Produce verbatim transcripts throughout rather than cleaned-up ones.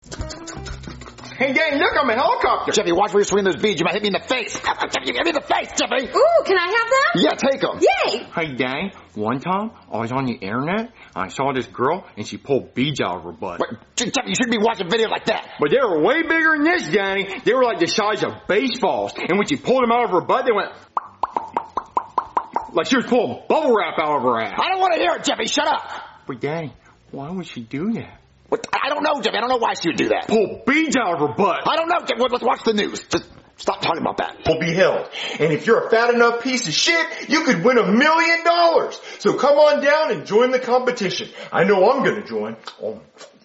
Hey, Danny, look, I'm a helicopter. Jeffy, watch where you're swinging those beads. You might hit me in the face. Jeffy, hit me in the face, Jeffy. Ooh, can I have them? Yeah, take them. Yay. Hey, Danny, one time I was on the internet, and I saw this girl, and she pulled beads out of her butt. Wait, Jeffy, you shouldn't be watching videos like that. But they were way bigger than this, Danny. They were like the size of baseballs. And when she pulled them out of her butt, they went... like she was pulling bubble wrap out of her ass. I don't want to hear it, Jeffy. Shut up. But, Danny, why would she do that? What? I don't know, Jeffy. I don't know why she would do that. Pull beads out of her butt. I don't know, Jeffy. Let's watch the news. Just stop talking about that. Will be held. And if you're a fat enough piece of shit, you could win a million dollars. So come on down and join the competition. I know I'm going to join. Oh.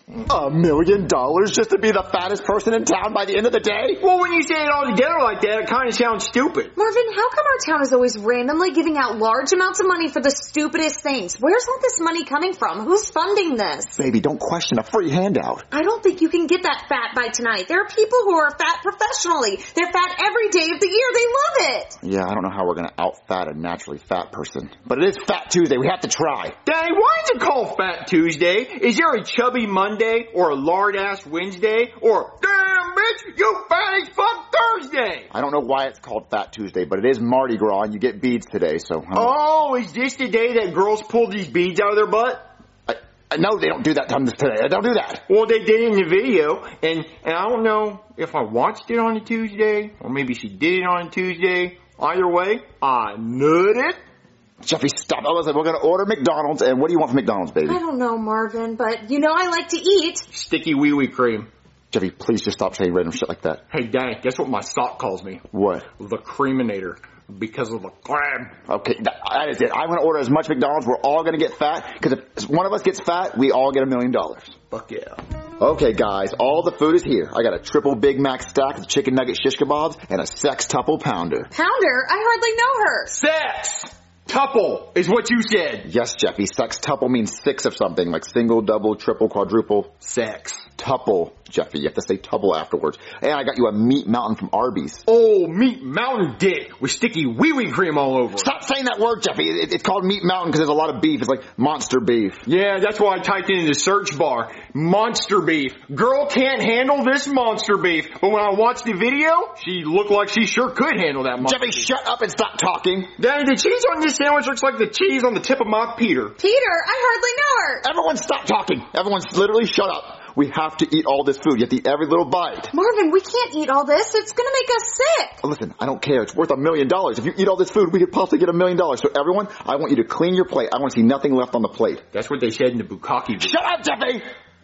A million dollars just to be the fattest person in town by the end of the day? Well, when you say it all together like that, it kind of sounds stupid. Marvin, how come our town is always randomly giving out large amounts of money for the stupidest things? Where's all this money coming from? Who's funding this? Baby, don't question a free handout. I don't think you can get that fat by tonight. There are people who are fat professionally. They're fat every day of the year. They love it. Yeah, I don't know how we're going to out-fat a naturally fat person. But it is Fat Tuesday. We have to try. Daddy, why is it called Fat Tuesday? Is there a chubby Monday or a lard-ass Wednesday or damn bitch, you fat as fuck Thursday? I don't know why it's called Fat Tuesday, but it is Mardi Gras and you get beads today, so... Oh, is this the day that girls pull these beads out of their butt? I, I, no, they don't do that time today. They don't do that. Well, they did in the video, and, and I don't know if I watched it on a Tuesday, or maybe she did it on a Tuesday. Either way, I nut it. Jeffy, stop. I was like, we're going to order McDonald's, and what do you want from McDonald's, baby? I don't know, Marvin, but you know I like to eat. Sticky wee-wee cream. Jeffy, please just stop saying random shit like that. Hey, Danny, guess what my sock calls me? What? The Creaminator. Because of the crab. Okay, that, that is it. I'm going to order as much McDonald's. We're all going to get fat, because if one of us gets fat, we all get a million dollars. Fuck yeah. Okay, guys, all the food is here. I got a triple Big Mac stack of chicken nugget shish kebabs and a sextuple pounder. Pounder? I hardly know her. Sex! Tuple is what you said. Yes, Jeffy. Sextuple means six of something, like single, double, triple, quadruple. Sex. Tuple, Jeffy. You have to say tuple afterwards. And I got you a meat mountain from Arby's. Oh, meat mountain dick with sticky wee-wee cream all over it. Stop saying that word, Jeffy. It, it's called meat mountain because there's a lot of beef. It's like monster beef. Yeah, that's why I typed it in the search bar. Monster beef. Girl can't handle this monster beef. But when I watched the video, she looked like she sure could handle that monster Jeffy, beef. shut up and stop talking. Daddy, the cheese on this sandwich looks like the cheese on the tip of my Peter. Peter? I hardly know her. Everyone stop talking. Everyone's literally shut up. We have to eat all this food. You have to eat every little bite. Marvin, we can't eat all this. It's going to make us sick. Listen, I don't care. It's worth a million dollars. If you eat all this food, we could possibly get a million dollars. So everyone, I want you to clean your plate. I want to see nothing left on the plate. That's what they said in the Bukkake video. Shut up, Jeffy!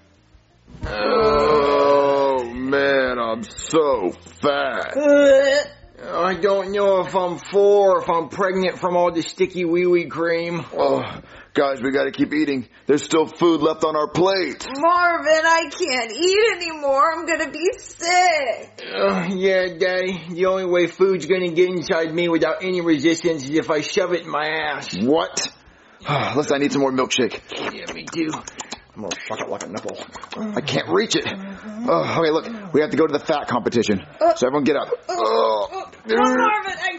Oh, man, I'm so fat. I don't know if I'm four, if I'm pregnant from all the sticky wee-wee cream. Oh, guys, we gotta keep eating. There's still food left on our plate. Marvin, I can't eat anymore. I'm gonna be sick. Uh, yeah, Daddy, the only way food's gonna get inside me without any resistance is if I shove it in my ass. What? Listen, I need some more milkshake. Yeah, me too. I'm gonna suck it like a nipple. I can't reach it. Oh, okay, look, we have to go to the fat competition. So everyone get up. Oh, oh, Marvin, I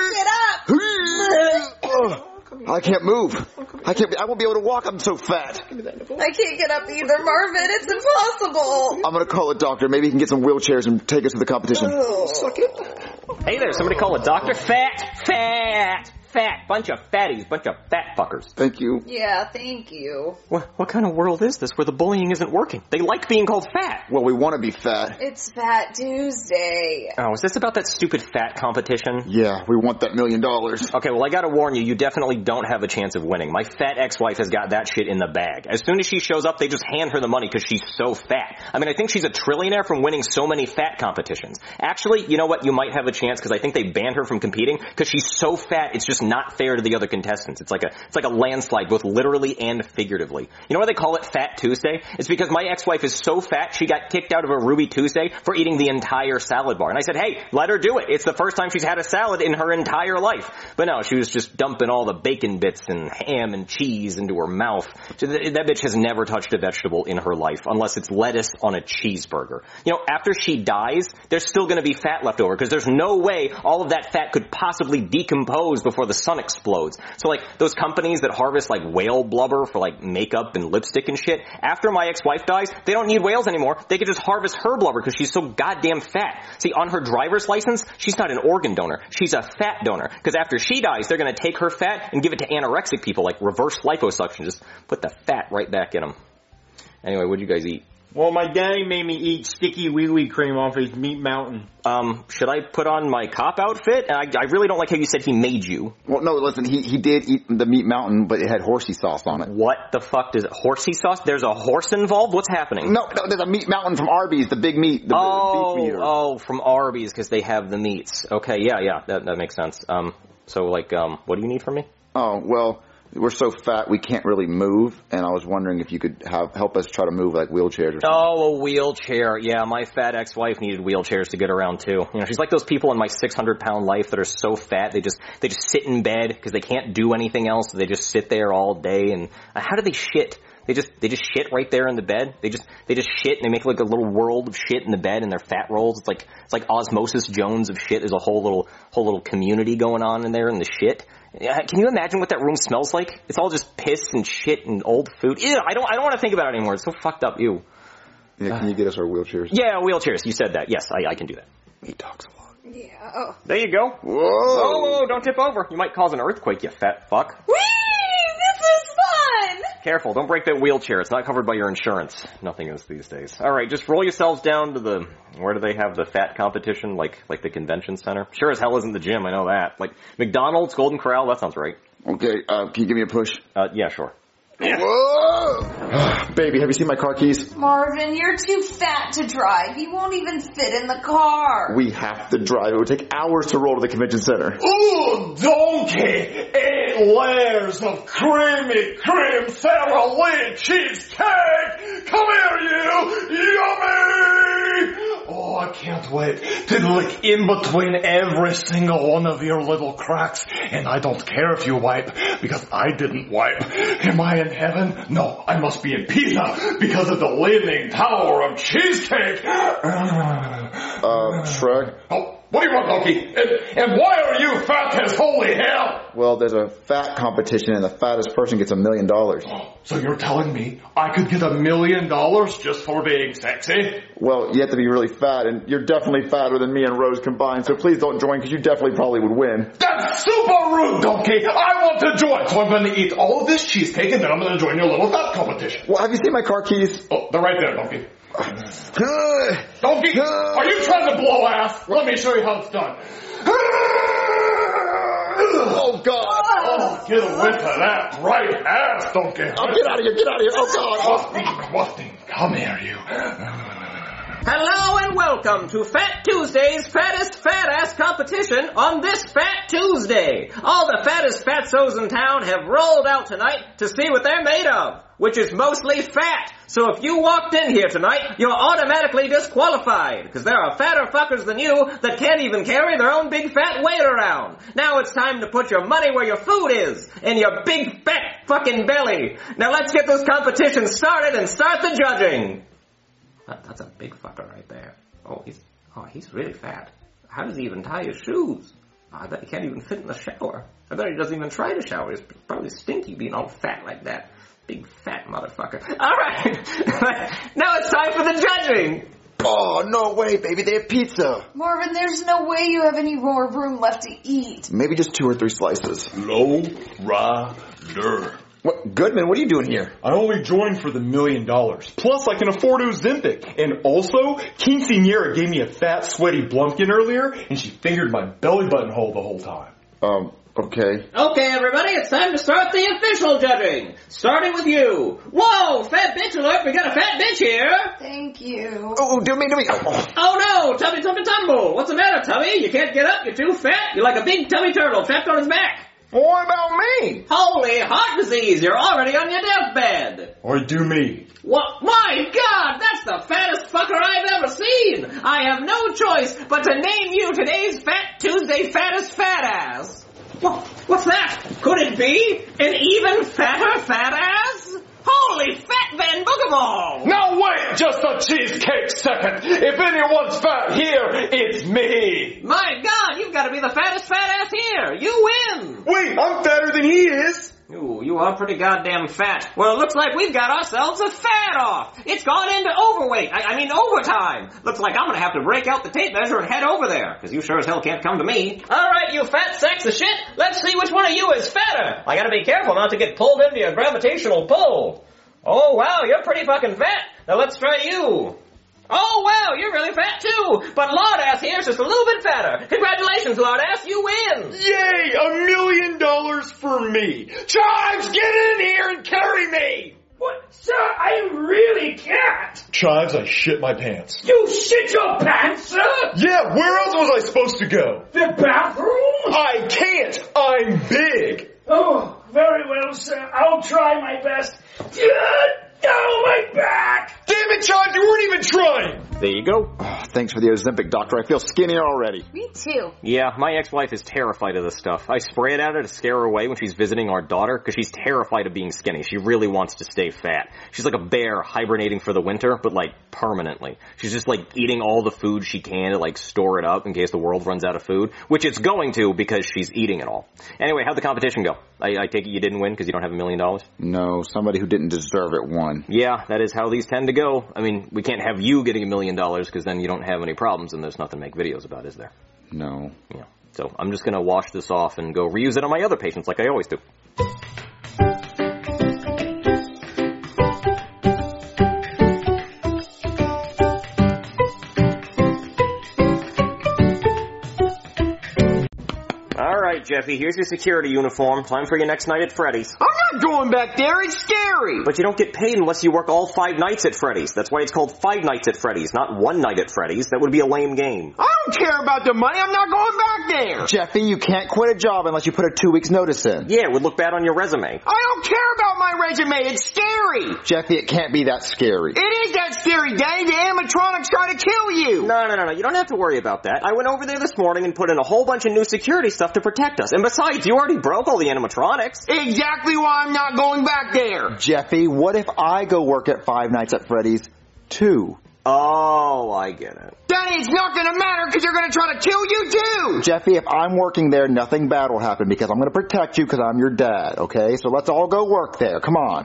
can't get up. I can't move. I can't. I won't be able to walk. I'm so fat. I can't get up either, Marvin. It's impossible. I'm gonna call a doctor. Maybe he can get some wheelchairs and take us to the competition. Oh. Suck it. Hey there, somebody call a doctor. Fat, fat, fat. Bunch of fatties, bunch of fat fuckers. Thank you. Yeah, thank you. What, what kind of world is this where the bullying isn't working? They like being called fat. Well, we want to be fat. It's Fat Tuesday. Oh, is this about that stupid fat competition? Yeah, we want that million dollars. Okay, well, I gotta warn you, you definitely don't have a chance of winning. My fat ex-wife has got that shit in the bag. As soon as she shows up, they just hand her the money because she's so fat. I mean, I think she's a trillionaire from winning so many fat competitions. Actually, you know what? You might have a chance because I think they banned her from competing because she's so fat, it's just not fair to the other contestants. It's like a, it's like a landslide, both literally and figuratively. You know why they call it Fat Tuesday? It's because my ex-wife is so fat, she got kicked out of a Ruby Tuesday for eating the entire salad bar. And I said, hey, let her do it. It's the first time she's had a salad in her entire life. But no, she was just dumping all the bacon bits and ham and cheese into her mouth. So th- that bitch has never touched a vegetable in her life, unless it's lettuce on a cheeseburger. You know, after she dies, there's still gonna be fat left over, because there's no way all of that fat could possibly decompose before the the sun explodes. So like those companies that harvest like whale blubber for like makeup and lipstick and shit, after my ex-wife dies, they don't need whales anymore. They can just harvest her blubber because she's so goddamn fat. See, on her driver's license, she's not an organ donor. She's a fat donor. Because after she dies, they're going to take her fat and give it to anorexic people, like reverse liposuction. Just put the fat right back in them. Anyway, what'd you guys eat? Well, my daddy made me eat sticky wee-wee cream off his meat mountain. Um, should I put on my cop outfit? I, I really don't like how you said he made you. Well, no, listen, he, he did eat the meat mountain, but it had horsey sauce on it. What the fuck does it, horsey sauce? There's a horse involved? What's happening? No, no, there's a meat mountain from Arby's, the big meat, the, oh, the beef meat. Oh, from Arby's, because they have the meats. Okay, yeah, yeah, that, that makes sense. Um, so like, um, what do you need from me? Oh, well, we're so fat we can't really move, and I was wondering if you could have help us try to move like wheelchairs or something. Oh, a wheelchair. Yeah, my fat ex-wife needed wheelchairs to get around too. You know, she's like those people in my six hundred pound life that are so fat they just they just sit in bed because they can't do anything else. They just sit there all day. And uh, how do they shit? They just they just shit right there in the bed. They just they just shit and they make like a little world of shit in the bed in their fat rolls. It's like it's like Osmosis Jones of shit. There's a whole little whole little community going on in there in the shit. Can you imagine what that room smells like? It's all just piss and shit and old food. Ew, I don't I don't want to think about it anymore. It's so fucked up. Ew. Yeah, can you get us our wheelchairs? Yeah, wheelchairs. You said that. Yes, I, I can do that. He talks a lot. Yeah. Oh. There you go. Whoa. Whoa, whoa, don't tip over. You might cause an earthquake, you fat fuck. Whee! This is fun! Careful, don't break that wheelchair. It's not covered by your insurance. Nothing is these days. All right, just roll yourselves down to the, where do they have the fat competition? Like, like the convention center? Sure as hell isn't the gym, I know that. Like, McDonald's, Golden Corral, that sounds right. Okay, uh, can you give me a push? Uh, yeah, sure. Whoa! Baby, have you seen my car keys? Marvin, you're too fat to drive. You won't even fit in the car. We have to drive. It would take hours to roll to the convention center. Ooh, donkey! Eight layers of creamy cream Sara Lee cheesecake! Come here, you! Yummy! Oh, I can't wait to look in between every single one of your little cracks. And I don't care if you wipe, because I didn't wipe. Am I in heaven? No, I must be in Pisa, because of the Leaning Tower of Cheesecake. Uh, Shrug? Oh, what do you want, donkey? And, and why are you fat as holy hell? Well, there's a fat competition, and the fattest person gets a million dollars. So you're telling me I could get a million dollars just for being sexy? Well, you have to be really fat, and you're definitely fatter than me and Rose combined, so please don't join, because you definitely probably would win. That's super rude, donkey! I want to join, so I'm going to eat all of this cheesecake, and then I'm going to join your little fat competition. Well, have you seen my car keys? Oh, they're right there, donkey. Donkey, are you trying to blow ass? Let me show you how it's done. Oh, God. Oh, get a whiff of that right ass, donkey. Oh, get out of here, get out of here. Oh, God. Wafting, wafting. Come here, you. Hello and welcome to Fat Tuesday's fattest fat ass competition on this Fat Tuesday. All the fattest fatsos in town have rolled out tonight to see what they're made of, which is mostly fat. So if you walked in here tonight, you're automatically disqualified, because there are fatter fuckers than you that can't even carry their own big fat weight around. Now it's time to put your money where your food is, in your big fat fucking belly. Now let's get this competition started and start the judging. That's a big fucker right there. Oh, he's oh he's really fat. How does he even tie his shoes? Oh, I bet he can't even fit in the shower. I bet he doesn't even try to shower. He's probably stinky being all fat like that. Big fat motherfucker. All right. Now it's time for the judging. Oh, no way, baby. They have pizza. Marvin, there's no way you have any more room left to eat. Maybe just two or three slices. Low rider. What, Goodman, what are you doing here? I only joined for the million dollars. Plus, I can afford Ozempic. And also, Quinceañera gave me a fat, sweaty Blumpkin earlier, and she fingered my belly button hole the whole time. Um, okay. Okay, everybody, it's time to start the official judging. Starting with you. Whoa, fat bitch alert, we got a fat bitch here. Thank you. Oh, do me, do me. Oh, Oh no, tummy, tummy, tumble. What's the matter, tummy? You can't get up, you're too fat. You're like a big tummy turtle trapped on his back. Well, what about me? Holy heart disease, you're already on your deathbed. Or do me. What? My God, that's the fattest fucker I've ever seen. I have no choice but to name you today's Fat Tuesday fattest fat ass. What? What's that? Could it be an even fatter fat ass? Holy fat Van Boogerball! Now wait just a cheesecake second. If anyone's fat here, it's me. My God, you've got to be the fattest fat ass here. There, you win! Wait, I'm fatter than he is! Ooh, you are pretty goddamn fat. Well, it looks like we've got ourselves a fat off. It's gone into overweight. I, I mean overtime. Looks like I'm gonna have to break out the tape measure and head over there, because you sure as hell can't come to me. Alright, you fat sacks of shit. Let's see which one of you is fatter. I gotta be careful not to get pulled into your gravitational pull. Oh, wow, you're pretty fucking fat. Now let's try you. Oh, wow, you're really fat too. But Lord-ass here's just a little bit fatter. Congratulations, Lord-ass, you win. Yay, a million dollars for me. Chives, get in here and carry me. What? Sir, I really can't. Chives, I shit my pants. You shit your pants, sir? Yeah, where else was I supposed to go? The bathroom? I can't. I'm big. Oh, very well, sir. I'll try my best. Oh, my back! Damn it, Chives, you weren't even trying. There you go. Oh, thanks for the Ozempic, doctor. I feel skinnier already. Me too. Yeah, my ex-wife is terrified of this stuff. I spray it at her to scare her away when she's visiting our daughter, because she's terrified of being skinny. She really wants to stay fat. She's like a bear hibernating for the winter, but like permanently. She's just like eating all the food she can to like store it up in case the world runs out of food, which it's going to because she's eating it all. Anyway, how'd the competition go? I, I take it you didn't win because you don't have a million dollars? No, somebody who didn't deserve it won. Yeah, that is how these tend to go. I mean, we can't have you getting a million dollars because then you don't have any problems and there's nothing to make videos about, is there? No. Yeah. So I'm just going to wash this off and go reuse it on my other patients like I always do. Alright, Jeffy, here's your security uniform. Time for your next night at Freddy's. I'm not going back there. It's scary. But you don't get paid unless you work all five nights at Freddy's. That's why it's called Five Nights at Freddy's, not one night at Freddy's. That would be a lame game. I don't care about the money. I'm not going back there. Jeffy, you can't quit a job unless you put a two weeks notice in. Yeah, it would look bad on your resume. I don't care about my resume. It's scary. Jeffy, it can't be that scary. It is that scary, Danny. The animatronics try to kill you. No, no, no, no. You don't have to worry about that. I went over there this morning and put in a whole bunch of new security stuff to protect us. And besides, you already broke all the animatronics. Exactly why I'm not going back there. Jeffy, what if I go work at Five Nights at Freddy's, too? Oh, I get it. Danny, it's not going to matter because they're going to try to kill you, too. Jeffy, if I'm working there, nothing bad will happen because I'm going to protect you because I'm your dad, okay? So let's all go work there. Come on.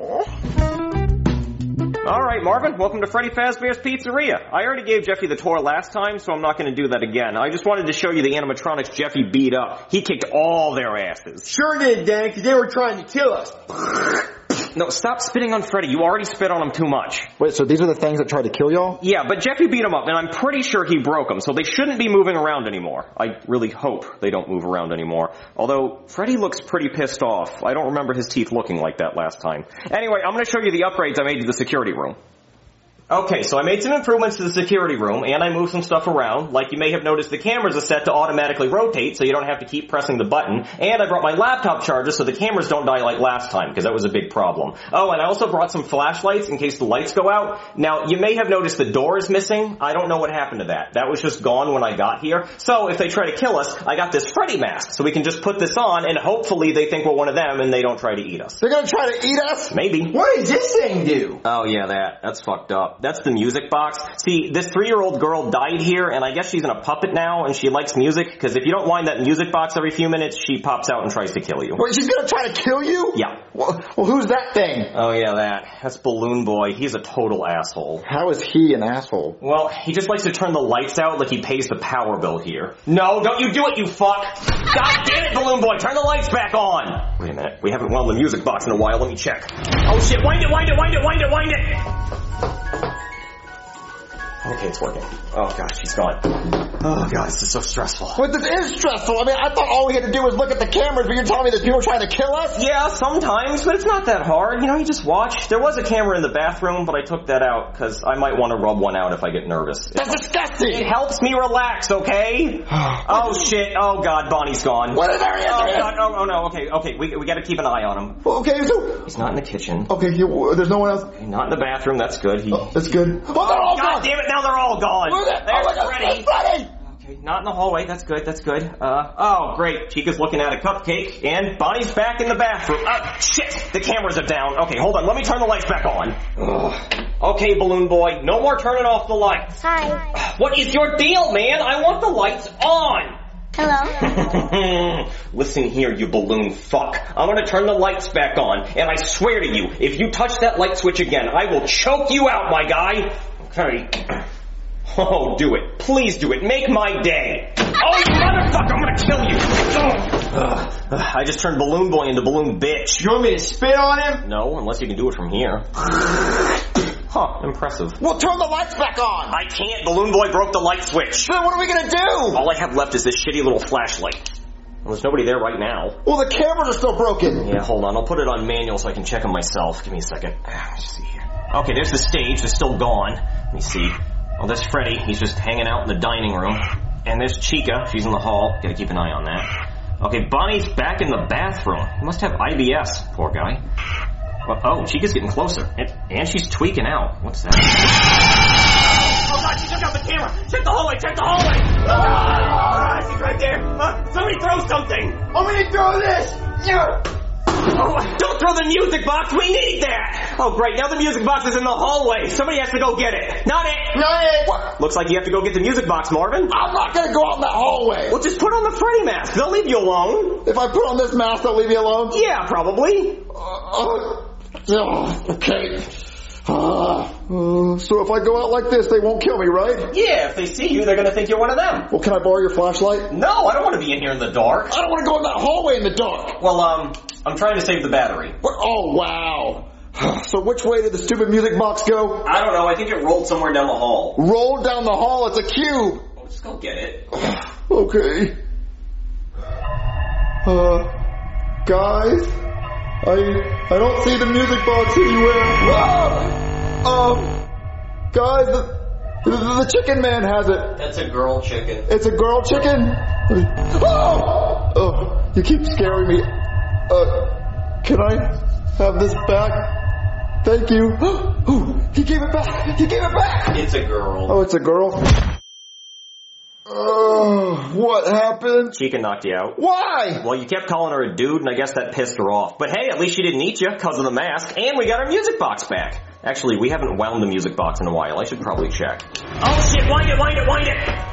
All right, Marvin, welcome to Freddy Fazbear's Pizzeria. I already gave Jeffy the tour last time, so I'm not going to do that again. I just wanted to show you the animatronics Jeffy beat up. He kicked all their asses. Sure did, Danny, because they were trying to kill us. No, stop spitting on Freddy. You already spit on him too much. Wait, so these are the things that tried to kill y'all? Yeah, but Jeffy beat him up, and I'm pretty sure he broke them, so they shouldn't be moving around anymore. I really hope they don't move around anymore. Although, Freddy looks pretty pissed off. I don't remember his teeth looking like that last time. Anyway, I'm going to show you the upgrades I made to the security room. Okay, so I made some improvements to the security room, and I moved some stuff around. Like you may have noticed, the cameras are set to automatically rotate, so you don't have to keep pressing the button. And I brought my laptop charger so the cameras don't die like last time, because that was a big problem. Oh, and I also brought some flashlights in case the lights go out. Now, you may have noticed the door is missing. I don't know what happened to that. That was just gone when I got here. So, if they try to kill us, I got this Freddy mask, so we can just put this on, and hopefully they think we're one of them and they don't try to eat us. They're gonna try to eat us? Maybe. What does this thing do? Oh, yeah, that. That's fucked up. That's the music box. See, this three-year-old girl died here, and I guess she's in a puppet now, and she likes music, because if you don't wind that music box every few minutes, she pops out and tries to kill you. Wait, she's gonna try to kill you? Yeah. Well, well, who's that thing? Oh, yeah, that. That's Balloon Boy. He's a total asshole. How is he an asshole? Well, he just likes to turn the lights out like he pays the power bill here. No, don't you do it, you fuck! God damn it, Balloon Boy, turn the lights back on! Wait a minute, we haven't wound the music box in a while, let me check. Oh shit, wind it, wind it, wind it, wind it, wind it! Okay, it's working. Oh god, she's gone. Oh god, this is so stressful. But this is stressful. I mean, I thought all we had to do was look at the cameras, but you're telling me that people are trying to kill us? Yeah, sometimes, but it's not that hard. You know, you just watch. There was a camera in the bathroom, but I took that out because I might want to rub one out if I get nervous. That's disgusting! It helps me relax, okay? Oh shit, oh god, Bonnie's gone. What is there? Is Oh there? god, oh, oh no, okay, okay, we, we gotta keep an eye on him. Okay, so... He's not in the kitchen. Okay, here, there's no one else? Not in the bathroom, that's good. He... Oh, that's good. Oh, they're all God gone! damn it, now they're all gone! Where's that? There's Oh my God, Freddy. Freddy! Okay, not in the hallway, that's good, that's good. Uh, oh great, Chica's looking at a cupcake, and Bonnie's back in the bathroom. Oh, shit, the cameras are down. Okay, hold on, let me turn the lights back on. Ugh. Okay, Balloon Boy, no more turning off the lights. Hi. What is your deal, man? I want the lights on. Hello? Listen here, you balloon fuck. I'm gonna turn the lights back on, and I swear to you, if you touch that light switch again, I will choke you out, my guy. Okay. Oh, do it. Please do it. Make my day. Oh, you motherfucker, I'm gonna kill you. Ugh. Ugh, I just turned Balloon Boy into Balloon Bitch. You want me to spit on him? No, unless you can do it from here. Huh, impressive. Well, turn the lights back on. I can't. Balloon Boy broke the light switch. Then what are we gonna do? All I have left is this shitty little flashlight. Well, there's nobody there right now. Well, the cameras are still broken. Yeah, hold on. I'll put it on manual so I can check them myself. Give me a second. Let's see here. Okay, there's the stage. They're still gone. Let me see. Oh, there's Freddy. He's just hanging out in the dining room. And there's Chica. She's in the hall. Gotta keep an eye on that. Okay, Bonnie's back in the bathroom. He must have I B S. Poor guy. Well, oh, Chica's getting closer. And, and she's tweaking out. What's that? Oh, God, she took out the camera. Check the hallway. Check the hallway. Ah, oh, she's right there. Uh, somebody throw something. I'm gonna throw this. Yeah. Oh, don't throw the music box. We need that. Oh, great. Now the music box is in the hallway. Somebody has to go get it. Not it. Not it. What? Looks like you have to go get the music box, Marvin. I'm not gonna go out in that hallway. Well, just put on the Freddy mask. They'll leave you alone. If I put on this mask, they'll leave me alone? Yeah, probably. Uh, uh, oh, okay. Uh, uh, so if I go out like this, they won't kill me, right? Yeah, if they see you, they're gonna think you're one of them. Well, can I borrow your flashlight? No, I don't want to be in here in the dark. I don't want to go in that hallway in the dark. Well, um, I'm trying to save the battery. What? Oh, wow. So which way did the stupid music box go? I don't know. I think it rolled somewhere down the hall. Rolled down the hall? It's a cube. Oh, just go get it. Okay. Uh, guys, I I don't see the music box anywhere. Whoa! Um, guys, the, the the chicken man has it. That's a girl chicken. It's a girl chicken. Oh! Oh! You keep scaring me. Uh, can I have this back? Thank you. Oh, he gave it back. He gave it back. It's a girl. Oh, it's a girl. Oh, what happened? Chica knocked you out. Why? Well, you kept calling her a dude, and I guess that pissed her off. But hey, at least she didn't eat you because of the mask, and we got our music box back. Actually, we haven't wound the music box in a while. I should probably check. Oh shit, wind it, wind it, wind it!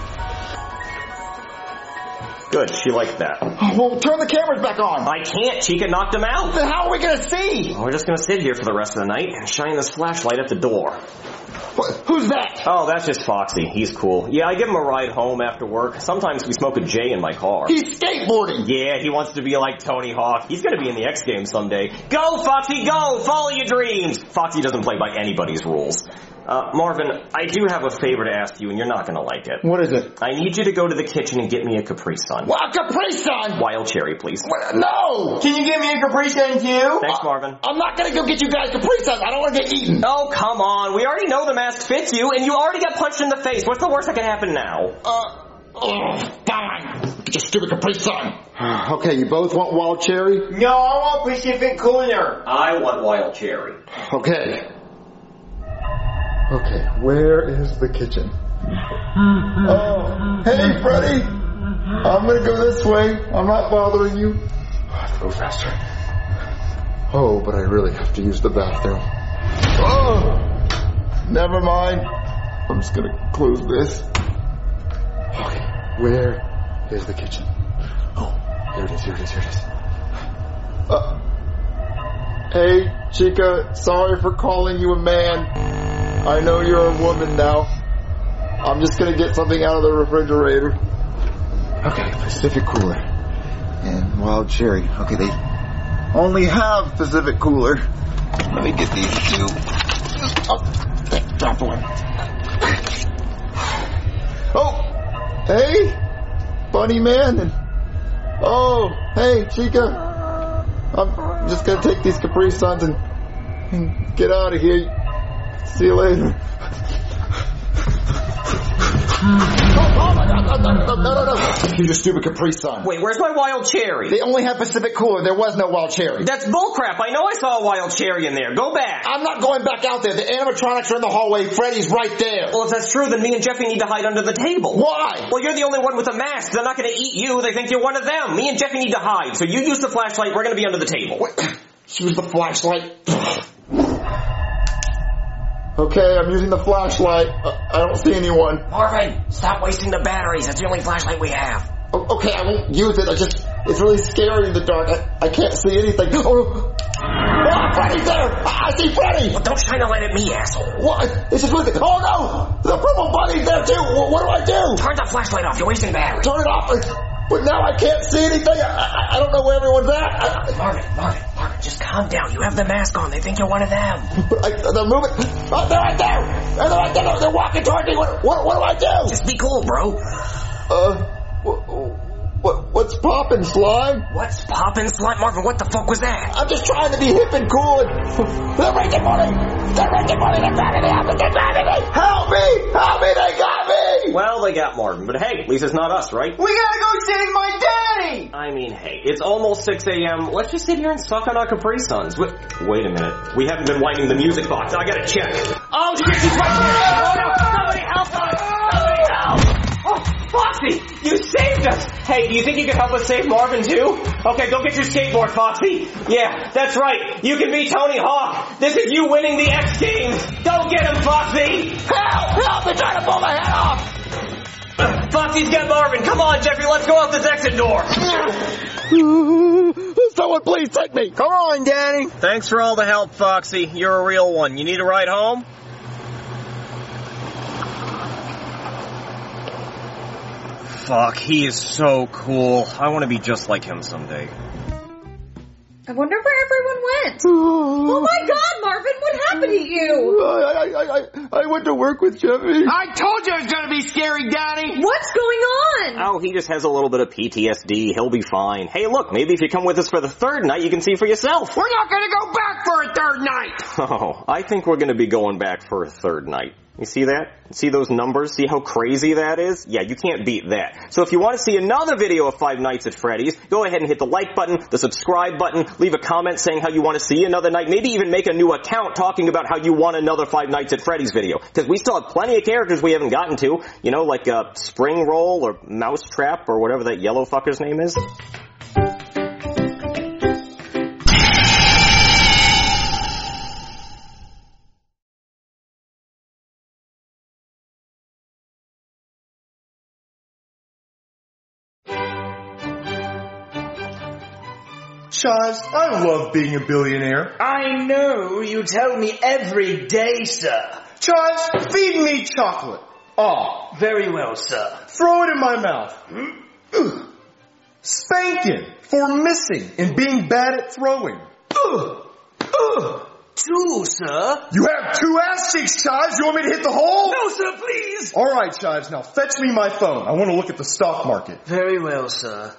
Good, she liked that. Oh, well, turn the cameras back on. I can't, Chica knocked them out. Then how are we gonna see? Well, we're just gonna sit here for the rest of the night and shine this flashlight at the door. What? Who's that? Oh, that's just Foxy. He's cool. Yeah, I give him a ride home after work. Sometimes we smoke a J in my car. He's skateboarding. Yeah, he wants to be like Tony Hawk. He's gonna be in the X Games someday. Go, Foxy, go! Follow your dreams! Foxy doesn't play by anybody's rules. Uh, Marvin, I do have a favor to ask you, and you're not gonna like it. What is it? I need you to go to the kitchen and get me a Capri Sun. What? Capri Sun? Wild cherry, please. What? No! Can you get me a Capri Sun too? Thanks, Marvin. I'm not gonna go get you guys Capri Suns. I don't want to get eaten. Oh, come on. We already know the mask fits you, and you already got punched in the face. What's the worst that can happen now? Uh, oh, fine. Get your stupid Capri Sun. Okay, you both want wild cherry? No, I want Pacific Cooler. I want wild cherry. Okay. Okay, where is the kitchen? Oh, hey, Freddy! I'm gonna go this way. I'm not bothering you. I have to go faster. Oh, but I really have to use the bathroom. Oh! Never mind. I'm just gonna close this. Okay, where is the kitchen? Oh, here it is, here it is, here it is. Uh, hey, Chica, sorry for calling you a man. I know you're a woman now. I'm just gonna get something out of the refrigerator. Okay, Pacific Cooler. And wild cherry. Okay, they only have Pacific Cooler. Let me get these two. Oh, drop one. Oh, hey, Bunny Man. And, oh, hey, Chica. I'm just gonna take these Capri Suns and, and get out of here. See you later. Oh, oh my God! No, no, no, no, no! You stupid Capri Sun. Wait, where's my wild cherry? They only have Pacific Cooler. There was no wild cherry. That's bullcrap. I know I saw a wild cherry in there. Go back. I'm not going back out there. The animatronics are in the hallway. Freddy's right there. Well, if that's true, then me and Jeffy need to hide under the table. Why? Well, you're the only one with a mask. They're not going to eat you. They think you're one of them. Me and Jeffy need to hide. So you use the flashlight. We're going to be under the table. Wait. Use the flashlight. Okay, I'm using the flashlight. Uh, I don't see anyone. Marvin, stop wasting the batteries. That's the only flashlight we have. Oh, okay, I won't use it. I just, it's really scary in the dark. I, I can't see anything. Oh, oh, Freddy's there! I see Freddy! Well, don't shine a light at me, asshole. What? It's just with it. Oh no! The purple bunny's there too! What, what do I do? Turn the flashlight off. You're wasting battery. Turn it off. But now I can't see anything. I, I, I don't know where everyone's at. I, Marvin, Marvin, Marvin, just calm down. You have the mask on. They think you're one of them. But I, they're moving. Oh, they're right there. They're right there. They're walking toward me. What, what, what do I do? Just be cool, bro. Uh, what, what, what's poppin', Slime? What's poppin', Slime? Marvin, what the fuck was that? I'm just trying to be hip and cool. And they're making money. They're making money. They're grabbing me. They're grabbing me. Help me. Help me. They got me. Well, they got Marvin, but hey, at least it's not us, right? We gotta go save my daddy! I mean, hey, it's almost six a.m. Let's just sit here and suck on our Capri Suns. Wait, wait a minute. We haven't been winding the music box. I gotta check. Oh, shit, she's right there! Oh, no! Somebody help us! Somebody help! Oh, Foxy! You saved us! Hey, do you think you could help us save Marvin, too? Okay, go get your skateboard, Foxy. Yeah, that's right. You can be Tony Hawk. This is you winning the X Games. Go get him, Foxy! Help! Help! They're trying to pull my head off! Foxy's got Marvin. Come on, Jeffrey, let's go out this exit door. Someone please take me. Come on, Danny. Thanks for all the help, Foxy. You're a real one. You need a ride home? Fuck, he is so cool. I want to be just like him someday. I wonder where everyone went. Oh my God, Marvin, what happened to you? I, I, I, I went to work with Jeffy. I told you it was gonna be scary, Danny. What's going on? Oh, he just has a little bit of P T S D. He'll be fine. Hey, look, maybe if you come with us for the third night, you can see for yourself. We're not gonna go back for a third night. Oh, I think we're gonna be going back for a third night. You see that? See those numbers? See how crazy that is? Yeah, you can't beat that. So if you want to see another video of Five Nights at Freddy's, go ahead and hit the like button, the subscribe button, leave a comment saying how you want to see another night, maybe even make a new account talking about how you want another Five Nights at Freddy's video. Because we still have plenty of characters we haven't gotten to, you know, like uh, Spring Roll or Mousetrap or whatever that yellow fucker's name is. Chives, I love being a billionaire. I know, you tell me every day, sir. Chives, feed me chocolate. Ah, Very well, sir. throw it in my mouth. Ugh. Spanking for missing and being bad at throwing. Ugh. Ugh. Two, sir. You have two ass cheeks, Chives. You want me to hit the hole? No, sir, please. All right, Chives, now fetch me my phone. I want to look at the stock market. Very well, sir.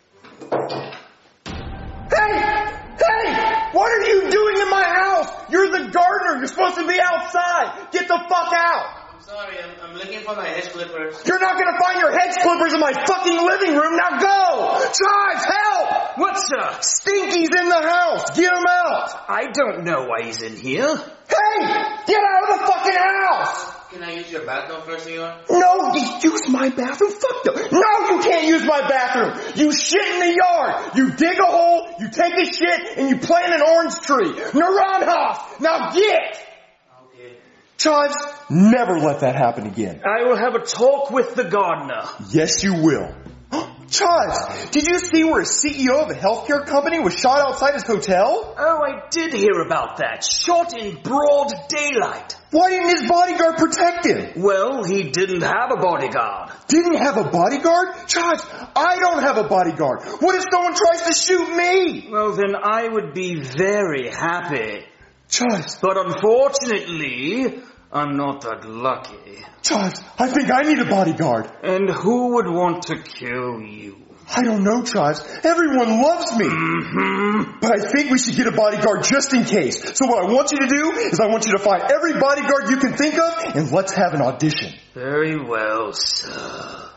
Hey! Hey! What are you doing in my house? You're the gardener. You're supposed to be outside. Get the fuck out. I'm sorry, I'm, I'm looking for my hedge clippers. You're not gonna find your hedge clippers in my fucking living room. Now go! Chives, help! What, sir? Stinky's in the house. Get him out. I don't know why he's in here. Hey! Get out of the fucking house! Can I use your bathroom first, senor? No, you use my bathroom? Fuck no. No, you can't use my bathroom. You shit in the yard. You dig a hole, you take a shit, and you plant an orange tree. Naranjas! Now get! Okay. Chives, never let that happen again. I will have a talk with the gardener. Yes, you will. Chives, did you see where a C E O of a healthcare company was shot outside his hotel? Oh, I did hear about that. Shot in broad daylight. Why didn't his bodyguard protect him? Well, he didn't have a bodyguard. Didn't have a bodyguard? Chives, I don't have a bodyguard. What if someone tries to shoot me? Well, then I would be very happy. Chives, But unfortunately, I'm not that lucky. Chives, I think I need a bodyguard. And who would want to kill you? I don't know, Chives. Everyone loves me. Mm-hmm. But I think we should get a bodyguard just in case. So what I want you to do is I want you to find every bodyguard you can think of and let's have an audition. Very well, sir.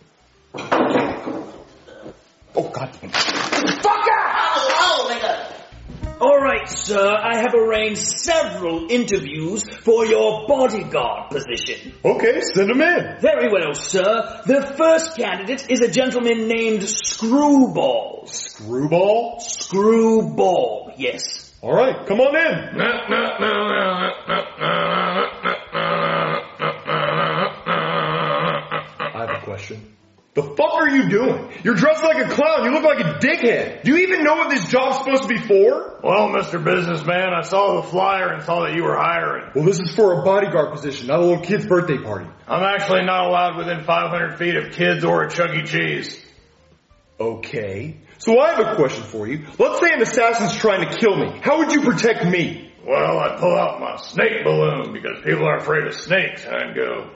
Oh, God damn it. Fuck out! Oh, oh, my God. All right, sir. I have arranged several interviews for your bodyguard position. Okay, send them in. Very well, sir. The first candidate is a gentleman named Screwball. Screwball? Screwball, yes. All right, come on in. I have a question. The fuck are you doing? You're dressed like a clown. You look like a dickhead. Do you even know what this job's supposed to be for? Well, Mister Businessman, I saw the flyer and saw that you were hiring. Well, this is for a bodyguard position, not a little kid's birthday party. I'm actually not allowed within five hundred feet of kids or a Chuck E. Cheese. Okay. So I have a question for you. Let's say an assassin's trying to kill me. How would you protect me? Well, I'd pull out my snake balloon because people are afraid of snakes and go...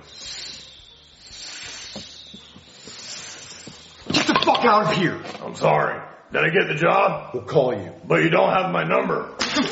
Get the fuck out of here! I'm sorry. Did I get the job? We'll call you. But you don't have my number.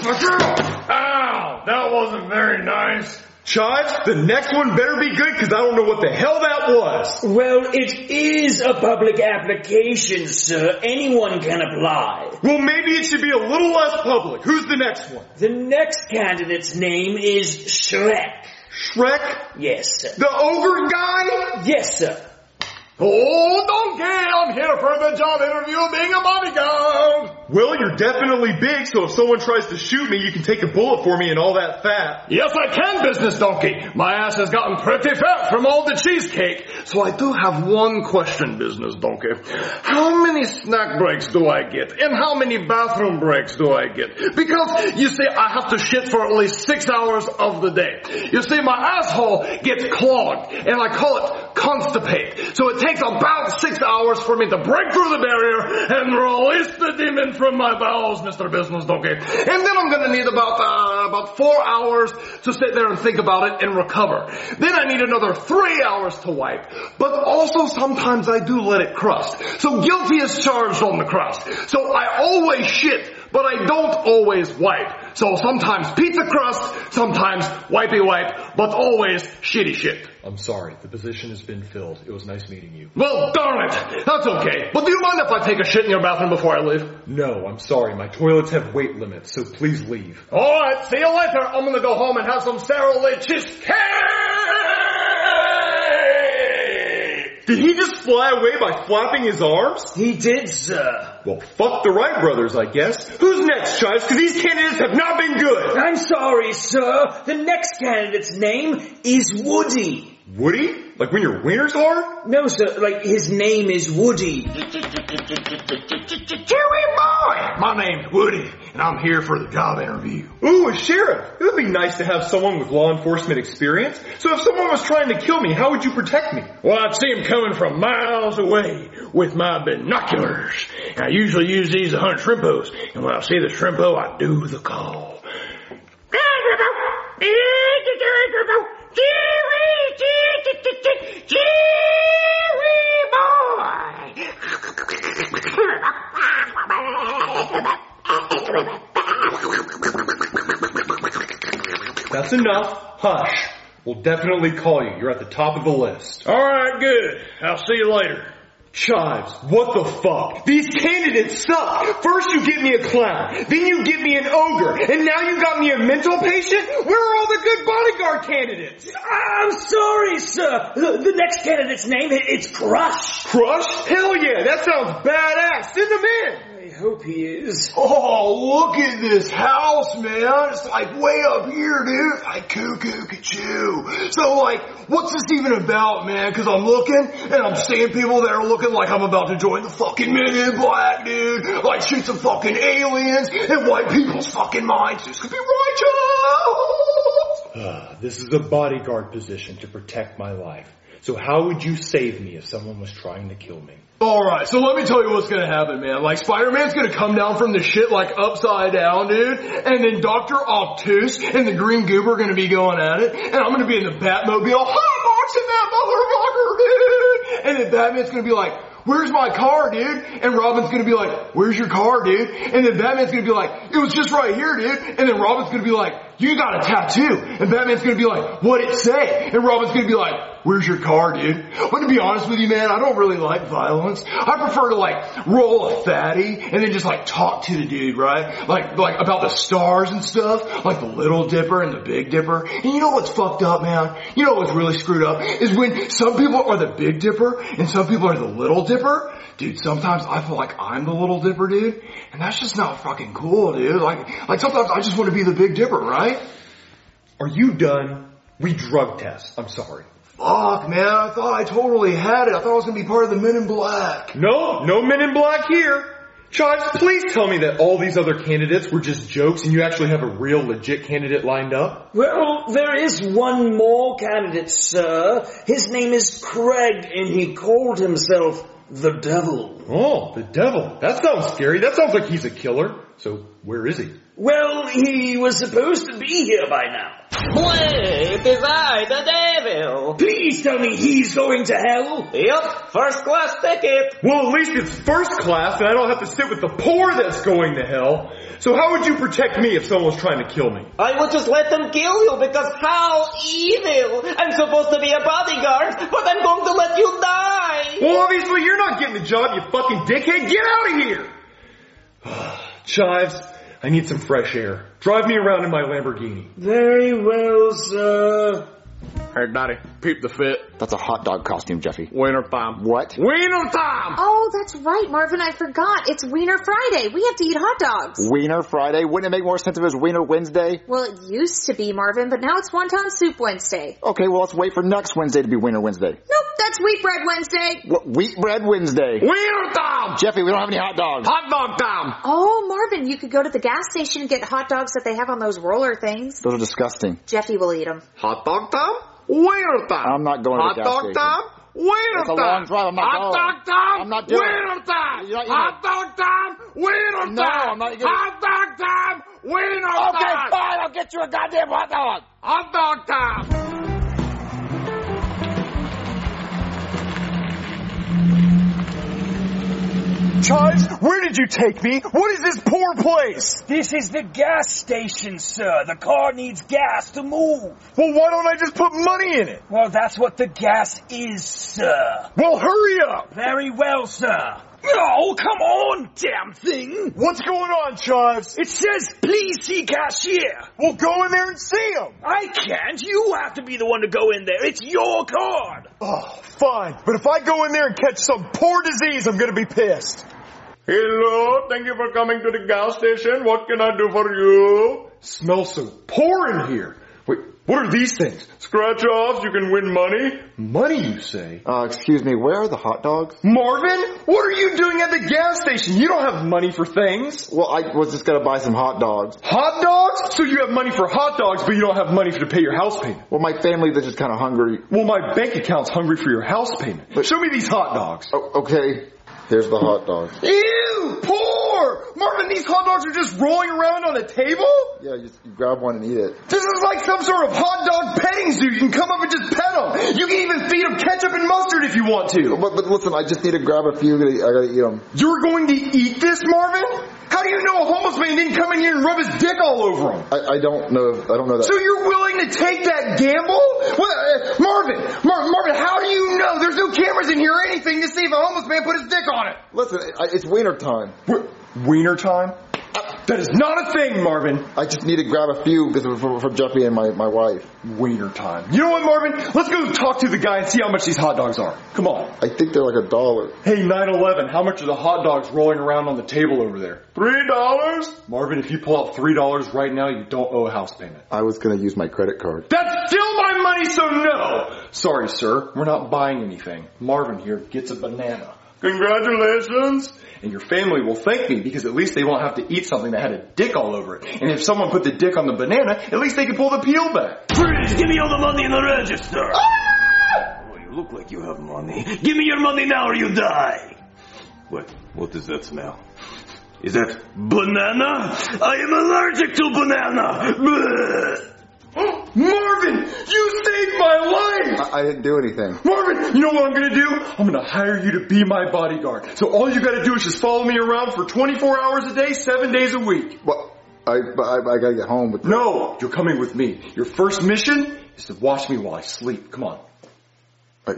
Ow! That wasn't very nice. Chives, the next one better be good because I don't know what the hell that was. Well, it is a public application, sir. Anyone can apply. Well, maybe it should be a little less public. Who's the next one? The next candidate's name is Shrek. Shrek? Yes, sir. The ogre guy? Yes, sir. Oh, donkey, I'm here for the job interview being a bodyguard. Well, you're definitely big, so if someone tries to shoot me, you can take a bullet for me and all that fat. Yes, I can, business donkey. My ass has gotten pretty fat from all the cheesecake. So I do have one question, business donkey. How many snack breaks do I get? And how many bathroom breaks do I get? Because, you see, I have to shit for at least six hours of the day. You see, my asshole gets clogged, and I call it constipate. So it takes about six hours for me to break through the barrier and release the demon from my bowels, Mister Business Donkey. And then I'm gonna need about, uh, about four hours to sit there and think about it and recover. Then I need another three hours to wipe. But also sometimes I do let it crust. So guilty is charged on the crust. So I always shit, but I don't always wipe. So sometimes pizza crust, sometimes wipey wipe, but always shitty shit. I'm sorry, the position has been filled. It was nice meeting you. Well, darn it! That's okay. But do you mind if I take a shit in your bathroom before I leave? No, I'm sorry. My toilets have weight limits, so please leave. Alright, see you later. I'm gonna go home and have some Sara Lee cheesecake! Did he just fly away by flapping his arms? He did, sir. Well, fuck the Wright brothers, I guess. Who's next, Chives? Because these candidates have not been good. I'm sorry, sir. The next candidate's name is Woody. Woody? Like when your wiener's hard? No, sir. Like his name is Woody. Cheery boy! My name's Woody, and I'm here for the job interview. Ooh, a sheriff. It would be nice to have someone with law enforcement experience. So if someone was trying to kill me, how would you protect me? Well, I'd see him coming from miles away with my binoculars. And I usually use these to hunt shrimpos. And when I see the shrimpo, I do the call. That's enough. Hush. We'll definitely call you. You're at the top of the list. Alright, good. I'll see you later. Chives, what the fuck? These candidates suck. First you give me a clown, then you give me an ogre, and now you got me a mental patient? Where are all the good bodyguard candidates? I'm sorry, sir. The, the next candidate's name is Crush. Crush? Hell yeah, that sounds badass. Send them in. I hope he is. Oh, look at this house, man. It's like way up here, dude. It's like cuckoo choo. So like, what's this even about, man? Cause I'm looking and I'm seeing people that are looking like I'm about to join the fucking Men in Black, dude. Like shoot some fucking aliens and wipe people's fucking minds. This could be righteous. This is a bodyguard position to protect my life. So how would you save me if someone was trying to kill me? Alright, so let me tell you what's gonna happen, man. Like, Spider-Man's gonna come down from the shit, like, upside down, dude. And then Doctor Octopus and the Green Goober are gonna be going at it. And I'm gonna be in the Batmobile, hot boxing that motherfucker, dude! And then Batman's gonna be like, where's my car, dude? And Robin's gonna be like, where's your car, dude? And then Batman's gonna be like, it was just right here, dude. And then Robin's gonna be like, you got a tattoo. And Batman's gonna be like, what'd it say? And Robin's gonna be like, where's your car, dude? But to be honest with you, man, I don't really like violence. I prefer to like roll a fatty and then just like talk to the dude, right? Like, like about the stars and stuff, like the Little Dipper and the Big Dipper. And you know what's fucked up, man? You know what's really screwed up is when some people are the Big Dipper and some people are the Little Dipper. Dude, sometimes I feel like I'm the Little Dipper, dude. And that's just not fucking cool, dude. Like, like sometimes I just want to be the Big Dipper, right? Are you done? We drug test. I'm sorry. Fuck, man, I thought I totally had it. I thought I was gonna be part of the Men in Black. No, no Men in Black here. Chives, please tell me that all these other candidates were just jokes and you actually have a real legit candidate lined up. Well, there is one more candidate, sir. His name is Craig, and he called himself the Devil. Oh, the Devil. That sounds scary. That sounds like he's a killer. So, where is he? Well, he was supposed to be here by now. Wait, it is I, the Devil. Please tell me he's going to hell. Yup, first class ticket. Well, at least it's first class and I don't have to sit with the poor that's going to hell. So how would you protect me if someone was trying to kill me? I would just let them kill you because how evil. I'm supposed to be a bodyguard, but I'm going to let you die. Well, obviously you're not getting the job, you fucking dickhead. Get out of here. Chives, I need some fresh air. Drive me around in my Lamborghini. Very well, sir. Hey, Daddy, peep the fit. That's a hot dog costume, Jeffy. Wiener time. What? Wiener time! Oh, that's right, Marvin. I forgot. It's Wiener Friday. We have to eat hot dogs. Wiener Friday? Wouldn't it make more sense if it was Wiener Wednesday? Well, it used to be, Marvin, but now it's Wonton Soup Wednesday. Okay, well, let's wait for next Wednesday to be Wiener Wednesday. Nope, that's Wheat Bread Wednesday. What? Wheat Bread Wednesday. Wiener time! Jeffy, we don't have any hot dogs. Hot dog time! Oh, Marvin, you could go to the gas station and get hot dogs that they have on those roller things. Those are disgusting. Jeffy will eat them. Hot dog time? Wiener time! I'm not going to Hot the gas dog station. time? Wiener It's a time! long drive. I'm not Hot going. dog time! I'm not doing it. Wiener time! You're not eating Hot dog time! Wiener No, time! I'm not getting- Hot dog time! Wiener Okay, time! fine. I'll get you a goddamn hot dog. Hot dog time! Chives, where did you take me? What is this poor place? This is the gas station, sir. The car needs gas to move. Well, why don't I just put money in it? Well, that's what the gas is, sir. Well, hurry up! Very well, sir. Oh, come on, damn thing. What's going on, Chives? It says, please see cashier. Well, go in there and see him. I can't. You have to be the one to go in there. It's your card. Oh, fine. But if I go in there and catch some poor disease, I'm gonna be pissed. Hello, thank you for coming to the gas station. What can I do for you? Smells so poor in here. Wait, what are these things? Scratch offs, you can win money. Money, you say? Uh, excuse me, where are the hot dogs? Marvin, what are you doing at the gas station? You don't have money for things. Well, I was just gonna buy some hot dogs. Hot dogs? So you have money for hot dogs, but you don't have money to pay your house payment. Well, my family, they're just kind of hungry. Well, my bank account's hungry for your house payment. But- Show me these hot dogs. Oh, okay, here's the hot dogs. Ew, poor! Marvin, these hot dogs are just rolling around on a table? Yeah, you, you grab one and eat it. This is like some sort of hot dog petting zoo. You can come up and just pet them. You can even feed them ketchup and mustard if you want to. But, but listen, I just need to grab a few. I gotta eat them. You're going to eat this, Marvin? How do you know a homeless man didn't come in here and rub his dick all over him? I, I don't know. I don't know that. So you're willing to take that gamble? Well, uh, Marvin, Mar- Marvin, how do you know? There's no cameras in here or anything to see if a homeless man put his dick on it. Listen, I, it's wiener time. Wh- Wiener time? That is not a thing, Marvin. I just need to grab a few because of, for, for Jeffy and my, my wife. Wiener time. You know what, Marvin? Let's go talk to the guy and see how much these hot dogs are. Come on. I think they're like a dollar. Hey, nine eleven, how much are the hot dogs rolling around on the table over there? Three dollars? Marvin, if you pull out three dollars right now, you don't owe a house payment. I was gonna use my credit card. That's still my money, so no! Sorry, sir. We're not buying anything. Marvin here gets a banana. Congratulations. And your family will thank me because at least they won't have to eat something that had a dick all over it. And if someone put the dick on the banana, at least they can pull the peel back. Freeze, give me all the money in the register. Ah! Oh, you look like you have money. Give me your money now or you die. What? What does that smell? Is that banana? I am allergic to banana. Bleh. Marvin, you saved my life! I, I didn't do anything. Marvin, you know what I'm gonna do? I'm gonna hire you to be my bodyguard. So all you gotta do is just follow me around for twenty-four hours a day, seven days a week. Well, I, I, I gotta get home. But No, you're coming with me. Your first mission is to watch me while I sleep. Come on. I,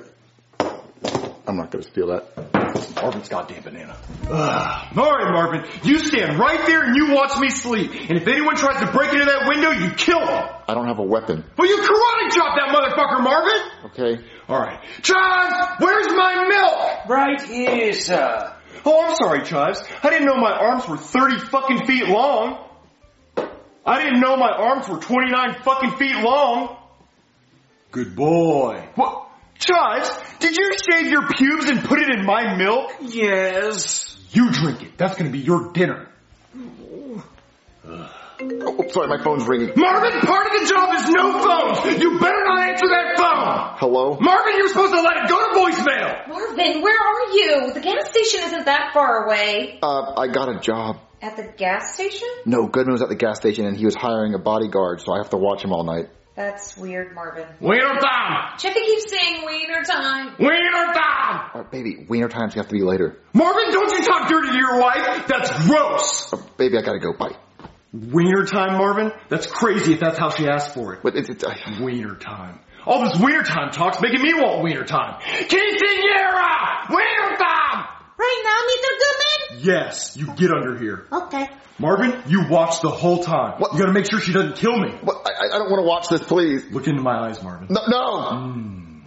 I'm not gonna steal that. Marvin's goddamn banana. Ugh. All right, Marvin, you stand right there and you watch me sleep. And if anyone tries to break into that window, you kill them. I don't have a weapon. Well, you karate chop that motherfucker, Marvin. Okay. All right, Chives, where's my milk? Right here, sir. Oh, I'm sorry, Chives. I didn't know my arms were thirty fucking feet long. I didn't know my arms were twenty-nine fucking feet long. Good boy. What? Chives, did you shave your pubes and put it in my milk? Yes. You drink it. That's gonna be your dinner. Oh, sorry, my phone's ringing. Marvin, part of the job is no phones. You better not answer that phone. Hello? Marvin, you're supposed to let it go to voicemail. Marvin, where are you? The gas station isn't that far away. Uh, I got a job. At the gas station? No, Goodman was at the gas station and he was hiring a bodyguard, so I have to watch him all night. That's weird, Marvin. Wiener time. Chippy keeps saying wiener time. Wiener time. Uh, baby, wiener times have to be later. Marvin, don't you talk dirty to your wife. That's gross. Uh, baby, I gotta go. Bye. Wiener time, Marvin? That's crazy if that's how she asked for it. But it's, it's uh, Wiener time. All this wiener time talk's making me want wiener time. Quinceañera! Wiener time! Right now, Mister Goodman? Yes, you get under here. Okay. Marvin, you watch the whole time. What? You gotta make sure she doesn't kill me. what? I, I don't want to watch this, please. Look into my eyes, Marvin. No, no! Mm.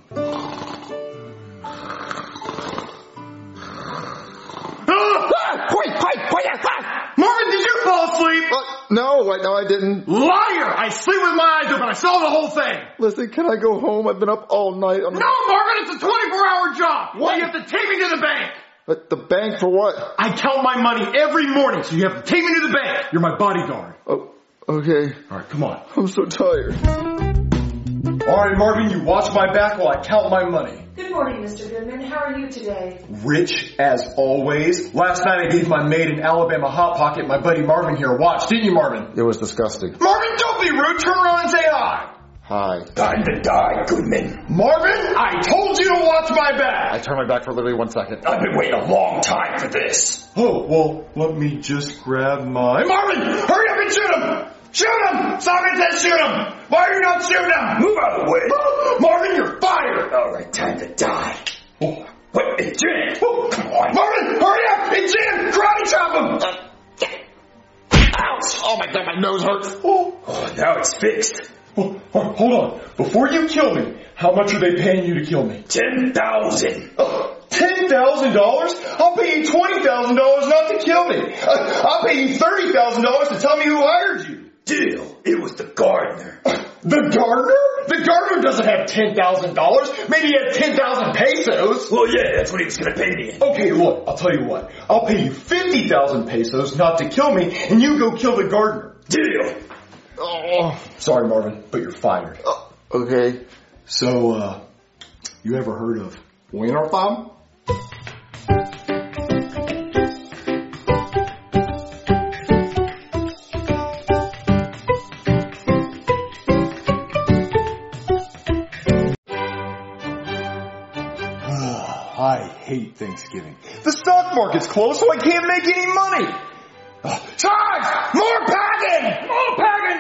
Ah! Wait, wait, wait, ah! Marvin, did you fall asleep? Uh, no, I, no, I didn't. Liar! I sleep with my eyes open. I saw the whole thing. Listen, can I go home? I've been up all night. I'm... No, Marvin, it's a twenty-four hour job. What? You have to take me to the bank. But the bank for what? I count my money every morning, so you have to take me to the bank. You're my bodyguard. Oh, okay. All right, come on. I'm so tired. All right, Marvin, you watch my back while I count my money. Good morning, Mister Goodman. How are you today? Rich as always. Last night I gave my maid in Alabama Hot Pocket, my buddy Marvin here, a watch, didn't you, Marvin? It was disgusting. Marvin, don't be rude. Turn around and say hi. Hi. Time to die, Goodman. Marvin, I told you to watch my I back. turned my back for literally one second. I've been waiting a long time for this. Oh, well, let me just grab my... Marvin, hurry up and shoot him. Shoot him! Simon says shoot him! Why are you not shooting him? Move out of the way. Marvin, you're fired! All right, time to die. Oh. Wait, it's Jen. Oh, come on. Marvin, hurry up! It's Jim! Karate chop him! Ouch! Oh my god, my nose hurts. Oh. Oh, now it's fixed. Oh, oh, hold on. Before you kill me, how much are they paying you to kill me? Ten thousand. Oh, ten thousand dollars? I'll pay you twenty thousand dollars not to kill me. Uh, I'll pay you thirty thousand dollars to tell me who hired you. Deal. It was the gardener. The gardener? The gardener doesn't have ten thousand dollars. Maybe he has ten thousand pesos. Well, yeah, that's what he was going to pay me. Okay, look, I'll tell you what. I'll pay you fifty thousand pesos not to kill me, and you go kill the gardener. Deal. Oh. Sorry, Marvin, but you're fired. Oh, okay. So, uh, you ever heard of Wiener Farm? I hate Thanksgiving. The stock market's closed, so I can't make any money. Oh, Chives! More packing! More packing,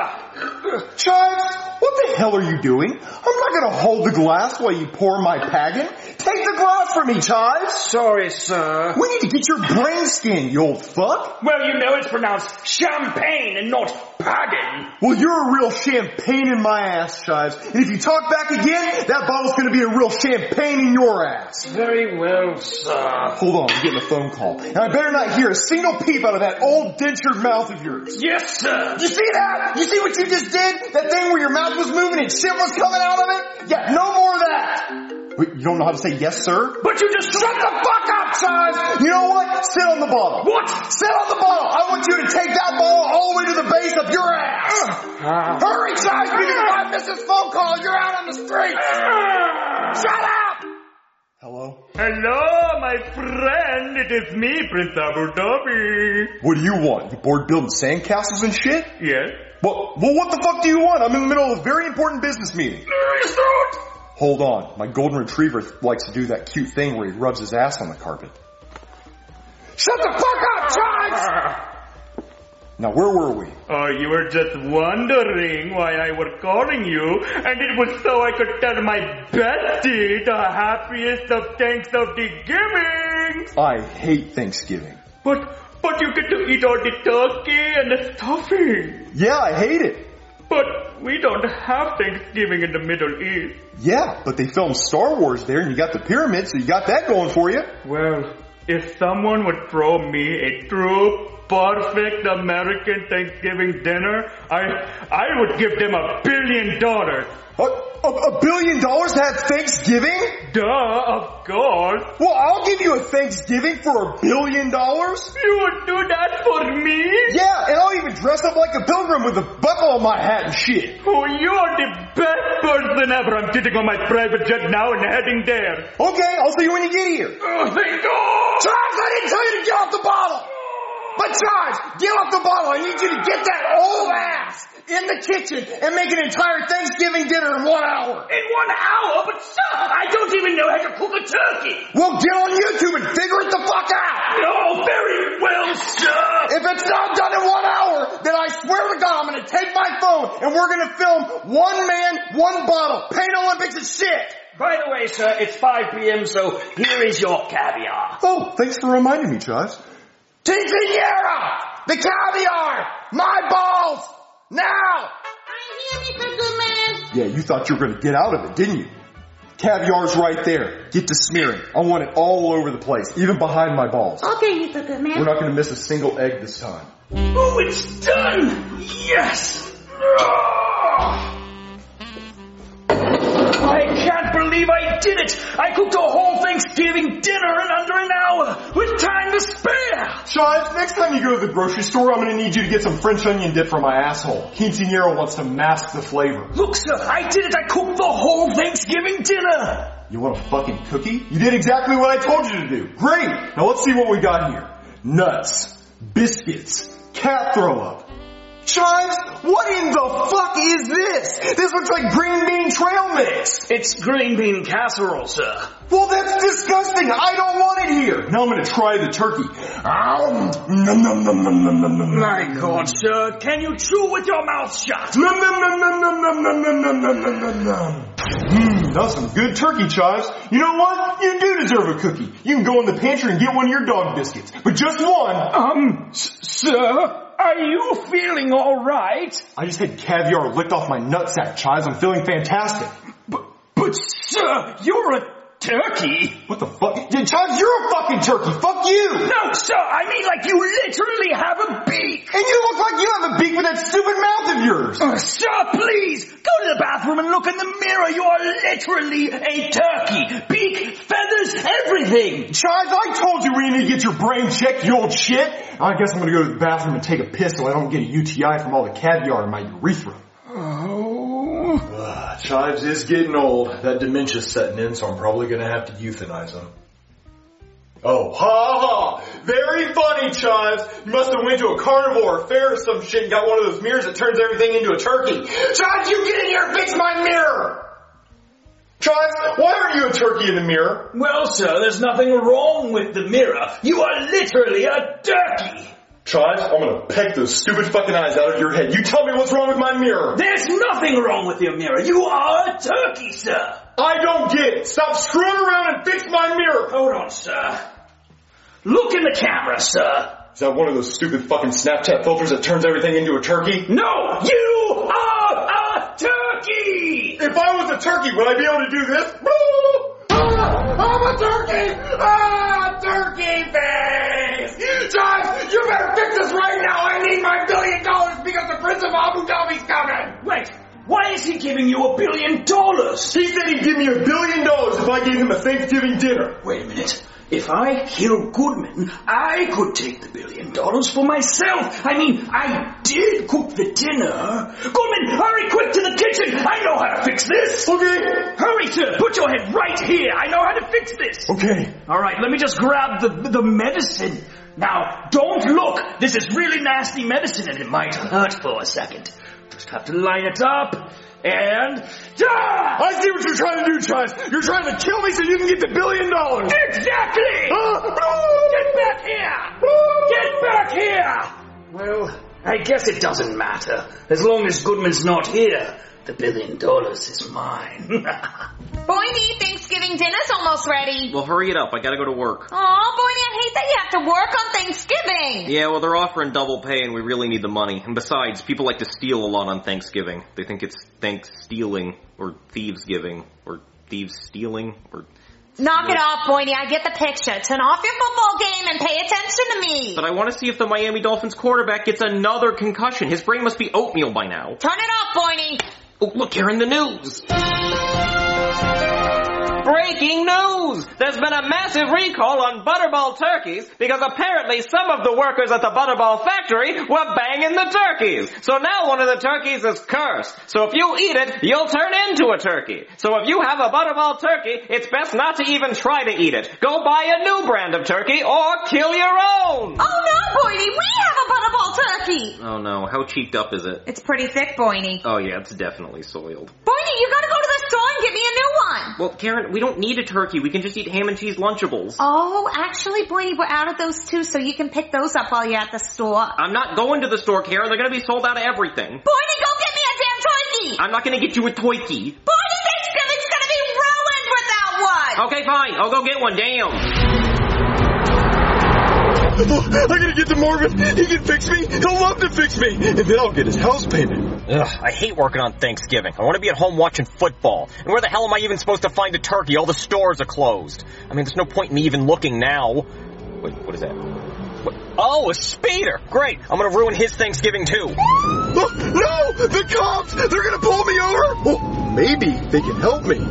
sir! Chives, what the hell are you doing? I'm not gonna hold the glass while you pour my pagan. Take the glass from me, Chives! Sorry, sir. We need to get your brain skinned, you old fuck! Well, you know it's pronounced champagne and not pagan. Well, you're a real champagne in my ass, Chives. And if you talk back again, that bottle's gonna be a real champagne in your ass. Very well, sir. Hold on, I'm getting a phone call. And I better not hear a single peep out of that old dentured mouth of yours. Yes, sir. You see that? You see what you just did? That thing where your mouth was moving and shit was coming out of it? Yeah, no more of that. Wait, you don't know how to say yes, sir? But you just shut the fuck up, Chives! You know what? Sit on the bottle. What? Sit on the bottle. I want you to take that bottle all the way to the base of your ass. Uh, Hurry, Chives, because if I miss this phone call, you're out on the street. Uh, shut up! Hello? Hello, my friend. It is me, Prince Abu Dhabi. What do you want? You bored building sandcastles and shit? Yes. Well, well, what the fuck do you want? I'm in the middle of a very important business meeting. Please don't. Hold on. My golden retriever likes to do that cute thing where he rubs his ass on the carpet. Shut the fuck up, Chives! Now, where were we? Oh, you were just wondering why I was calling you, and it was so I could tell my bestie the happiest of thanks of the giving. I hate Thanksgiving. But, but you get to eat all the turkey and the stuffing. Yeah, I hate it. But we don't have Thanksgiving in the Middle East. Yeah, but they filmed Star Wars there, and you got the pyramids, so you got that going for you. Well, if someone would throw me a true, perfect American Thanksgiving dinner, I I would give them a billion dollars. What? A, a billion dollars to have Thanksgiving? Duh, of course. Well, I'll give you a Thanksgiving for a billion dollars. You would do that for me? Yeah, and I'll even dress up like a pilgrim with a buckle on my hat and shit. Oh, you're the best person ever. I'm getting on my private jet now and heading there. Okay, I'll see you when you get here. Oh, thank God! Chives, I didn't tell you to get off the bottle! But Chives, get off the bottle. I need you to get that old ass in the kitchen and make an entire Thanksgiving dinner in one hour. In one hour? But sir, I don't even know how to cook a turkey. Well, get on YouTube and figure it the fuck out. No, very well, sir. If it's not done in one hour, then I swear to God, I'm going to take my phone and we're going to film one man, one bottle. Paint Olympics and shit. By the way, sir, it's five p.m., so here is your caviar. Oh, thanks for reminding me, Chives. Quinceañera! The caviar! My balls! Now! I'm here, Mister Goodman. Yeah, you thought you were going to get out of it, didn't you? Caviar's right there. Get to smearing. I want it all over the place, even behind my balls. Okay, Mister Goodman. We're not going to miss a single egg this time. Oh, it's done! Yes! I can't believe I did it! I cooked a whole Thanksgiving dinner in under an hour, with time to spare! Chives, next time you go to the grocery store, I'm going to need you to get some French onion dip for my asshole. Quinceañera wants to mask the flavor. Look, sir, I did it! I cooked the whole Thanksgiving dinner! You want a fucking cookie? You did exactly what I told you to do. Great! Now let's see what we got here. Nuts, biscuits, cat throw up. Chives, what in the fuck is this? This looks like green bean trail mix. It's green bean casserole, sir. Well, that's disgusting. I don't want it here. Now I'm going to try the turkey. Um, nom, nom, nom, nom, nom, nom, nom. My God, sir, can you chew with your mouth shut? Nom, nom, nom, nom, nom, nom, nom, nom, nom, nom, nom, nom, nom. Mmm, that's some good turkey, Chives. You know what? You do deserve a cookie. You can go in the pantry and get one of your dog biscuits. But just one. Um, s- sir... Are you feeling all right? I just had caviar licked off my nutsack, Chives. I'm feeling fantastic. But, but sir, you're a turkey. What the fuck? Yeah, Chives, you're a fucking turkey. Fuck you. No, sir, I mean like you literally have a beak. And you look like you have a beak with that stupid mouth of yours. Uh, sir, please, go to the bathroom and look in the mirror. You are literally a turkey. Beak, feathers, everything. Chives, I told you we need to get your brain checked, you old shit. I guess I'm going to go to the bathroom and take a piss so I don't get a U T I from all the caviar in my urethra. Oh. Uh, Chives is getting old. That dementia's setting in, so I'm probably going to have to euthanize him. Oh, ha ha! Very funny, Chives. You must have went to a carnivore or fair or some shit and got one of those mirrors that turns everything into a turkey. Chives, you get in here and fix my mirror! Chives, why aren't you a turkey in the mirror? Well, sir, there's nothing wrong with the mirror. You are literally a turkey. Chives, I'm gonna peck those stupid fucking eyes out of your head. You tell me what's wrong with my mirror. There's nothing wrong with your mirror. You are a turkey, sir. I don't get it. Stop screwing around and fix my mirror. Hold on, sir. Look in the camera, sir. Is that one of those stupid fucking Snapchat filters that turns everything into a turkey? No, you are a turkey. If I was a turkey, would I be able to do this? Ah, I'm a turkey! Ah, turkey face! Chives, you better fix this right now! I need my billion dollars because the Prince of Abu Dhabi's coming! Wait, why is he giving you a billion dollars? He said he'd give me a billion dollars if I gave him a Thanksgiving dinner. Wait a minute. If I kill Goodman, I could take the billion dollars for myself. I mean, I did cook the dinner. Goodman, hurry quick to the kitchen. I know how to fix this. Okay. Hurry, sir. Put your head right here. I know how to fix this. Okay. All right, let me just grab the, the medicine. Now, don't look. This is really nasty medicine and it might hurt for a second. Just have to line it up. And, ah! I see what you're trying to do, Chives. You're trying to kill me so you can get the billion dollars. Exactly! Uh, Get back here! Get back here! Well, I guess it doesn't matter. As long as Goodman's not here, the billion dollars is mine. Boydie, Thanksgiving dinner's almost ready. Well, hurry it up. I gotta go to work. Aw, Boydie, I hate that you have to work on Thanksgiving. Yeah, well, they're offering double pay and we really need the money. And besides, people like to steal a lot on Thanksgiving. They think it's thanks stealing, or thieves giving, or thieves stealing, or... Knock it off, Boydie. I get the picture. Turn off your football game and pay attention to me. But I want to see if the Miami Dolphins quarterback gets another concussion. His brain must be oatmeal by now. Turn it off, Boydie. Oh, look here in the news. Breaking news! There's been a massive recall on Butterball turkeys because apparently some of the workers at the Butterball factory were banging the turkeys. So now one of the turkeys is cursed. So if you eat it, you'll turn into a turkey. So if you have a Butterball turkey, it's best not to even try to eat it. Go buy a new brand of turkey or kill your own! Oh no, Boydie! We have a Butterball turkey! Oh no, how cheeked up is it? It's pretty thick, Boydie. Oh yeah, it's definitely soiled. Boydie, you gotta go to the store and get me a new one! Well, Karen, we don't need a turkey. We can just eat ham and cheese Lunchables. Oh, actually, Boydie, we're out of those too, so you can pick those up while you're at the store. I'm not going to the store, Karen. They're gonna be sold out of everything. Boydie, go get me a damn turkey! I'm not gonna get you a toykey. Boydie, Thanksgiving's gonna be ruined without one! Okay, fine. I'll go get one. Damn. Oh, I gotta get to Marvin. He can fix me. He'll love to fix me. And then I'll get his house payment. Ugh, I hate working on Thanksgiving. I want to be at home watching football. And where the hell am I even supposed to find a turkey? All the stores are closed. I mean, there's no point in me even looking now. Wait, what is that? What? Oh, a speeder! Great! I'm gonna ruin his Thanksgiving too. Oh, no! The cops! They're gonna pull me over! Well, maybe they can help me.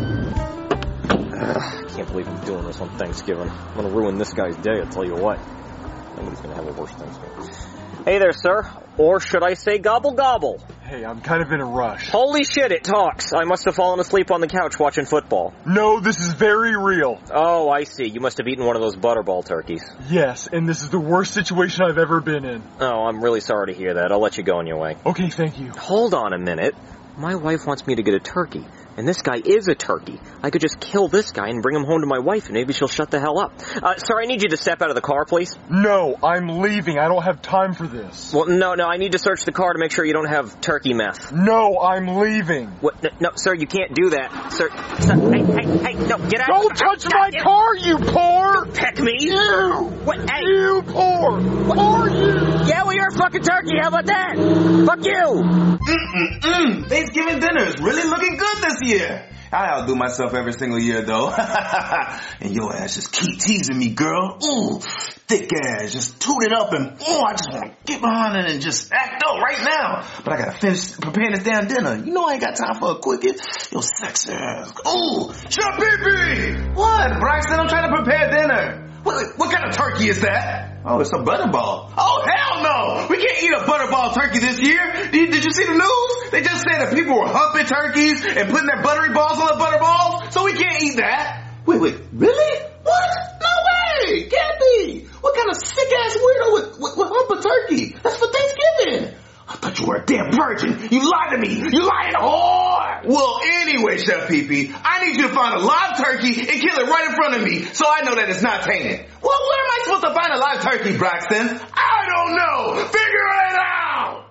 Ugh, I can't believe I'm doing this on Thanksgiving. I'm gonna ruin this guy's day, I'll tell you what. Nobody's gonna have a worse Thanksgiving. Hey there, sir. Or should I say gobble gobble? Hey, I'm kind of in a rush. Holy shit, it talks. I must have fallen asleep on the couch watching football. No, this is very real. Oh, I see. You must have eaten one of those Butterball turkeys. Yes, and this is the worst situation I've ever been in. Oh, I'm really sorry to hear that. I'll let you go on your way. Okay, thank you. Hold on a minute. My wife wants me to get a turkey. And this guy is a turkey. I could just kill this guy and bring him home to my wife, and maybe she'll shut the hell up. Uh, sir, I need you to step out of the car, please. No, I'm leaving. I don't have time for this. Well, no, no, I need to search the car to make sure you don't have turkey meth. No, I'm leaving. What? No, no sir, you can't do that. Sir, sir hey, hey, hey, no, get out. Don't touch my God, car, you poor! Peck me. You! What? Hey. You poor! Poor you! Yeah, well, you're a fucking turkey. How about that? Fuck you! Mm-mm-mm. Thanksgiving dinner is really looking good this year. I outdo myself every single year, though. And your ass just keep teasing me, girl. Ooh, thick ass, just toot it up and, ooh, I just want to get behind it and just act up right now. But I gotta finish preparing this damn dinner. You know I ain't got time for a quickie. Yo, sexy ass. Ooh, shut pee-pee! What, Braxton? I'm trying to prepare dinner. What, what kind of turkey is that? Oh, it's a Butterball. Oh, hell no! We can't eat a Butterball turkey this year. Did, did you see the news? They just said that people were humping turkeys and putting their buttery balls on the Butterballs, so we can't eat that. Wait, wait, really? What? No way! Can't be! What kind of sick-ass weirdo would, would, would hump a turkey? That's for Thanksgiving. I thought you were a damn virgin. You lied to me. You lying whore. Well, anyway, Chef Pee-Pee, I need you to find a live turkey and kill it right in front of me so I know that it's not tainted. Well, where am I supposed to find a live turkey, Braxton? I don't know. Figure it out.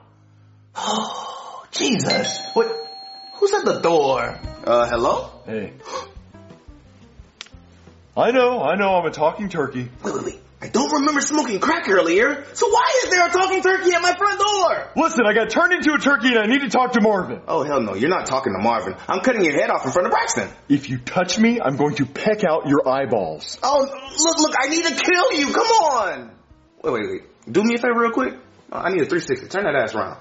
Oh, Jesus. What? Who's at the door? Uh, hello? Hey. I know, I know, I'm a talking turkey. Wait, wait, wait. I don't remember smoking crack earlier, so why is there a talking turkey at my front door? Listen, I got turned into a turkey and I need to talk to Marvin. Oh, hell no, you're not talking to Marvin. I'm cutting your head off in front of Braxton. If you touch me, I'm going to peck out your eyeballs. Oh, look, look, I need to kill you. Come on. Wait, wait, wait. Do me a favor real quick. I need a three sixty. Turn that ass around.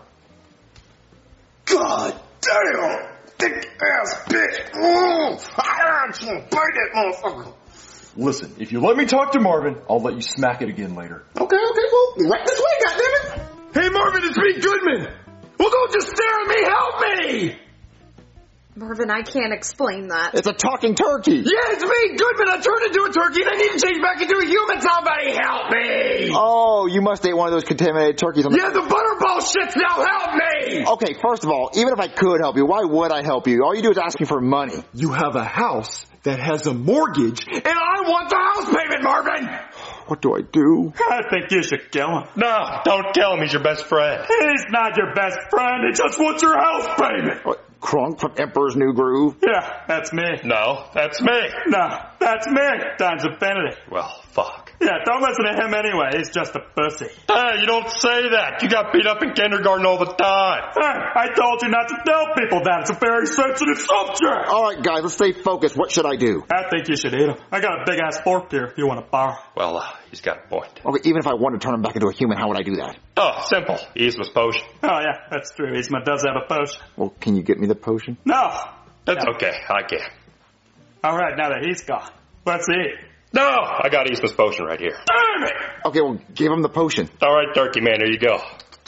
God damn. Thick ass bitch. Mm. I'm gonna bite that motherfucker. Listen, if you let me talk to Marvin, I'll let you smack it again later. Okay, okay, well, right this way, goddammit. Hey, Marvin, it's me, Goodman. Well, don't just stare at me. Help me. Marvin, I can't explain that. It's a talking turkey. Yeah, it's me, Goodman. I turned into a turkey and I need to change back into a human. Somebody help me. Oh, you must ate one of those contaminated turkeys. On the- yeah, the Butterball shit's now. Help me. Okay, first of all, even if I could help you, why would I help you? All you do is ask me for money. You have a house that has a mortgage, and I want the house payment, Marvin! What do I do? I think you should kill him. No, don't kill him. He's your best friend. He's not your best friend. He just wants your house payment. What, Crunk from Emperor's New Groove? Yeah, that's me. No, that's me. No, that's me. Times infinity. Well, fuck. Yeah, don't listen to him anyway. He's just a pussy. Hey, you don't say that. You got beat up in kindergarten all the time. Hey, I told you not to tell people that. It's a very sensitive subject. All right, guys, let's stay focused. What should I do? I think you should eat him. I got a big-ass fork here if you want to borrow. Well, uh, he's got a point. Okay, even if I wanted to turn him back into a human, how would I do that? Oh, simple. Yzma's potion. Oh, yeah, that's true. Yzma does have a potion. Well, can you get me the potion? No. That's no. okay. I can. All right, now that he's gone, let's eat. No, I got Yzma's potion right here. Damn it! Okay, well, give him the potion. All right, Turkey Man, here you go.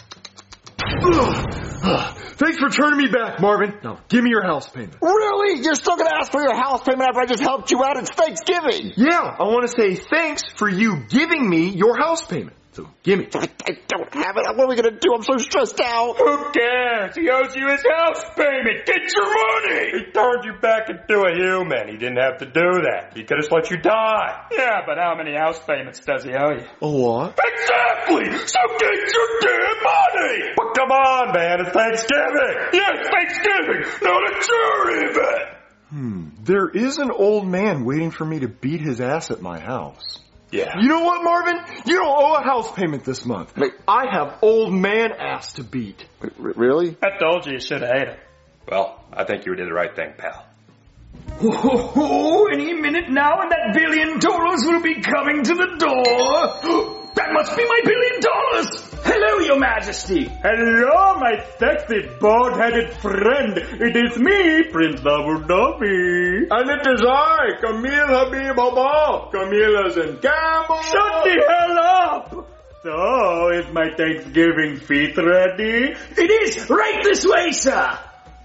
Thanks for turning me back, Marvin. Now, give me your house payment. Really? You're still gonna ask for your house payment after I just helped you out? It's Thanksgiving. Yeah, I want to say thanks for you giving me your house payment. So, give me. I, I don't have it. What are we gonna do? I'm so stressed out. Who cares? He owes you his house payment. Get your money! He turned you back into a human. He didn't have to do that. He could have let you die. Yeah, but how many house payments does he owe you? A lot. Exactly! So get your damn money! But come on, man. It's Thanksgiving. Yes, Thanksgiving. Not a jury event. Hmm. There is an old man waiting for me to beat his ass at my house. Yeah. You know what, Marvin? You don't owe a house payment this month. Wait. I have old man ass to beat. R- really? I told you you should have ate him. Well, I think you did the right thing, pal. Oh, any minute now and that billion dollars will be coming to the door. That must be my billion dollars. Hello, Your Majesty. Hello, my sexy bald-headed friend. It is me, Prince Abu Dhabi. And it is I, Camille Habib Abba. Camilla's in Camel. Shut the hell up! So, is my Thanksgiving feast ready? It is right this way, sir.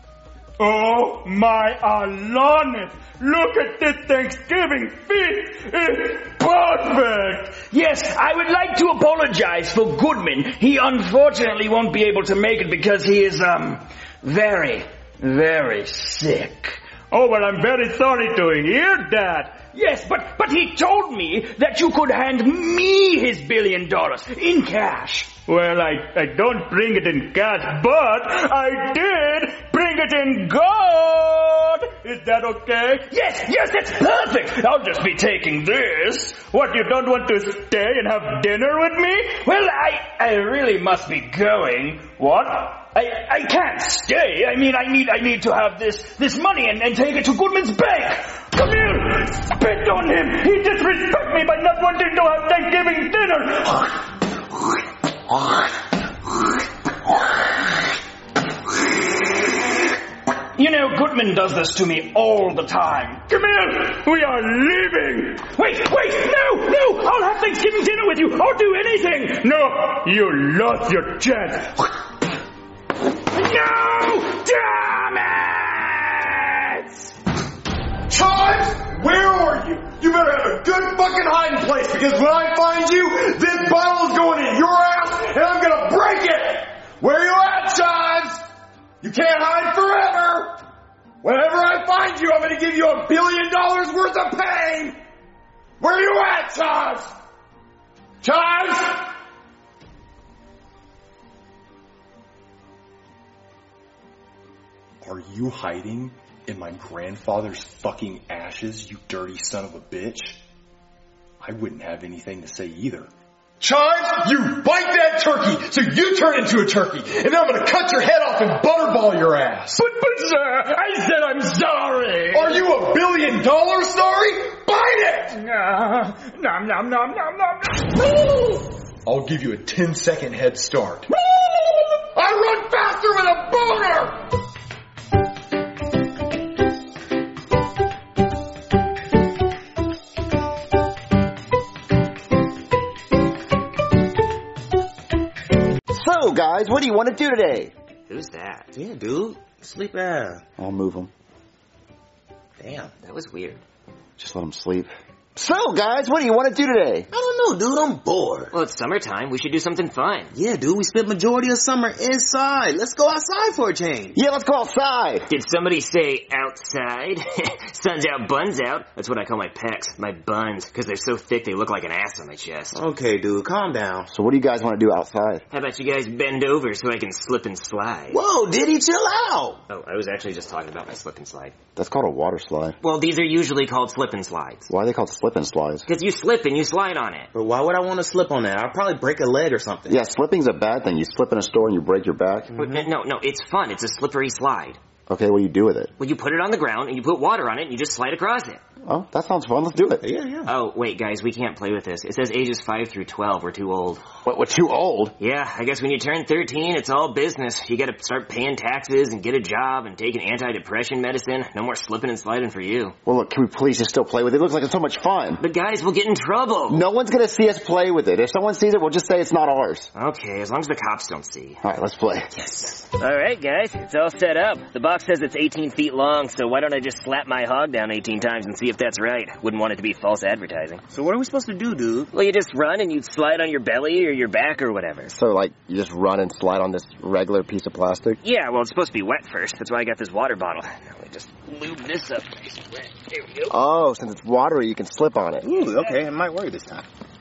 Oh my Alanis! Look at this Thanksgiving feast! It's perfect! Yes, I would like to apologize for Goodman. He unfortunately won't be able to make it because he is, um, very, very sick. Oh, well, I'm very sorry to hear that. Yes, but, but he told me that you could hand me his billion dollars in cash. Well, I, I don't bring it in cash, but I did bring it in gold! Is that okay? Yes, yes, that's perfect! I'll just be taking this. What, you don't want to stay and have dinner with me? Well, I, I really must be going. What? I, I can't stay. I mean, I need, I need to have this, this money and, and take it to Goodman's bank. Come here! Spit on him! He disrespected me by not wanting to have Thanksgiving dinner! You know, Goodman does this to me all the time. Come here! We are leaving! Wait, wait! No, no! I'll have Thanksgiving dinner with you! I'll do anything! No! You lost your chance! No! Damn it! Chives, where are you? You better have a good fucking hiding place because when I find you, this bottle is going in your ass and I'm gonna break it! Where you at, Chives? You can't hide forever! Whenever I find you, I'm gonna give you a billion dollars worth of pain! Where you at, Chives? Chives? Are you hiding in my grandfather's fucking ashes, you dirty son of a bitch? I wouldn't have anything to say either. Chives, you bite that turkey, so you turn into a turkey, and then I'm gonna cut your head off and butterball your ass. But, but sir, I said I'm sorry. Are you a billion dollars sorry? Bite it! Uh, nom nom nom nom nom. I'll give you a ten second head start. I run faster with a boner! So, guys, what do you want to do today? Who's that? Yeah, dude. Sleep out. I'll move him. Damn, that was weird. Just let him sleep. So, guys, what do you want to do today? I don't know, dude. I'm bored. Well, it's summertime. We should do something fun. Yeah, dude. We spent majority of summer inside. Let's go outside for a change. Yeah, let's go outside. Did somebody say outside? Sun's out, buns out. That's what I call my pecs, my buns, because they're so thick they look like an ass on my chest. Okay, dude. Calm down. So what do you guys want to do outside? How about you guys bend over so I can slip and slide? Whoa, Diddy, chill out. Oh, I was actually just talking about my slip and slide. That's called a water slide. Well, these are usually called slip and slides. Why are they called slip and slides? Because you slip and you slide on it. But why would I want to slip on that? I'd probably break a leg or something. Yeah, slipping's a bad thing. You slip in a store and you break your back. Mm-hmm. No, no, it's fun. It's a slippery slide. Okay, what do you do with it? Well, you put it on the ground and you put water on it and you just slide across it. Oh, that sounds fun. Let's do it. Yeah, yeah. Oh, wait, guys, we can't play with this. It says ages five through twelve. We're too old. What, we're too old? Yeah, I guess when you turn thirteen, it's all business. You gotta start paying taxes and get a job and taking antidepressant medicine. No more slipping and sliding for you. Well, look, can we please just still play with it? It looks like it's so much fun. But guys, we'll get in trouble. No one's gonna see us play with it. If someone sees it, we'll just say it's not ours. Okay, as long as the cops don't see. All right, let's play. Yes. All right, guys, it's all set up. The box says it's eighteen feet long, so why don't I just slap my hog down eighteen times and see if that's right? Wouldn't want it to be false advertising. So what are we supposed to do, dude? Well, you just run and you slide on your belly or your back or whatever. So, like, you just run and slide on this regular piece of plastic? Yeah, well, it's supposed to be wet first. That's why I got this water bottle. Now we just lube this up nice and wet. There we go. Oh, since it's watery, you can slip on it. Ooh, okay, it might work this time.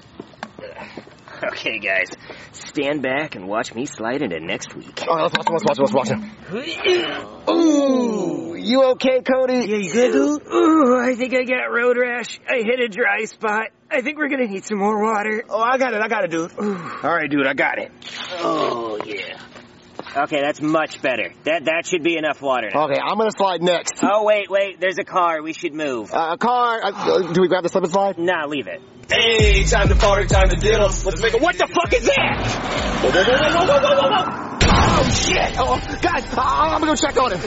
Okay, guys, stand back and watch me slide into next week. Oh, let's watch, let's watch, let's watch him. Ooh, you okay, Cody? Yeah, you good, dude? Ooh, I think I got road rash. I hit a dry spot. I think we're gonna need some more water. Oh, I got it, I got it, dude. Ooh. All right, dude, I got it. Oh, yeah. Okay, that's much better. That that should be enough water now. Okay, I'm gonna slide next. Oh, wait, wait, there's a car. We should move. Uh, a car? Uh, do we grab the slip and slide? Nah, leave it. Hey, time to party, time to diddle. Let's make a... What the fuck is that? Whoa, whoa, whoa, whoa, whoa, whoa, whoa. Oh, shit! Oh, guys, uh, I'm gonna go check on him.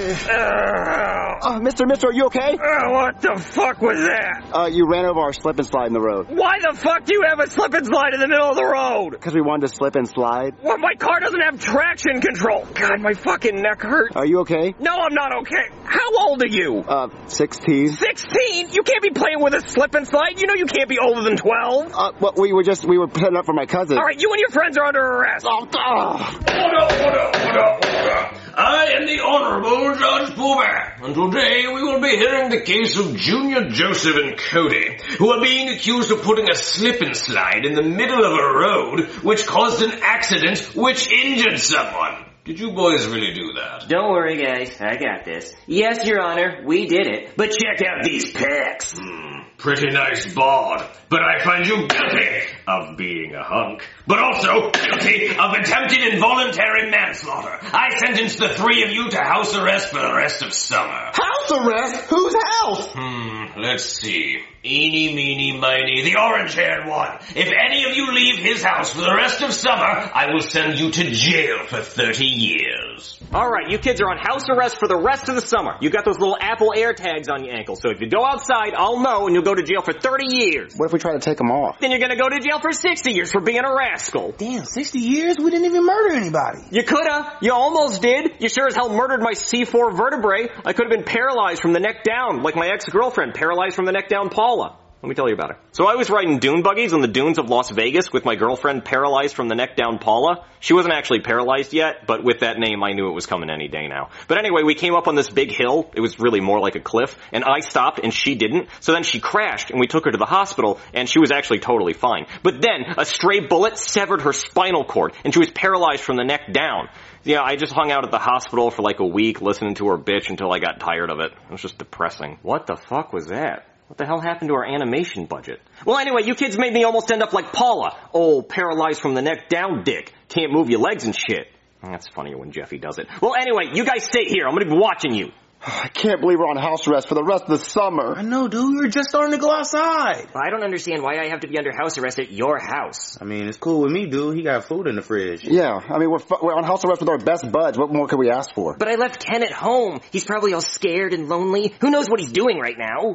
Uh, mister, mister, are you okay? Uh, what the fuck was that? Uh, you ran over our slip and slide in the road. Why the fuck do you have a slip and slide in the middle of the road? Because we wanted to slip and slide. Well, my car doesn't have traction control. God, my fucking neck hurts. Are you okay? No, I'm not okay. How old are you? Uh, sixteen. sixteen? You can't be playing with a slip and slide. You know you can't be older than twelve. Uh, well, we were just, we were putting up for my cousin. All right, you and your friends are under arrest. Oh, oh. What up, what up, what up, what up? I am the Honorable Judge Poober, and today we will be hearing the case of Junior Joseph and Cody, who are being accused of putting a slip and slide in the middle of a road, which caused an accident which injured someone. Did you boys really do that? Don't worry, guys. I got this. Yes, Your Honor, we did it. But check out these pics. Hmm, pretty nice bod. But I find you guilty of being a hunk. But also guilty of attempted involuntary manslaughter. I sentence the three of you to house arrest for the rest of summer. House arrest? Whose house? Hmm, let's see. Eeny, meeny, miny, the orange-haired one. If any of you leave his house for the rest of summer, I will send you to jail for thirty years. All right, you kids are on house arrest for the rest of the summer. You got those little Apple Air tags on your ankles, so if you go outside, I'll know and you'll go to jail for thirty years. What if we try to take them off? Then you're gonna go to jail for sixty years for being a rascal. Damn, sixty years? We didn't even murder anybody. You coulda. You almost did. You sure as hell murdered my C four vertebrae. I could have been paralyzed from the neck down, like my ex-girlfriend, paralyzed from the neck down, Paula. Let me tell you about her. So I was riding dune buggies on the dunes of Las Vegas with my girlfriend paralyzed from the neck down, Paula. She wasn't actually paralyzed yet, but with that name I knew it was coming any day now. But anyway, we came up on this big hill. It was really more like a cliff, and I stopped and she didn't. So then she crashed and we took her to the hospital and she was actually totally fine. But then a stray bullet severed her spinal cord and she was paralyzed from the neck down. Yeah, I just hung out at the hospital for like a week listening to her bitch until I got tired of it. It was just depressing. What the fuck was that? What the hell happened to our animation budget? Well, anyway, you kids made me almost end up like Paula. Oh, paralyzed from the neck down dick. Can't move your legs and shit. That's funnier when Jeffy does it. Well, anyway, you guys stay here. I'm gonna be watching you. I can't believe we're on house arrest for the rest of the summer. I know, dude. We were just starting to go outside. I don't understand why I have to be under house arrest at your house. I mean, it's cool with me, dude. He got food in the fridge. Yeah, I mean, we're, fu- we're on house arrest with our best buds. What more could we ask for? But I left Ken at home. He's probably all scared and lonely. Who knows what he's doing right now?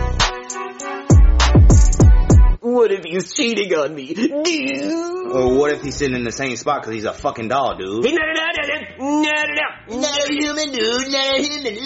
What if he's cheating on me? Or what if he's sitting in the same spot because he's a fucking doll, dude? No, no, no, no, no, no, no. Not a human, dude. Not a human.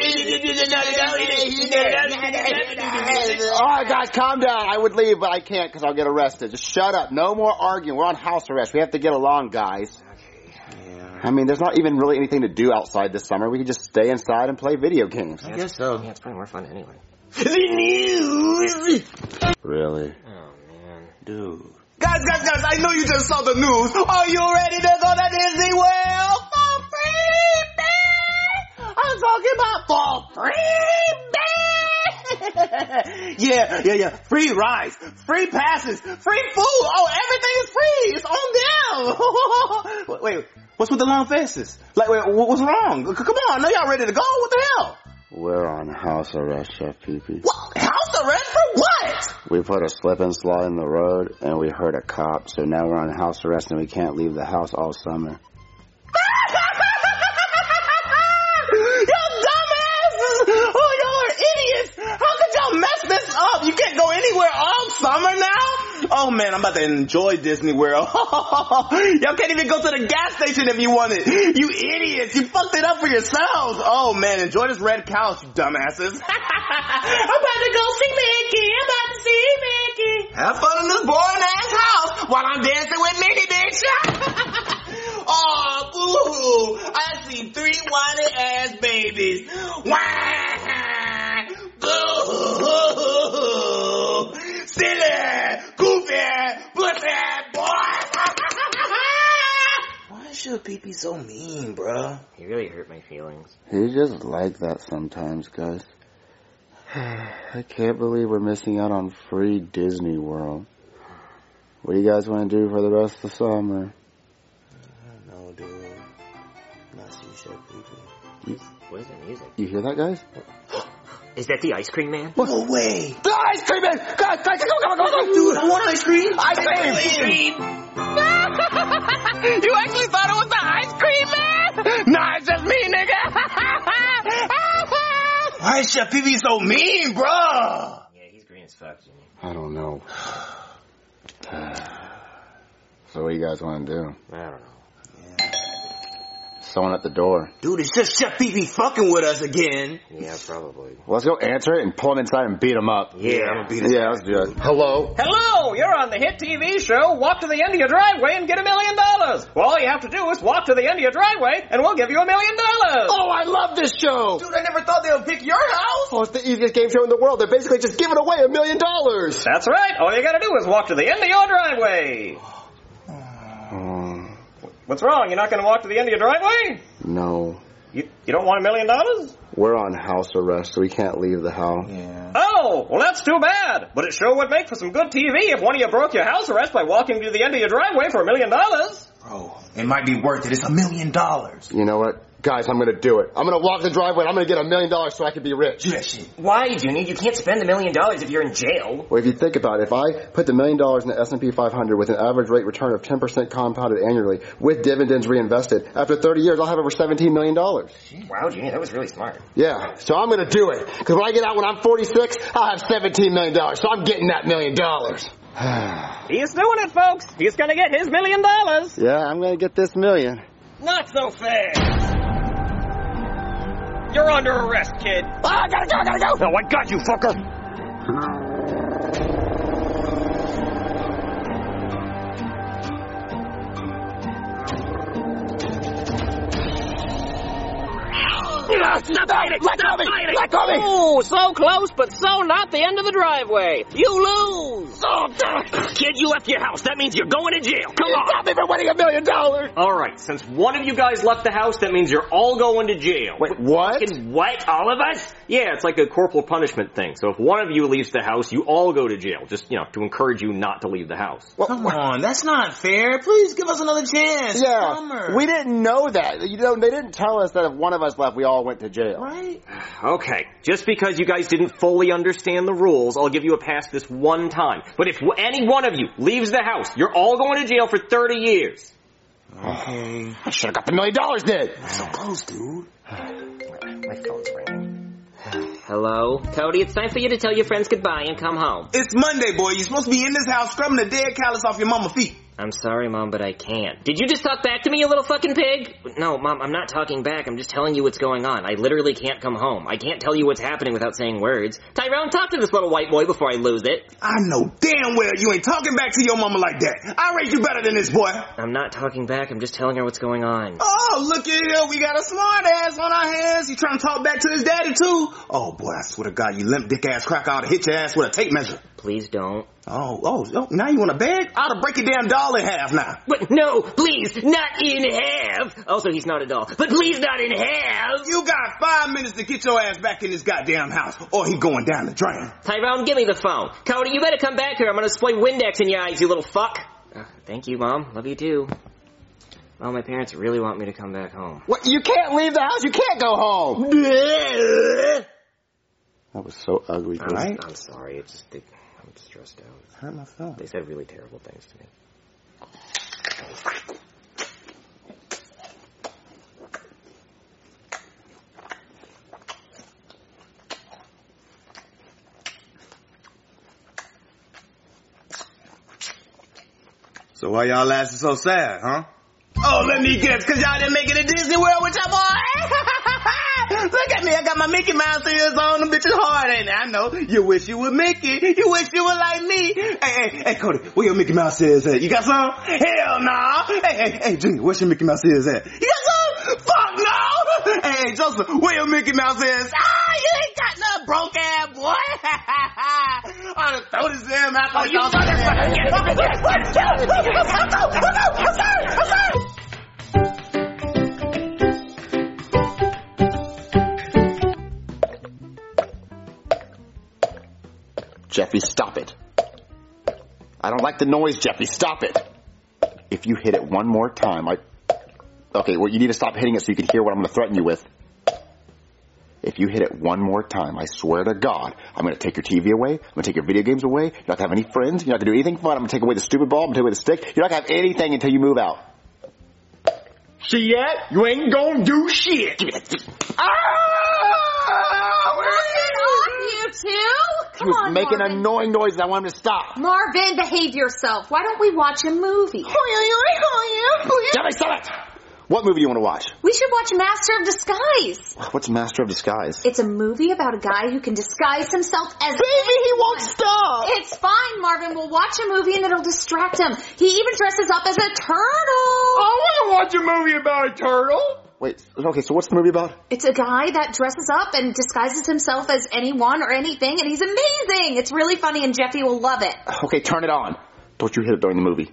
All right, guys, calm down. I would leave, but I can't because I'll get arrested. Just shut up. No more arguing. We're on house arrest. We have to get along, guys. Yeah. I mean, there's not even really anything to do outside this summer. We can just stay inside and play video games. I guess so. Yeah, it's probably more fun anyway. The news! Really? Oh, man. Dude. Guys, guys, guys, I know you just saw the news. Are you ready to go to Disney World for free, man? I'm talking about for free, man. yeah, yeah, yeah. Free rides, free passes, free food. Oh, everything is free. It's on them. Wait, what's with the long faces? Like, wait, what's wrong? Come on, I know y'all ready to go. What the hell? We're on house arrest, Chef Pee-Pee. What? House arrest for what? We put a slip and slide in the road, and we hurt a cop, so now we're on house arrest and we can't leave the house all summer. You can't go anywhere all summer now? Oh man, I'm about to enjoy Disney World. Y'all can't even go to the gas station if you wanted. You idiots, you fucked it up for yourselves. Oh man, enjoy this red couch, you dumbasses. I'm about to go see Mickey. I'm about to see Mickey. Have fun in this boring ass house while I'm dancing with Mickey, bitch. Oh, boo-hoo. I see three whiny ass babies. Wah! Boo-hoo! Silly, goofy, pussy boy. Why is Chef Pee-Pee so mean, bruh? He really hurt my feelings. He's just like that sometimes, guys. I can't believe we're missing out on free Disney World. What do you guys want to do for the rest of the summer? I don't know, dude. Not see Chef Pee-Pee. You, what is the music? You hear that, guys? Is that the ice cream man? No way! The ice cream man! Guys, guys, go, go, go, go! Dude, I want ice cream! Ice cream! Ice cream! You actually thought it was the ice cream man? Nah, it's just me, nigga! Why is Chef Pee-Pee so mean, bro? Yeah, he's green as fuck, Jimmy. I don't know. So what do you guys want to do? I don't know. Someone at the door. Dude, it's just Chef Pee-Pee fucking with us again. Yeah, probably. Well, let's go answer it and pull him inside and beat him up. Yeah, I'm gonna beat his Yeah, let's do it. Hello? Hello! You're on the hit T V show Walk to the End of Your Driveway and Get a Million Dollars. Well, all you have to do is walk to the end of your driveway and we'll give you a million dollars. Oh, I love this show! Dude, I never thought they would pick your house. Oh, it's the easiest game show in the world. They're basically just giving away a million dollars. That's right. All you gotta do is walk to the end of your driveway. Um, What's wrong? You're not gonna walk to the end of your driveway? no. You, you don't want a million dollars? We're on house arrest, so we can't leave the house. Yeah. Oh, well that's too bad. But it sure would make for some good T V if one of you broke your house arrest by walking to the end of your driveway for a million dollars. Bro, it might be worth it. It's a million dollars. You know what? Guys, I'm gonna do it. I'm gonna walk the driveway and I'm gonna get a million dollars so I can be rich. Do that shit. Why, Junie? You can't spend a million dollars if you're in jail. Well, if you think about it, if I put the million dollars in the S and P five hundred with an average rate return of ten percent compounded annually with dividends reinvested, after thirty years, I'll have over seventeen million dollars. Wow, Junie, that was really smart. Yeah, so I'm gonna do it. Because when I get out when I'm forty-six, I'll have seventeen million dollars. So I'm getting that million dollars. He's doing it, folks. He's gonna get his million dollars. Yeah, I'm gonna get this million. Not so fast. You're under arrest, kid. Oh, I gotta go, I gotta go! Oh, I got you, fucker. Stop fighting! Let go of me! Let go of me! Oh, so close, but so not the end of the driveway. You lose. Oh, kid, you left your house. That means you're going to jail. Come on! Stop me from winning a million dollars! All right, since one of you guys left the house, that means you're all going to jail. Wait, what? Fucking what? All of us? Yeah, it's like a corporal punishment thing. So if one of you leaves the house, you all go to jail. Just, you know, to encourage you not to leave the house. Well, come on, that's not fair. Please give us another chance. Yeah, Summer. we didn't know that. You know, they didn't tell us that if one of us left, we all went to jail. Right? Okay, just because you guys didn't fully understand the rules, I'll give you a pass this one time. But if any one of you leaves the house, you're all going to jail for thirty years. Okay. I should have got the million dollars then. So close, dude. My phone's ringing. Hello? Cody, it's time for you to tell your friends goodbye and come home. It's Monday, boy. You're supposed to be in this house scrubbing the dead callus off your mama's feet. I'm sorry, Mom, but I can't. Did you just talk back to me, you little fucking pig? No, Mom, I'm not talking back. I'm just telling you what's going on. I literally can't come home. I can't tell you what's happening without saying words. Tyrone, talk to this little white boy before I lose it. I know damn well you ain't talking back to your mama like that. I rate you better than this, boy. I'm not talking back. I'm just telling her what's going on. Oh, look at here. We got a smart ass on our hands. He trying to talk back to his daddy, too. Oh, boy, I swear to God, you limp dick ass cracker, I ought to hit your ass with a tape measure. Please don't. Oh, oh, oh, now you want to beg? I ought to break it down, dog. all in half now. But no, please, not in half. Also, he's not a doll. But please, not in half. You got five minutes to get your ass back in this goddamn house, or he going down the drain. Tyrone, give me the phone. Cody, you better come back here. I'm gonna spray Windex in your eyes, you little fuck. Uh, thank you, Mom. Love you too. Well, my parents really want me to come back home. What? You can't leave the house. You can't go home. That was so ugly. I'm, Right? I'm sorry. It's just they, I'm stressed out. Hurt my feelings. They said really terrible things to me. So why y'all lasting so sad, huh? Oh, let me guess, cause y'all didn't make it to Disney World with your boy? Look at me, I got my Mickey Mouse ears on, them bitches hard, ain't I know. You wish you were Mickey, you wish you were like me. Hey, hey, hey, Cody, where your Mickey Mouse ears at? You got some? Hell nah. Hey, hey, hey, Junior, where's your Mickey Mouse ears at? You got some? Fuck no. Hey, hey, Joseph, where your Mickey Mouse ears? Ah, you ain't got no broke ass boy. I'm gonna throw this damn out. Oh, you motherfucker. I'm sorry, I'm sorry. Jeffy, stop it. I don't like the noise, Jeffy. Stop it. If you hit it one more time, I... Okay, well, you need to stop hitting it so you can hear what I'm going to threaten you with. If you hit it one more time, I swear to God, I'm going to take your T V away. I'm going to take your video games away. You're not going to have any friends. You're not going to do anything fun. I'm going to take away the stupid ball. I'm going to take away the stick. You're not going to have anything until you move out. See that? You ain't gonna do shit. Give me that. Ah! You two? Come He was on, making Marvin. annoying noises. I want him to stop. Marvin, behave yourself. Why don't we watch a movie? Jeffy, stop it. What movie do you want to watch? We should watch Master of Disguise. What's Master of Disguise? It's a movie about a guy who can disguise himself as... Baby, he won't stop. It's fine, Marvin. We'll watch a movie and it'll distract him. He even dresses up as a turtle. I want to watch a movie about a turtle. Wait, okay, so what's the movie about? It's a guy that dresses up and disguises himself as anyone or anything, and he's amazing. It's really funny, and Jeffy will love it. Okay, turn it on. Don't you hit it during the movie.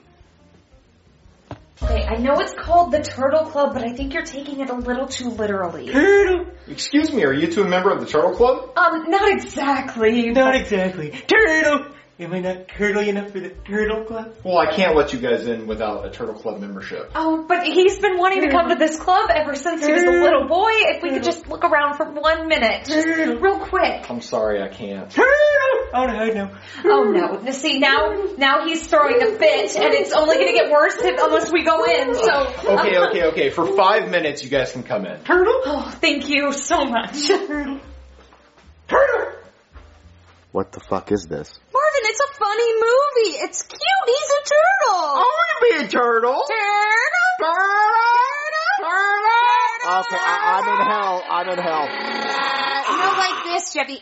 Okay, I know it's called the Turtle Club, but I think you're taking it a little too literally. Turtle. Excuse me, are you two a member of the Turtle Club? Um, not exactly. Not exactly. Turtle! Am I not turtly enough for the Turtle Club? Well, I can't let you guys in without a Turtle Club membership. Oh, but he's been wanting to come to this club ever since he was a little boy. If we could just look around for one minute. Just real quick. I'm sorry, I can't. Turtle! Oh no, no. Oh no. Now, see, now, now he's throwing a fit, and it's only gonna get worse if, unless we go in, so... Okay, okay, okay. For five minutes, you guys can come in. Turtle? Oh, thank you so much. Turtle. Turtle! What the fuck is this? Marvin, it's a funny movie. It's cute. He's a turtle. I want to be a turtle. Turtle. Turtle. Turtle. Okay, I, I'm in hell. I'm in hell. You know, like this, Jeffy.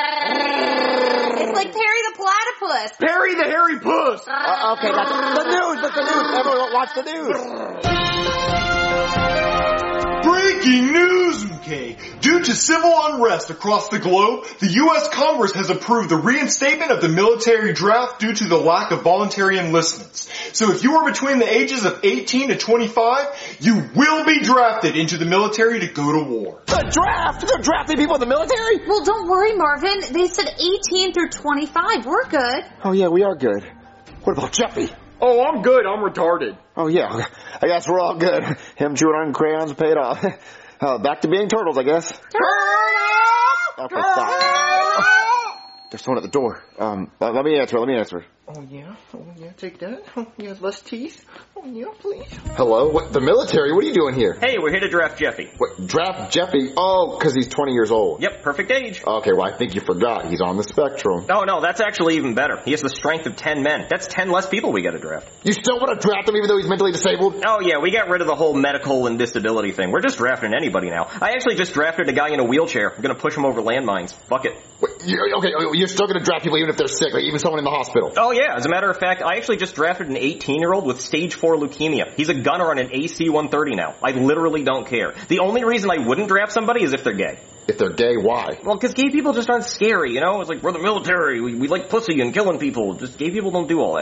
It's like Perry the Platypus. Perry the Hairy Puss. Uh, okay, that's the news. That's the news. Everyone watch the news. Breaking news, okay. Due to civil unrest across the globe, the U S Congress has approved the reinstatement of the military draft due to the lack of voluntary enlistments. So if you are between the ages of eighteen to twenty-five, you will be drafted into the military to go to war. The draft? They're drafting people in the military? Well, don't worry, Marvin. They said eighteen through twenty-five. We're good. Oh, yeah, we are good. What about Jeffy? Oh, I'm good. I'm retarded. Oh, yeah. I guess we're all good. Him chewing on crayons paid off. Uh, back to being turtles, I guess. Turtle! Okay, stop. There's someone at the door. Um, uh, let me answer. Let me answer. Oh, yeah? Oh, yeah, take that. Oh, yeah, less teeth. Oh, yeah, please. Hello? What? The military? What are you doing here? Hey, we're here to draft Jeffy. What? Draft Jeffy? Oh, because he's twenty years old. Yep, perfect age. Okay, well, I think you forgot. He's on the spectrum. No, no, that's actually even better. He has the strength of ten men. That's ten less people we gotta draft. You still want to draft him even though he's mentally disabled? Oh, yeah, we got rid of the whole medical and disability thing. We're just drafting anybody now. I actually just drafted a guy in a wheelchair. I'm gonna push him over landmines. Fuck it. Wait, you, okay, you're still going to draft people even if they're sick, like even someone in the hospital? Oh, yeah. As a matter of fact, I actually just drafted an eighteen-year-old with stage four leukemia. He's a gunner on an A C one thirty now. I literally don't care. The only reason I wouldn't draft somebody is if they're gay. If they're gay, why? Well, because gay people just aren't scary, you know? It's like, we're the military, we, we like pussy and killing people. Just gay people don't do all that.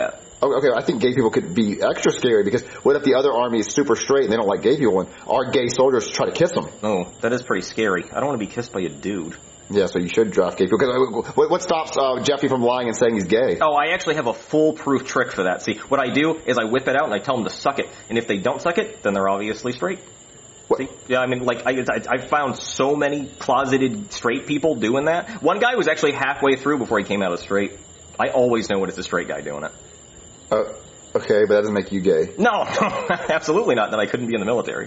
Okay, I think gay people could be extra scary because what if the other army is super straight and they don't like gay people and our gay soldiers try to kiss them? Oh, that is pretty scary. I don't want to be kissed by a dude. Yeah, so you should draft gay people. Because what stops uh, Jeffy from lying and saying he's gay? Oh, I actually have a foolproof trick for that. See, what I do is I whip it out and I tell them to suck it. And if they don't suck it, then they're obviously straight. What? See? Yeah, I mean, like, I, I, I found so many closeted straight people doing that. One guy was actually halfway through before he came out as straight. I always know when it's a straight guy doing it. Uh, okay, but that doesn't make you gay. No, absolutely not. Then I couldn't be in the military.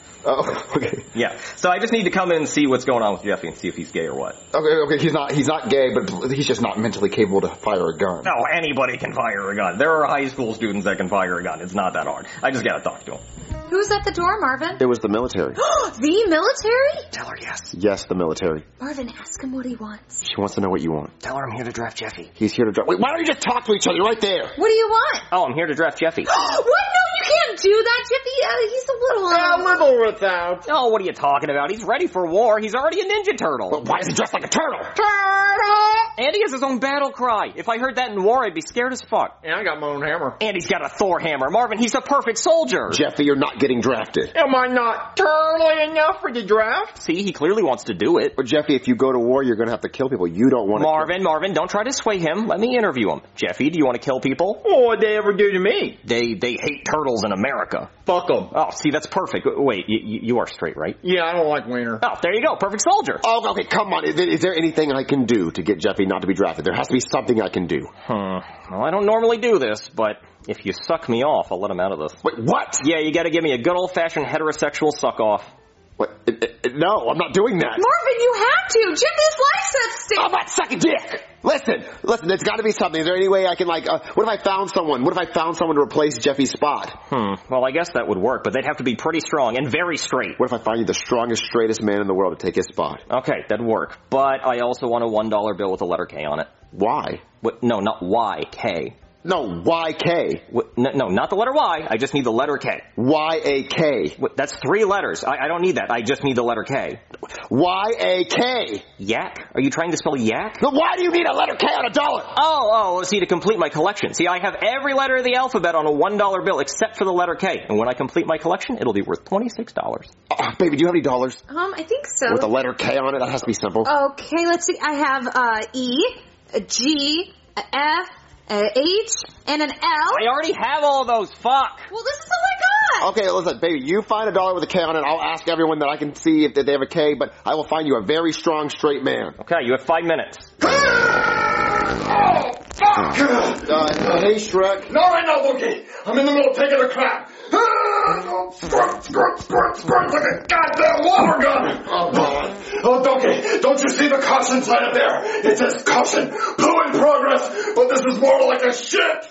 Oh, okay. Yeah, so I just need to come in and see what's going on with Jeffy and see if he's gay or what. Okay, okay, he's not he's not gay, but he's just not mentally capable to fire a gun. No, anybody can fire a gun. There are high school students that can fire a gun. It's not that hard. I just gotta talk to him. Who's at the door, Marvin? It was the military. The military? Tell her yes. Yes, the military. Marvin, ask him what he wants. She wants to know what you want. Tell her I'm here to draft Jeffy. He's here to draft. Wait, why don't you just talk to each other right there? What do you want? Oh, I'm here to draft Jeffy. What? No, you can't do that, Jeffy. Uh, he's a little... Uh... A little without. Oh, what are you talking about? He's ready for war. He's already a Ninja Turtle. But why is he dressed like a turtle? Turtle! And he has his own battle cry. If I heard that in war, I'd be scared as fuck. Yeah, I got my own hammer. And he's got a Thor hammer. Marvin, he's a perfect soldier. Jeffy, you're not getting drafted. Am I not turtly enough for the draft? See, he clearly wants to do it. But Jeffy, if you go to war, you're going to have to kill people. You don't want to Marvin, Marvin, don't try to sway him. Let me interview him. Jeffy, do you want to kill people? What would they ever do to me? They they hate turtles in America. Fuck them. Oh, see, that's perfect. Wait, you, you are straight, right? Yeah, I don't like wiener. Oh, there you go. Perfect soldier. Oh, okay, come on. Is there, is there anything I can do to get Jeffy not to be drafted? There has to be something I can do. Hmm. Well, I don't normally do this, but if you suck me off, I'll let him out of this. Wait, what? Yeah, you gotta give me a good old-fashioned heterosexual suck-off. What? It, it, no, I'm not doing that. Marvin, you have to. Jeffy's life's at stake. I'm not sucking dick. Listen, listen, there's got to be something. Is there any way I can, like, uh, what if I found someone? What if I found someone to replace Jeffy's spot? Hmm. Well, I guess that would work, but they'd have to be pretty strong and very straight. What if I find you the strongest, straightest man in the world to take his spot? Okay, that'd work. But I also want a one dollar bill with a letter K on it. Why? What? No, not Y, K. No, Y K. What? No, no, not the letter Y. I just need the letter K. Y A K. What? That's three letters. I, I don't need that. I just need the letter K. Y A K. Yak? Are you trying to spell yak? No, why do you need a letter K on a dollar? Oh, oh, see, to complete my collection. See, I have every letter of the alphabet on a one dollar bill except for the letter K. And when I complete my collection, it'll be worth twenty-six dollars. Uh, baby, do you have any dollars? Um, I think so. With the letter K on it? That has to be simple. Okay, let's see. I have, uh, E, a G, a F, a H, and an L. I already have all of those. Fuck. Well, this is all I got. Okay, listen, baby, you find a dollar with a K on it. I'll ask everyone that I can see if they have a K, but I will find you a very strong, straight man. Okay, you have five minutes. Oh, fuck! Uh, hey, Shrek. No, I know, Loki. I'm in the middle of taking a crap. Squirt, squirt, squirt, squirt like a goddamn water gun. Oh, God. Oh, Donkey, don't you see the caution sign up there? It says caution, poo in progress, but this is more like a shit.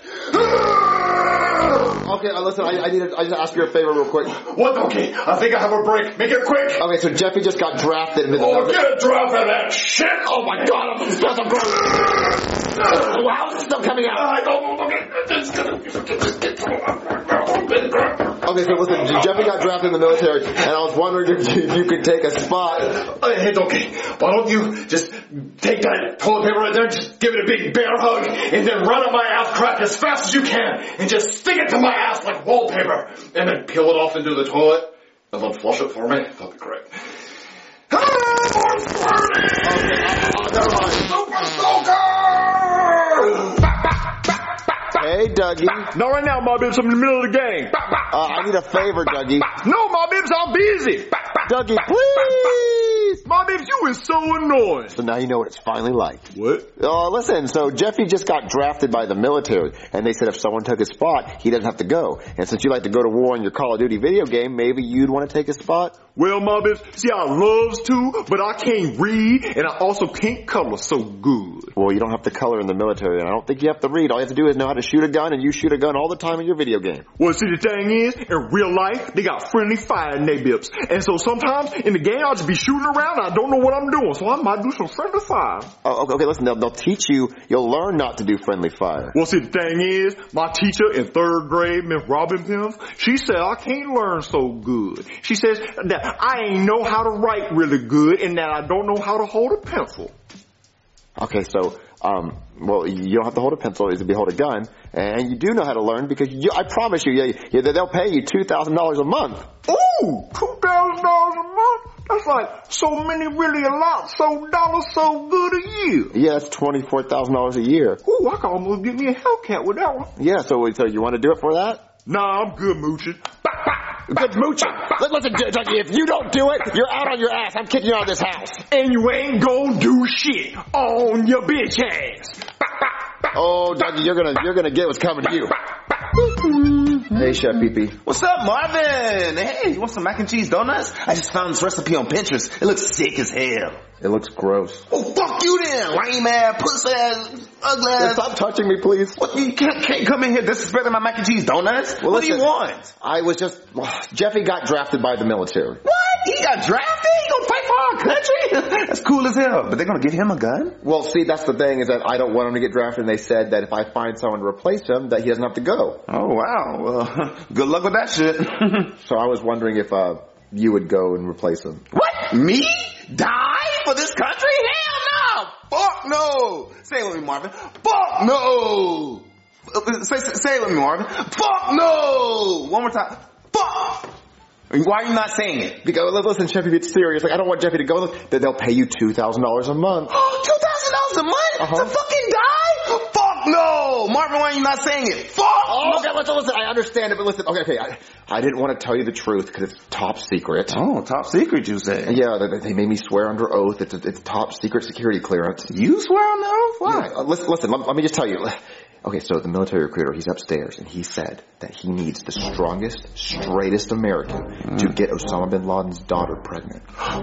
Okay, uh, listen, I, I need to I just ask you a favor real quick. What, Donkey? I think I have a break. Make it quick. Okay, so Jeffy just got drafted into the... Oh, get a drop of that shit. Oh, my God, I'm just I'm going... Well, how is it still coming out? I don't know. Okay, so listen, Jeffy got drafted in the military, and I was wondering if you, if you could take a spot. Uh, hey, Donkey, why don't you just take that toilet paper right there, just give it a big bear hug, and then run up my ass crack as fast as you can, and just stick it to my ass like wallpaper, and then peel it off into the toilet, and then flush it for me? That'd be great. Ah, more squirting! Okay, uh, never mind. Super Soaker! Hey, Dougie. Not right now, my bibs. I'm in the middle of the game. Uh, I need a favor, Dougie. No, my bibs, I'm busy. Dougie, please. My bibs, you is so annoying. So now you know what it's finally like. What? Uh, listen, so Jeffy just got drafted by the military, and they said if someone took his spot, he doesn't have to go. And since you like to go to war in your Call of Duty video game, maybe you'd want to take his spot? Well, my bibs, see, I loves to, but I can't read, and I also can't color so good. Well, you don't have to color in the military, and I don't think you have to read. All you have to do is know how to shoot a gun, and you shoot a gun all the time in your video game. Well, see, the thing is, in real life, they got friendly fire in their bips. And so sometimes in the game, I'll just be shooting around, and I don't know what I'm doing, so I might do some friendly fire. Oh, okay, okay, listen, they'll, they'll teach you, you'll learn not to do friendly fire. Well, see, the thing is, my teacher in third grade, Miss Robin Pimms, she said I can't learn so good. She says that I ain't know how to write really good, and that I don't know how to hold a pencil. Okay, so Um, well, you don't have to hold a pencil. It's going to be hold a gun. And you do know how to learn because you, I promise you, yeah, yeah, they'll pay you two thousand dollars a month. Ooh, two thousand dollars a month? That's like so many, really a lot, so dollars so good a year. Yeah, that's twenty-four thousand dollars a year. Ooh, I can almost get me a Hellcat with that one. Yeah, so, so you want to do it for that? Nah, I'm good mooching. Good mooching. Listen, Dougie, if you don't do it, you're out on your ass. I'm kicking you out of this house. And you ain't gonna do shit on your bitch ass. Oh, Dougie, you're gonna you're gonna get what's coming to you. Hey, Chef Pee Pee. What's up, Marvin? Hey, you want some mac and cheese donuts? I just found this recipe on Pinterest. It looks sick as hell. It looks gross. Oh, fuck you then, lame ass, puss ass, ugly ass. Stop touching me, please. What, you can't, can't come in here disrespecting my mac and cheese donuts? Well, what listen, do you want? I was just... Oh, Jeffy got drafted by the military. What? He got drafted? He gonna fight for our country? That's cool as hell. But they're gonna give him a gun? Well, see, that's the thing, is that I don't want him to get drafted, and they said that if I find someone to replace him, that he doesn't have to go. Oh, wow. Well, good luck with that shit. So I was wondering if uh, you would go and replace him. What? Me? Die for this country? Hell no! Fuck no! Say it with me, Marvin. Fuck no! Say, say, say it with me, Marvin. Fuck no! One more time. Fuck! Why are you not saying it? Because, listen, Jeffy, it's serious. Like, I don't want Jeffy to go. That they'll pay you two thousand dollars a month. two thousand dollars a month? Uh-huh. To fucking die? Fuck no! Marvin, why are you not saying it? Fuck! Oh, okay, listen, listen, I understand it, but listen, okay, okay, I, I didn't want to tell you the truth because it's top secret. Oh, top secret, you say? Yeah, they, they made me swear under oath. It's a, it's top secret security clearance. You swear on the oath? Why? Yeah, uh, listen, listen let, let me just tell you. Okay, so the military recruiter, he's upstairs, and he said that he needs the strongest, straightest American mm. to get Osama bin Laden's daughter pregnant.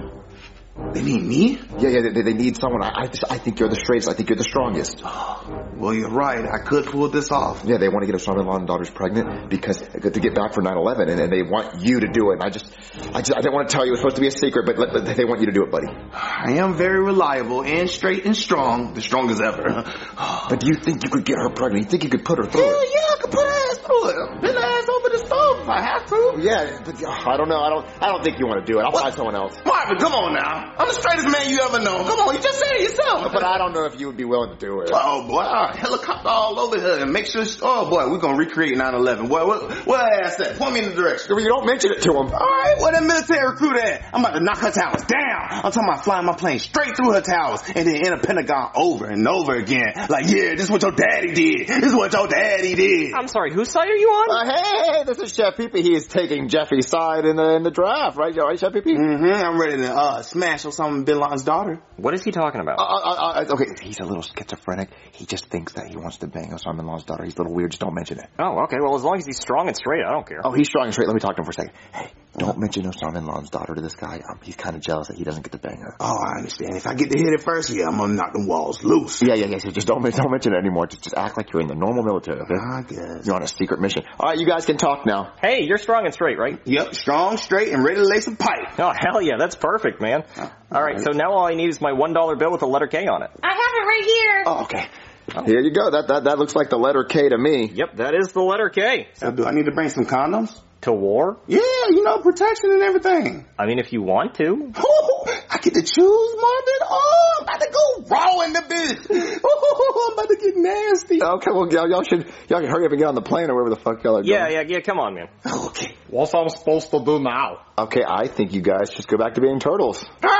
They need me? Yeah, yeah, they, they need someone. I, I, just, I think you're the straightest. I think you're the strongest. Well, you're right. I could pull this off. Yeah, they want to get Osama bin Laden's daughter's pregnant because to get back for nine eleven, and, and they want you to do it. And I just, I just, I didn't want to tell you. It was supposed to be a secret, but, but they want you to do it, buddy. I am very reliable and straight and strong, the strongest ever. But do you think you could get her pregnant? You think you could put her through Hell it? yeah, I could put her ass through it. Put her ass over the stove if I have to. Yeah, but I don't know. I don't. I don't think you want to do it. I'll what? find someone else. Marvin, come on now. I'm the straightest man you ever known. Come on, you just said it yourself. But I don't know if you would be willing to do it. Oh boy, right. Helicopter all over here and make sure. Oh boy, we're gonna recreate nine eleven. Boy, what? What ass at? Point me in the direction. You don't mention it to him. All right, where that military recruiter at? I'm about to knock her towers down. I'm talking about flying my plane straight through her towers and then in a Pentagon over and over again. Like, yeah, this is what your daddy did. This is what your daddy did. I'm sorry, whose side are you on? Uh, hey, hey, this is Chef Pee Pee. He is taking Jeffy's side in the in the draft, right? Right, Chef Pee Pee? Mm-hmm. I'm ready to uh, smash Osama bin Laden's daughter. What is he talking about? Uh, uh, uh, okay, he's a little schizophrenic. He just thinks that he wants to bang Osama bin Laden's daughter. He's a little weird. Just don't mention it. Oh, okay. Well, as long as he's strong and straight, I don't care. Oh, he's strong and straight. Let me talk to him for a second. Hey, don't mention Osama bin Laden's daughter to this guy. Um, he's kind of jealous that he doesn't get to bang her. Oh, I understand. If I get to hit it first, yeah, I'm gonna knock the walls loose. Yeah, yeah, yeah. So just don't, don't mention it anymore. Just, just act like you're in the normal military, okay? I guess. You're on a secret mission. All right, you guys can talk now. Hey, you're strong and straight, right? Yep, strong, straight, and ready to lay some pipe. Oh, hell yeah, that's perfect, man. Oh, all right, right, so now all I need is my one dollar bill with the letter K on it. I have it right here. Oh, okay. Oh. Here you go. That, that that looks like the letter K to me. Yep, that is the letter K. So do I need to bring some condoms? To war? Yeah, you know, protection and everything. I mean, if you want to. Oh, I get to choose, Marvin. Oh, I'm about to go raw in the bitch. Oh, I'm about to get nasty. Okay, well, y'all, y'all should y'all can hurry up and get on the plane or wherever the fuck y'all are yeah, going. Yeah, yeah, yeah, come on, man. Okay. What's I'm supposed to do now? Okay, I think you guys just go back to being turtles.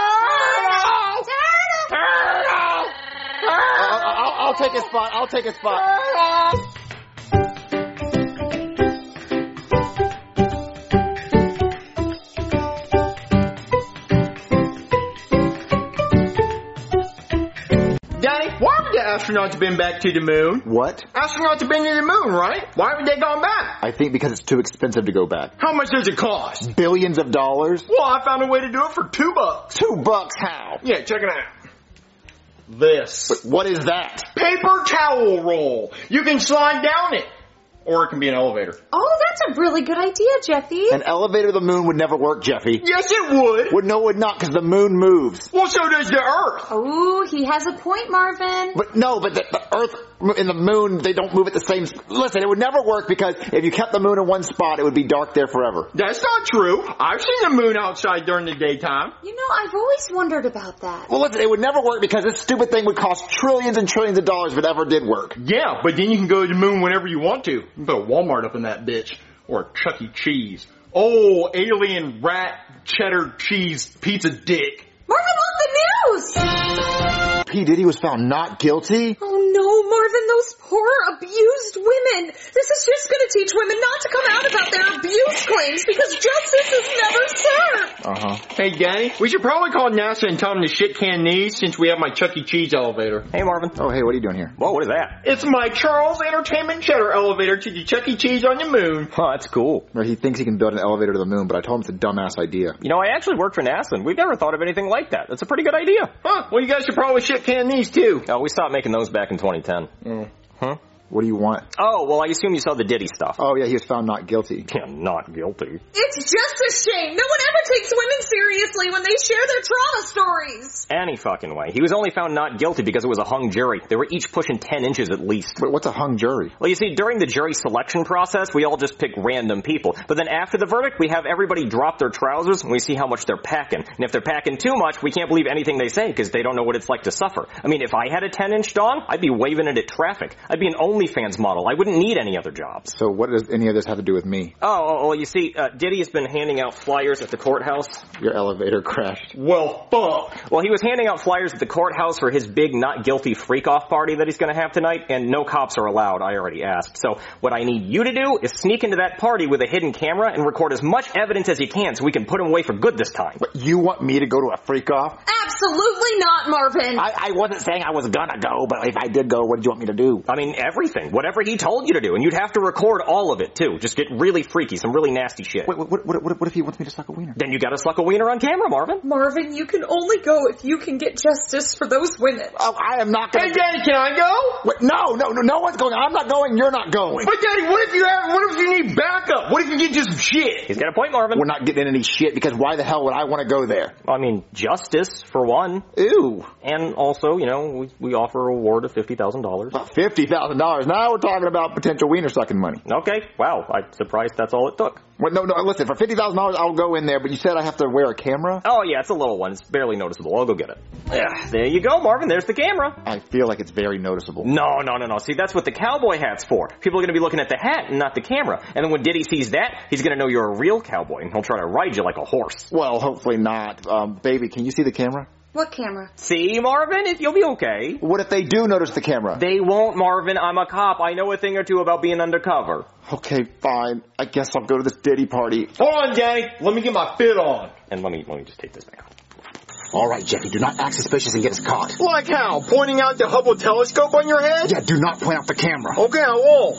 Turtles! Turtles! I'll, I'll, I'll take a spot. I'll take a spot. Daddy, why would the astronauts been back to the moon? What? Astronauts have been to the moon, right? Why would they go back? I think because it's too expensive to go back. How much does it cost? Billions of dollars. Well, I found a way to do it for two bucks. Two bucks? How? Yeah, check it out. This. But what is that? Paper towel roll. You can slide down it. Or it can be an elevator. Oh, That's a really good idea, Jeffy. An elevator to the moon would never work, Jeffy. Yes, it would. Well, no, it would not, because the moon moves. Well, so does the Earth. Oh, he has a point, Marvin. But no, but the, the Earth and the moon, they don't move at the same... Sp- Listen, it would never work because if you kept the moon in one spot, it would be dark there forever. That's not true. I've seen the moon outside during the daytime. You know, I've always wondered about that. Well, listen, it would never work because this stupid thing would cost trillions and trillions of dollars if it ever did work. Yeah, but then you can go to the moon whenever you want to. You can put a Walmart up in that bitch. Or a Chuck E. Cheese. Oh, alien rat cheddar cheese pizza dick. Marvin, look, the news! P. Diddy was found not guilty? Oh no, Marvin, those poor abused women. This is just going to teach women not to come out about their abuse claims because justice is never served. Uh-huh. Hey, Danny, we should probably call NASA and tell them to shit can these since we have my Chuck E. Cheese elevator. Hey, Marvin. Oh, hey, what are you doing here? Whoa, what is that? It's my Charles Entertainment Cheddar elevator to the Chuck E. Cheese on the moon. Oh, that's cool. Well, he thinks he can build an elevator to the moon, but I told him it's a dumbass idea. You know, I actually worked for NASA, and we've never thought of anything like that. That's a pretty good idea. Huh, well, you guys should probably shit can these too. Oh, we stopped making those back in twenty ten. Mm. Huh? What do you want? Oh, well, I assume you saw the Diddy stuff. Oh, yeah, he was found not guilty. Yeah, not guilty. It's just a shame. No one ever takes women seriously when they share their trauma stories. Any fucking way. He was only found not guilty because it was a hung jury. They were each pushing ten inches at least. But what's a hung jury? Well, you see, during the jury selection process, we all just pick random people. But then after the verdict, we have everybody drop their trousers and we see how much they're packing. And if they're packing too much, we can't believe anything they say because they don't know what it's like to suffer. I mean, if I had a ten-inch dong, I'd be waving it at traffic. I'd be an OnlyFans model. I wouldn't need any other jobs. So what does any of this have to do with me? Oh, well, you see, uh, Diddy has been handing out flyers at the courthouse. Your elevator crashed. Well, fuck. Well, he was handing out flyers at the courthouse for his big not guilty freak-off party that he's going to have tonight, and no cops are allowed. I already asked. So what I need you to do is sneak into that party with a hidden camera and record as much evidence as you can so we can put him away for good this time. But you want me to go to a freak-off? Absolutely not, Marvin. I, I wasn't saying I was gonna go, but if I did go, what did you want me to do? I mean, everything. Whatever he told you to do, and you'd have to record all of it, too. Just get really freaky, some really nasty shit. Wait, what, what, what, what if he wants me to suck a wiener? Then you gotta suck a wiener on camera, Marvin. Marvin, you can only go if you can get justice for those women. Oh, I am not gonna... Hey, Daddy, can I go? Wait, no, no, no, no one's going. I'm not going, you're not going. But, Daddy, what if you have, what if you need backup? What if you get just shit? He's got a point, Marvin. We're not getting any shit, because why the hell would I want to go there? I mean, justice, for one. Ew. And also, you know, we, we offer a reward of fifty thousand dollars. fifty thousand dollars? Now we're talking about potential wiener sucking money. Okay, wow, I'm surprised that's all it took. Wait, no, no, listen, for fifty thousand dollars I'll go in there, but you said I have to wear a camera? Oh yeah, it's a little one. It's barely noticeable. I'll go get it. Yeah, there you go, Marvin. There's the camera. I feel like it's very noticeable. No, no, no, no. See, that's what the cowboy hat's for. People are going to be looking at the hat and not the camera. And then when Diddy sees that, he's going to know you're a real cowboy, and he'll try to ride you like a horse. Well, hopefully not. Um, baby, can you see the camera? What camera? See, Marvin? If you'll be okay. What if they do notice the camera? They won't, Marvin. I'm a cop. I know a thing or two about being undercover. Okay, fine. I guess I'll go to this Diddy party. Hold on, Daddy. Let me get my fit on. And let me let me just take this back off. All right, Jeffy, do not act suspicious and get us caught. Like how? Pointing out the Hubble telescope on your head? Yeah, do not point out the camera. Okay, I won't.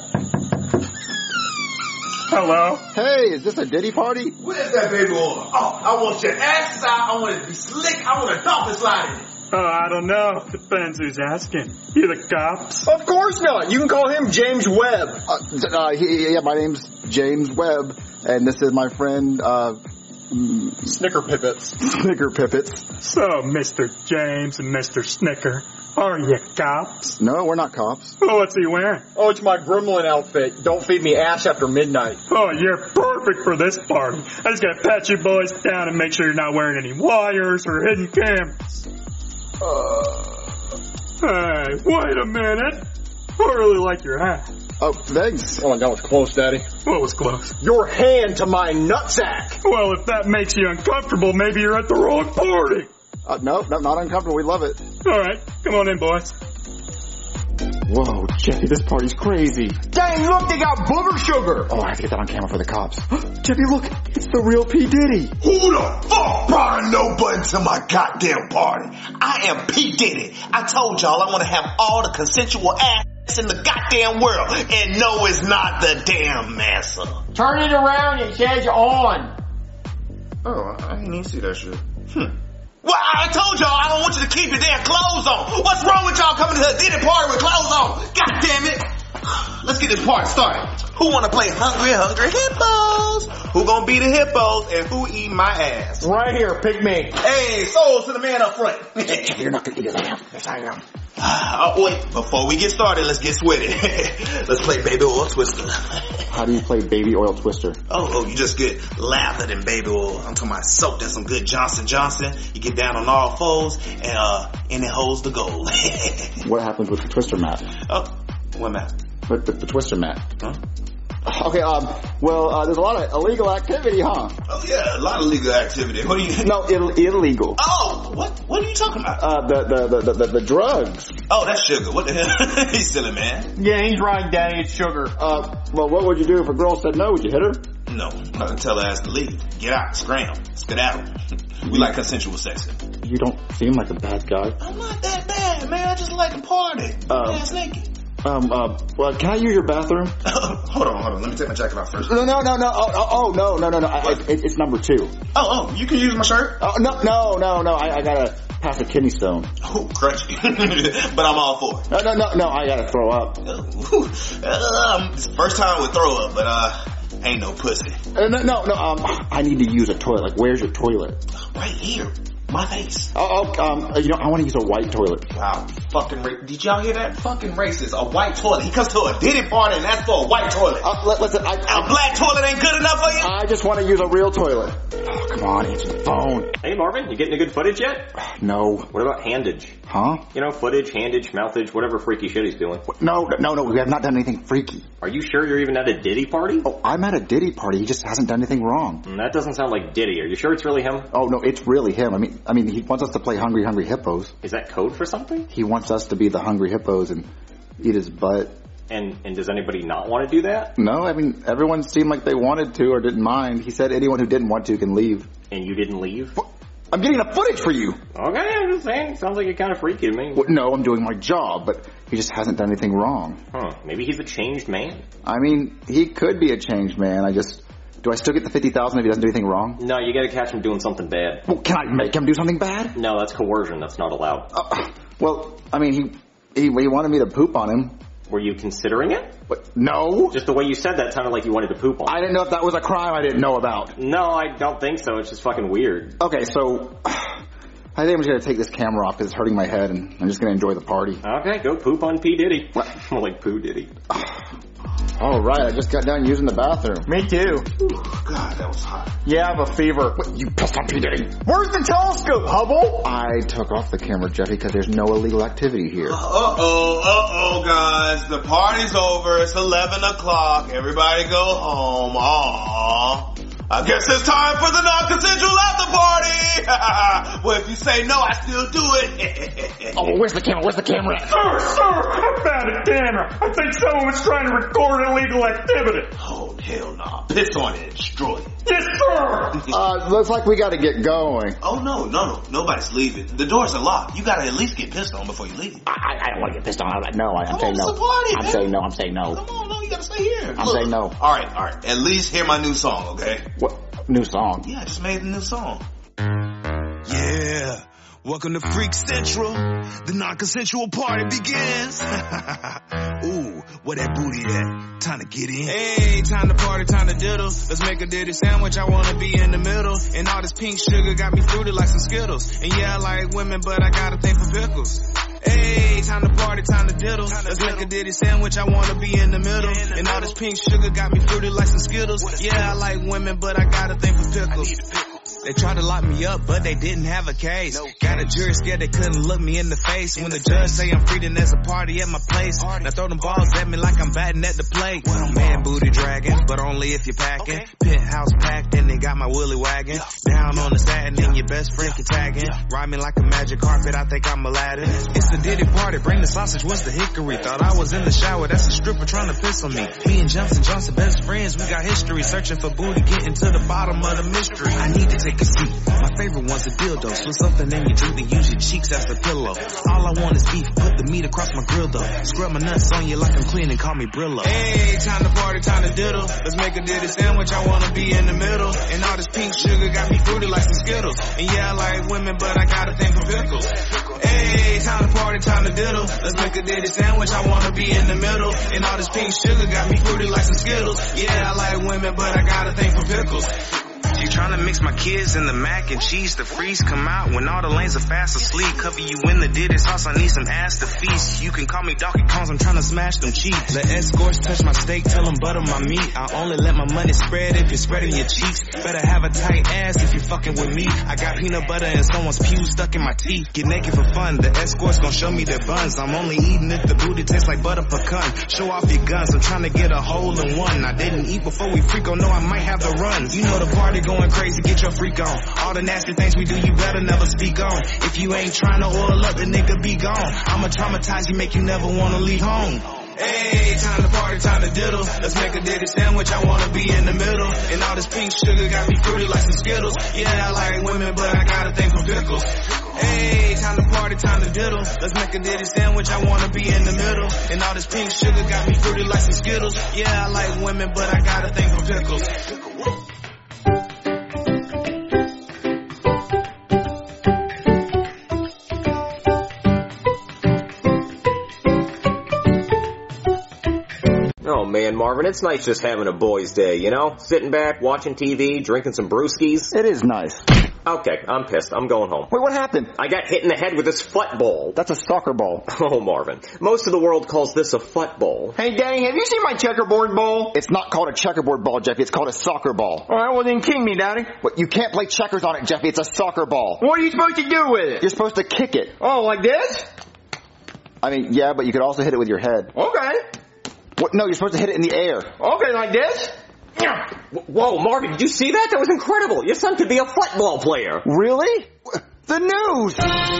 Hello? Hey, is this a Diddy party? What is that baby oil? Oh, I want your asses out. I want it to be slick. I want a dolphin slide in it. Oh, I don't know. Depends who's asking. You the cops? Of course not. You can call him James Webb. Uh, uh, he, yeah, my name's James Webb, and this is my friend, uh... Snicker Pippets. Snicker Pippets. So, Mister James and Mister Snicker, are you cops? No, we're not cops. Oh, what's he wearing? Oh, it's my gremlin outfit. Don't feed me ass after midnight. Oh, you're perfect for this party. I just gotta pat you boys down and make sure you're not wearing any wires or hidden cameras. Uh... Hey, wait a minute. I really like your hat. Oh, thanks. Oh, that was close, Daddy. What was close? Your hand to my nutsack. Well, if that makes you uncomfortable, maybe you're at the wrong party. Uh, no, no, not uncomfortable. We love it. All right, come on in, boys. Whoa, Jeffy, this party's crazy. Dang, look, they got booger sugar. Oh, I have to get that on camera for the cops. Jeffy, look, it's the real P. Diddy. Who the fuck brought a no button to my goddamn party? I am P. Diddy. I told y'all I want to have all the consensual ass in the goddamn world. And no, it's not the damn massa. Turn it around, it says on. Oh, I didn't even see that shit. Hmm. Well, I told y'all I don't want you to keep your damn clothes on. What's wrong with y'all coming to the dinner party with clothes on? God damn it. Let's get this party started. Who wanna play Hungry Hungry Hippos? Who gonna be the hippos and who eat my ass? Right here, pick me. Hey, souls to the man up front. You're not gonna eat it. Yes, I am. Oh, wait, before we get started, let's get sweaty. Let's play Baby Oil Twister. How do you play Baby Oil Twister? Oh, oh, you just get lathered in baby oil. I'm talking about soaked in some good Johnson Johnson. You get down on all fours and, uh, and it holds the gold. What happens with the Twister mat? Oh, what mat? With the, the Twister mat. Huh? Okay, um, well, uh, there's a lot of illegal activity, huh? Oh yeah, a lot of legal activity. What do you? No, Ill- illegal. Oh, what? What are you talking about? Uh, the, the, the, the, the, the drugs. Oh, that's Sugar. What the hell? He's silly, man. Yeah, he's right, Daddy. It's Sugar. Uh, well, what would you do if a girl said no? Would you hit her? No, I'm not gonna tell her ass to leave. Get out, scram, skedaddle. We like consensual sex. You don't seem like a bad guy. I'm not that bad, man. I just like to party. Uh, ass naked. Um, uh, well, can I use your bathroom? hold on, hold on. Let me take my jacket off first. No, no, no, no. Oh, oh, oh no, no, no, no. I, it, it's number two. Oh, oh, you can use my shirt? Oh, no, no, no, no. I, I gotta pass a kidney stone. Oh, crunchy. But I'm all for it. No, no, no, no. I gotta throw up. um, it's the first time with throw up, but, uh, ain't no pussy. Uh, no, no, no. Um, I need to use a toilet. Like, where's your toilet? Right here. My face. Oh, oh um, you know, I want to use a white toilet. Wow, fucking ra- did y'all hear that? Fucking racist. A white toilet. He comes to a Diddy party and asks for a white toilet. Uh, li- listen, I, I, a black toilet ain't good enough for you? I just want to use a real toilet. Oh, come on, answer the phone. Hey, Marvin, you getting a good footage yet? No. What about handage? Huh? You know, footage, handage, mouthage, whatever freaky shit he's doing. No, no, no, we have not done anything freaky. Are you sure you're even at a Diddy party? Oh, I'm at a Diddy party. He just hasn't done anything wrong. Mm, that doesn't sound like Diddy. Are you sure it's really him? Oh, no, it's really him. I mean, I mean, he wants us to play Hungry Hungry Hippos. Is that code for something? He wants us to be the Hungry Hippos and eat his butt. And and does anybody not want to do that? No, I mean, everyone seemed like they wanted to or didn't mind. He said anyone who didn't want to can leave. And you didn't leave? I'm getting the footage for you. Okay, I'm just saying. Sounds like you're kind of freaky to me. Well, no, I'm doing my job, but he just hasn't done anything wrong. Huh, maybe he's a changed man. I mean, he could be a changed man. I just... Do I still get the fifty thousand if he doesn't do anything wrong? No, you gotta catch him doing something bad. Well, can I make him do something bad? No, that's coercion. That's not allowed. Uh, well, I mean, he, he he wanted me to poop on him. Were you considering it? What? No. Just the way you said that sounded like you wanted to poop on him. I didn't know if that was a crime I didn't know about. No, I don't think so. It's just fucking weird. Okay, so... I think I'm just going to take this camera off because it's hurting my head and I'm just going to enjoy the party. Okay, go poop on P. Diddy. More like Pooh Diddy. All right, I just got done using the bathroom. Me too. Ooh, God, that was hot. Yeah, I have a fever. What, you pissed on P. Diddy? Where's the telescope, Hubble? I took off the camera, Jeffy, because there's no illegal activity here. Uh-oh, uh-oh, guys. The party's over. It's eleven o'clock. Everybody go home. Aww. I guess it's time for the non-consensual after party. Well, if you say no, I still do it. Oh, where's the camera? Where's the camera? Sir, sir, I found a camera. I think someone was trying to record illegal activity. Oh, hell no. Nah. Piss on it and destroy it. Yes, sir. Uh, looks like we gotta get going. Oh, no, no, no. Nobody's leaving. The doors are locked. You gotta at least get pissed on before you leave. I, I don't want to get pissed on. No, I, I'm Come saying on, no. It's a party, I'm man. saying no. I'm saying no. Come on, no, you gotta stay here. I'm Look. saying no. All right, all right. At least hear my new song, okay? What? New song? Yeah, I just made a new song. Yeah. Welcome to Freak Central. The non-consensual party begins. Ooh, where that booty at? Time to get in. Hey, time to party, time to diddle. Let's make a diddy sandwich, I wanna be in the middle. And all this pink sugar got me fruited like some Skittles. And yeah, I like women, but I got a thing for pickles. Hey, time to party, time to diddle. Let's make a diddy sandwich, I wanna be in the middle. And all this pink sugar got me fruited like some Skittles. Yeah, I like women, but I got a thing for pickles. They tried to lock me up, but they didn't have a case. Got a jury scared they couldn't look me in the face. When the judge say I'm free, then there's a party at my place. Now throw them balls at me like I'm batting at the plate. Man booty dragging, but only if you're packing. Penthouse packed and they got my willy wagging. Down on the satin and your best friend can tagging. Ride me like a magic carpet, I think I'm Aladdin. It's a Diddy party, bring the sausage, what's the hickory? Thought I was in the shower, that's a stripper trying to piss on me. Me and Johnson Johnson best friends, we got history. Searching for booty, getting to the bottom of the mystery. I need to take a seat. My favorite one's a dildo. Slip something in your drink, then use your cheeks as the pillow. All I want is beef, put the meat across my grill though. Scrub my nuts on you like I'm clean and call me Brillo. Hey, time to party, time to diddle. Let's make a diddy sandwich, I wanna be in the middle. And all this pink sugar got me fruity like some Skittles. And yeah, I like women, but I got a thing for pickles. Hey, time to party, time to diddle. Let's make a ditty sandwich, I wanna be in the middle. And all this pink sugar got me fruity like some Skittles. Yeah, I like women, but I got a thing for pickles. You tryna mix my kids in the mac and cheese. The freeze come out when all the lanes are fast asleep. Cover you in the ditty sauce, I need some ass to feast. You can call me Donkey Kongs, I'm tryna smash them cheeks. The escorts touch my steak, tell them butter my meat. I only let my money spread if you're spreading your cheeks. Better have a tight ass if you're fucking with me. I got peanut butter and someone's pew stuck in my teeth. Get naked for fun, the escorts gon' show me their buns. I'm only eating if the booty tastes like butter pecan. Show off your guns, I'm tryna get a hole in one. I didn't eat before we freak, oh no, I might have the runs. You know the party going crazy, get your freak on. All the nasty things we do, you better never speak on. If you ain't trying to oil up, the nigga be gone. I'ma traumatize you, make you never wanna leave home. Hey, time to party, time to diddle. Let's make a ditty sandwich, I wanna be in the middle. And all this pink sugar got me fruity like some Skittles. Yeah, I like women, but I got a thing for pickles. Hey, time to party, time to diddle. Let's make a ditty sandwich, I wanna be in the middle. And all this pink sugar got me fruity like some Skittles. Yeah, I like women, but I got a thing for pickles. Oh man, Marvin, it's nice just having a boys' day, you know? Sitting back, watching T V, drinking some brewskis. It is nice. Okay, I'm pissed. I'm going home. Wait, what happened? I got hit in the head with this football. That's a soccer ball. Oh, Marvin. Most of the world calls this a football. Hey, Daddy, have you seen my checkerboard ball? It's not called a checkerboard ball, Jeffy. It's called a soccer ball. All right, well then king me, Daddy. What, you can't play checkers on it, Jeffy. It's a soccer ball. What are you supposed to do with it? You're supposed to kick it. Oh, like this? I mean, yeah, but you could also hit it with your head. Okay. What? No, you're supposed to hit it in the air. Okay, like this? Whoa, Marvin, did you see that? That was incredible. Your son could be a football player. Really? The news!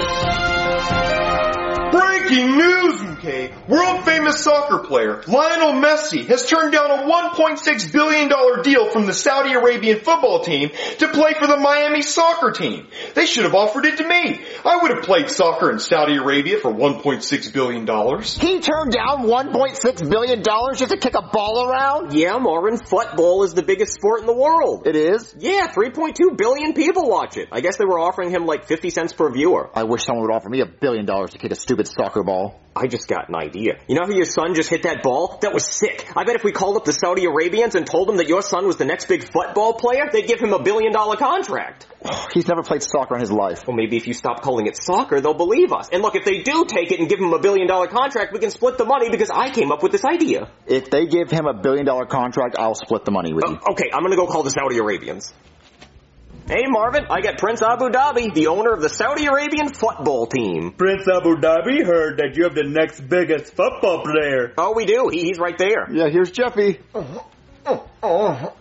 Breaking news, okay? World famous soccer player Lionel Messi has turned down a one point six billion dollars deal from the Saudi Arabian football team to play for the Miami soccer team. They should have offered it to me. I would have played soccer in Saudi Arabia for one point six billion dollars. He turned down one point six billion dollars just to kick a ball around? Yeah, Marvin, football is the biggest sport in the world. It is? Yeah, three point two billion people watch it. I guess they were offering him like fifty cents per viewer. I wish someone would offer me a billion dollars to kick a stupid soccer ball. I just got an idea. You know how your son just hit that ball? That was sick. I bet if we called up the Saudi Arabians and told them that your son was the next big football player, they'd give him a billion dollar contract. He's never played soccer in his life. Well, maybe if you stop calling it soccer, they'll believe us. And look, if they do take it and give him a billion dollar contract, we can split the money because I came up with this idea. If they give him a billion dollar contract, I'll split the money with you. Uh, okay, I'm gonna go call the Saudi Arabians. Hey Marvin, I got Prince Abu Dhabi, the owner of the Saudi Arabian football team. Prince Abu Dhabi heard that you have the next biggest football player. Oh, we do. He, he's right there. Yeah, here's Jeffy. Oh, oh, oh.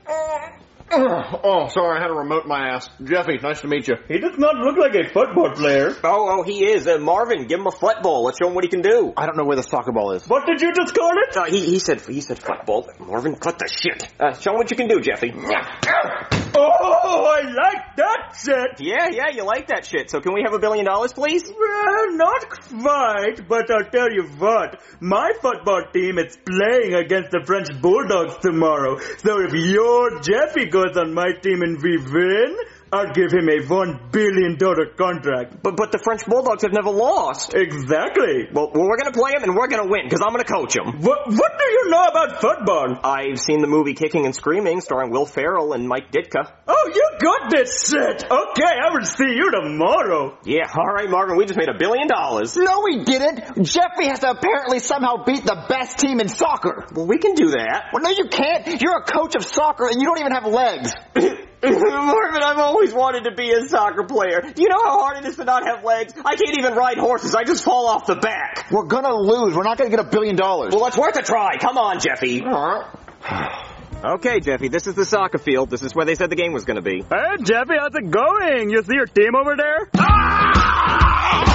Oh, sorry, I had to remote my ass. Jeffy, nice to meet you. He does not look like a football player. Oh, oh, he is. Uh, Marvin, give him a football. Let's show him what he can do. I don't know where the soccer ball is. What did you just call it? Uh, he, he said he said football. Marvin, cut the shit. Uh, show him what you can do, Jeffy. Oh, I like that shit. Yeah, yeah, you like that shit. So can we have a billion dollars, please? Well, not quite, but I'll tell you what. My football team is playing against the French Bulldogs tomorrow. So if your Jeffy goes on my team and we win, I'll give him a one billion dollar contract. But but the French Bulldogs have never lost. Exactly. Well, we're going to play him and we're going to win because I'm going to coach him. What, what do you know about football? I've seen the movie Kicking and Screaming starring Will Ferrell and Mike Ditka. Oh, you got this shit. Okay, I will see you tomorrow. Yeah, all right, Marvin, we just made a billion dollars. No, we didn't. Jeffy has to apparently somehow beat the best team in soccer. Well, we can do that. Well, no, you can't. You're a coach of soccer and you don't even have legs. Marvin, I've always wanted to be a soccer player. Do you know how hard it is to not have legs? I can't even ride horses. I just fall off the back. We're gonna lose. We're not gonna get a billion dollars. Well, it's worth a try. Come on, Jeffy. Okay, Jeffy, this is the soccer field. This is where they said the game was going to be. Hey, Jeffy, how's it going? You see your team over there? Ah!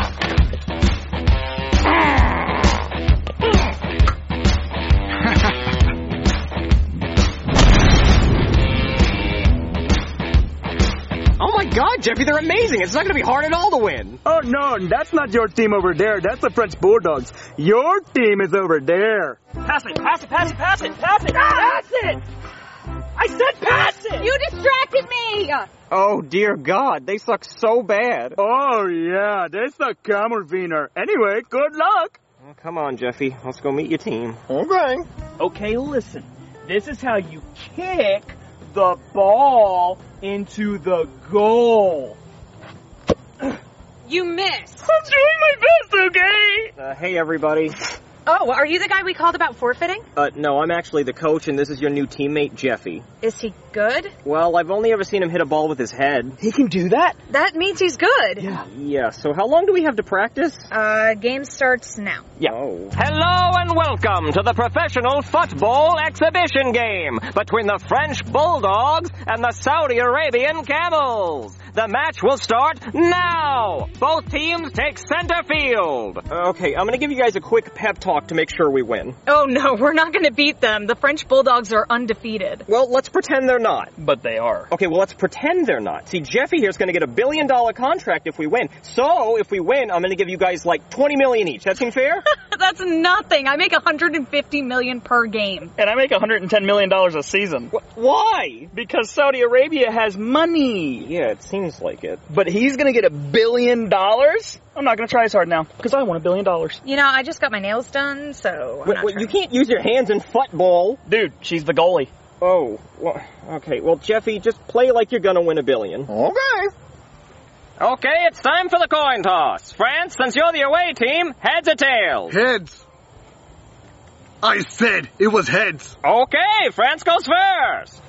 Oh my God, Jeffy, they're amazing. It's not going to be hard at all to win. Oh no, that's not your team over there. That's the French Bulldogs. Your team is over there. Pass it, pass it, pass it, pass it, pass it, pass it! I said pass it! You distracted me! Oh, dear God, they suck so bad. Oh, yeah, they suck Kammerwiener. Anyway, good luck. Oh, come on, Jeffy. Let's go meet your team. Okay. Okay, listen. This is how you kick the ball into the goal. You missed. I'm doing my best, okay? Uh, hey, everybody. Oh, are you the guy we called about forfeiting? Uh, no, I'm actually the coach, and this is your new teammate, Jeffy. Is he good? Well, I've only ever seen him hit a ball with his head. He can do that? That means he's good. Yeah. Yeah, so how long do we have to practice? Uh, game starts now. Yeah. Oh. Hello and welcome to the professional football exhibition game between the French Bulldogs and the Saudi Arabian Camels. The match will start now. Both teams take center field. Okay, I'm gonna give you guys a quick pep talk to make sure we win. Oh no, we're not gonna beat them. The French Bulldogs are undefeated. Well, let's pretend they're not. But they are. Okay, well, let's pretend they're not. See, Jeffy here's gonna get a billion dollar contract if we win. So, if we win, I'm gonna give you guys like twenty million each. That seem fair? That's nothing. I make one hundred fifty million per game. And I make one hundred ten million dollars a season. Wh- why? Because Saudi Arabia has money. Yeah, it seems like it. But he's gonna get a billion dollars? I'm not gonna try as hard now, because I want a billion dollars. You know, I just got my nails done, so I'm wait, not wait, you can't use your hands in football. Dude, she's the goalie. Oh, well, okay. Well, Jeffy, just play like you're gonna win a billion. Okay. Okay, it's time for the coin toss. France, since you're the away team, heads or tails? Heads. I said it was heads. Okay, France goes first.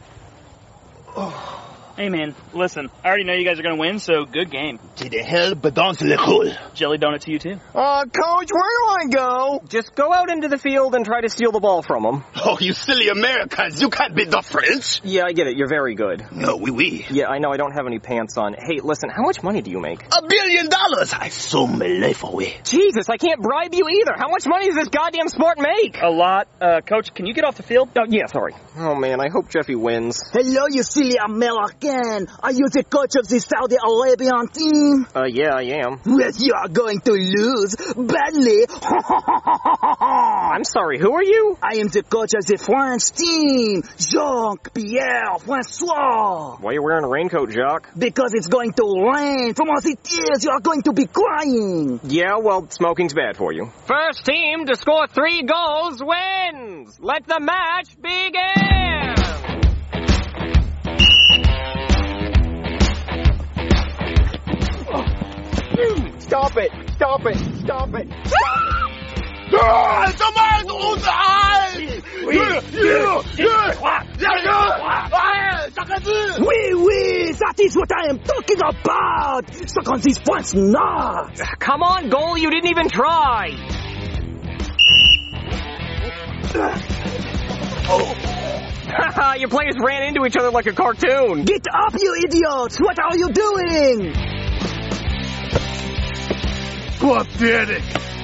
Oh. Hey man, listen, I already know you guys are gonna win, so good game. To the hell, but dans le hole. Jelly donut to you too. Uh, coach, where do I go? Just go out into the field and try to steal the ball from them. Oh, you silly Americans, you can't beat the French. Yeah, I get it, you're very good. No, oui, oui. Yeah, I know, I don't have any pants on. Hey, listen, how much money do you make? A billion dollars! I sold my life away. Jesus, I can't bribe you either. How much money does this goddamn sport make? A lot. Uh, coach, can you get off the field? Oh, yeah, sorry. Oh man, I hope Jeffy wins. Hello, you silly American. Are you the coach of the Saudi Arabian team? Uh, yeah, I am. Well, you are going to lose badly. I'm sorry, who are you? I am the coach of the French team, Jean-Pierre Francois. Why are you wearing a raincoat, Jacques? Because it's going to rain. From all the tears, you are going to be crying. Yeah, well, smoking's bad for you. First team to score three goals wins. Let the match begin. Stop it! Stop it! Stop it! Stop it! Ah, somebody hold the eye! Oui, oui, that is what I am talking about! Suck on these French nuts! Come on, goal, you didn't even try! Haha, your players ran into each other like a cartoon! Get up, you idiots! What are you doing? Pathetic!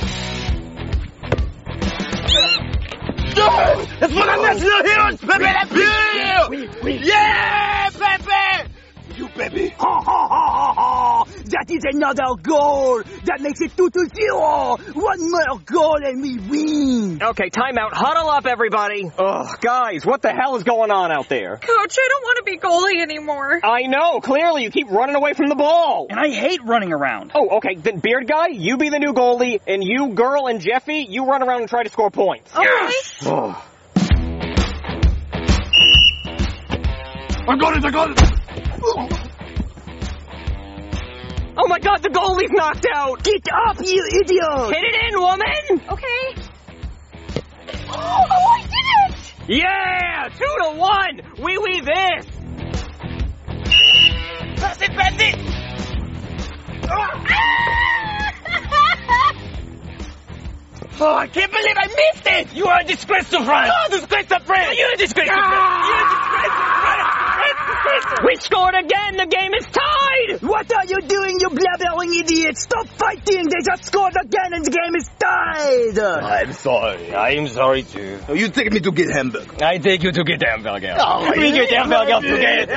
It's for the national heroes, Pepe! Yeah, Pepe! You, Pepe! Ha ha ha ha ha! That is another goal! That makes it two to zero! One more goal and we win! Okay, timeout. Huddle up, everybody! Ugh, guys, what the hell is going on out there? Coach, I don't want to be goalie anymore. I know, clearly you keep running away from the ball! And I hate running around. Oh, okay, then Beard Guy, you be the new goalie, and you, Girl, and Jeffy, you run around and try to score points. Okay. Yes! Oh. I got it, I got it! Oh my god, the goalie's knocked out! Get up, you idiot! Hit it in, woman! Okay. Oh, oh, I did it! Yeah! Two to one! Wee wee this! Pass it, pass it! Oh, I can't believe I missed it! You are a disgrace to France! Oh, disgrace to France! You're a disgrace to France! You're a disgrace to France! We scored again! The game is tied! What are you doing, you blabbering idiot? Stop fighting! They just scored again and the game is tied! I'm sorry. I'm sorry too. Oh, you take me to get hamburger. I take you to get hamburger. Oh, we get hamburger together.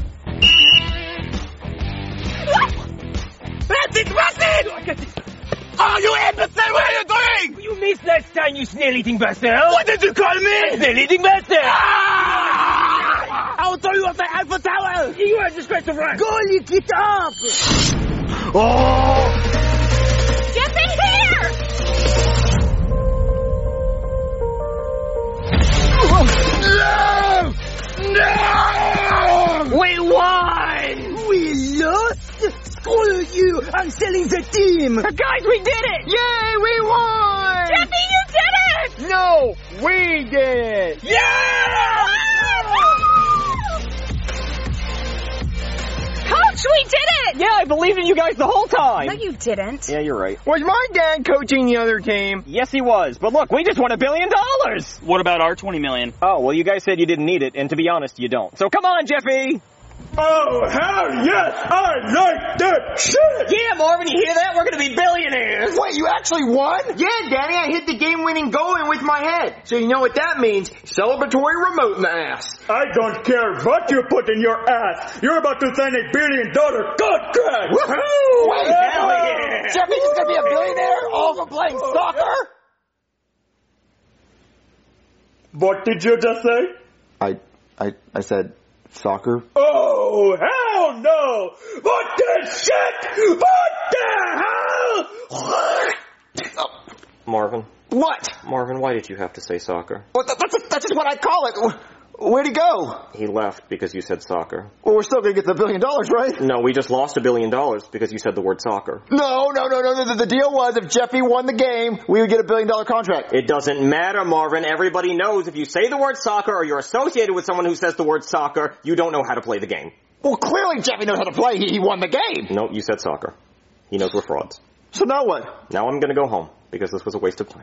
Pass it, pass it! Oh, you imbecile! What are you doing? You missed last time, you snail-eating bastard! What did you call me? Snail-eating bastard! Ah! I'll throw you off the Eiffel Tower! You are a disgrace to France! Go, lick it up! Oh! Jeffy, here! No! No! We won! We lost? Screw you! I'm selling the team! Guys, we did it! Yay, we won! Jeffy, you did it! No, we did it! Yeah! Coach, we did it! Yeah, I believed in you guys the whole time! No, you didn't. Yeah, you're right. Was my dad coaching the other team? Yes, he was. But look, we just won a billion dollars! What about our twenty million? Oh, well, you guys said you didn't need it, and to be honest, you don't. So come on, Jeffy! Oh, hell yes! I like that shit! Yeah, Marvin, you hear that? We're gonna be billionaires! Wait, you actually won? Yeah, Daddy, I hit the game-winning goal in with my head. So you know what that means? Celebratory remote in the ass. I don't care what you put in your ass. You're about to sign a billion dollar contract! Woohoo! Wait, hell yeah! Jeffy's just gonna be a billionaire all from playing soccer? What did you just say? I, I, I said soccer. Oh, hell no! What the shit? What the hell? Marvin. What? Marvin, why did you have to say soccer? Well, that, that's, that's just what I call it. Where'd he go? He left because you said soccer. Well, we're still gonna get the billion dollars, right? No, we just lost a billion dollars because you said the word soccer. No, no, no, no, no. The, the deal was if Jeffy won the game, we would get a billion dollar contract. It doesn't matter, Marvin. Everybody knows if you say the word soccer or you're associated with someone who says the word soccer, you don't know how to play the game. Well, clearly Jeffy knows how to play. He, he won the game. No, you said soccer. He knows we're frauds. So now what? Now I'm gonna go home because this was a waste of time.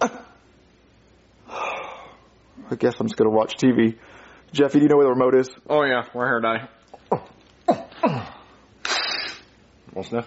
I guess I'm just gonna watch T V. Jeffy, do you know where the remote is? Oh yeah, we're here, Daddy. Well, sniff.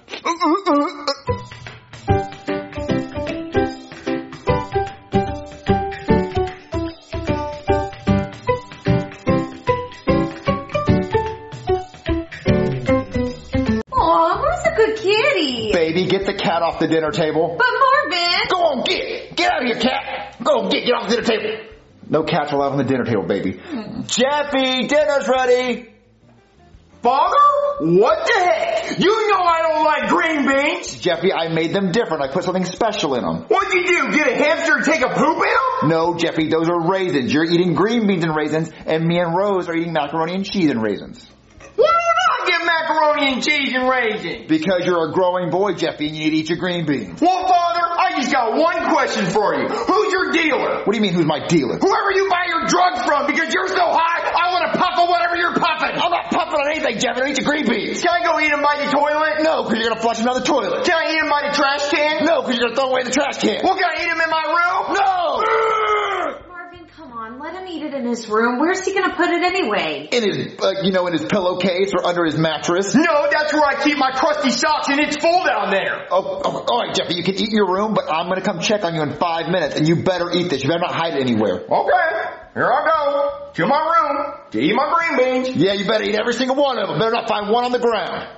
Aw, where's a good kitty? Baby, get the cat off the dinner table. But Marvin! Go on, get! Get out of here, cat! Go on, get! Get off the dinner table! No cats allowed on the dinner table, baby. Jeffy, dinner's ready! Father? What the heck? You know I don't like green beans! Jeffy, I made them different. I put something special in them. What'd you do? Get a hamster and take a poop in them? No, Jeffy, those are raisins. You're eating green beans and raisins, and me and Rose are eating macaroni and cheese and raisins. Why do I get macaroni and cheese and raisins? Because you're a growing boy, Jeffy, and you need to eat your green beans. Well, Father, I just got one question for you. Who's your dealer? What do you mean, who's my dealer? Whoever you buy your drugs from, because you're so high, I want to puff on whatever you're puffing. I'm not puffing on anything, Jeff. I eat your green beans. Can I go eat them by the toilet? No, because you're going to flush them down the toilet. Can I eat them by the trash can? No, because you're going to throw away the trash can. Well, can I eat them in my room? No! Marvin, come on, let him eat it in his room. Where's he gonna put it anyway? In his, uh, you know, in his pillowcase or under his mattress. No, that's where I keep my crusty socks, and it's full down there. Oh, oh, all right, Jeffy, you can eat in your room, but I'm going to come check on you in five minutes, and you better eat this. You better not hide it anywhere. Okay, here I go. To my room to eat my green beans. Yeah, you better eat every single one of them. Better not find one on the ground.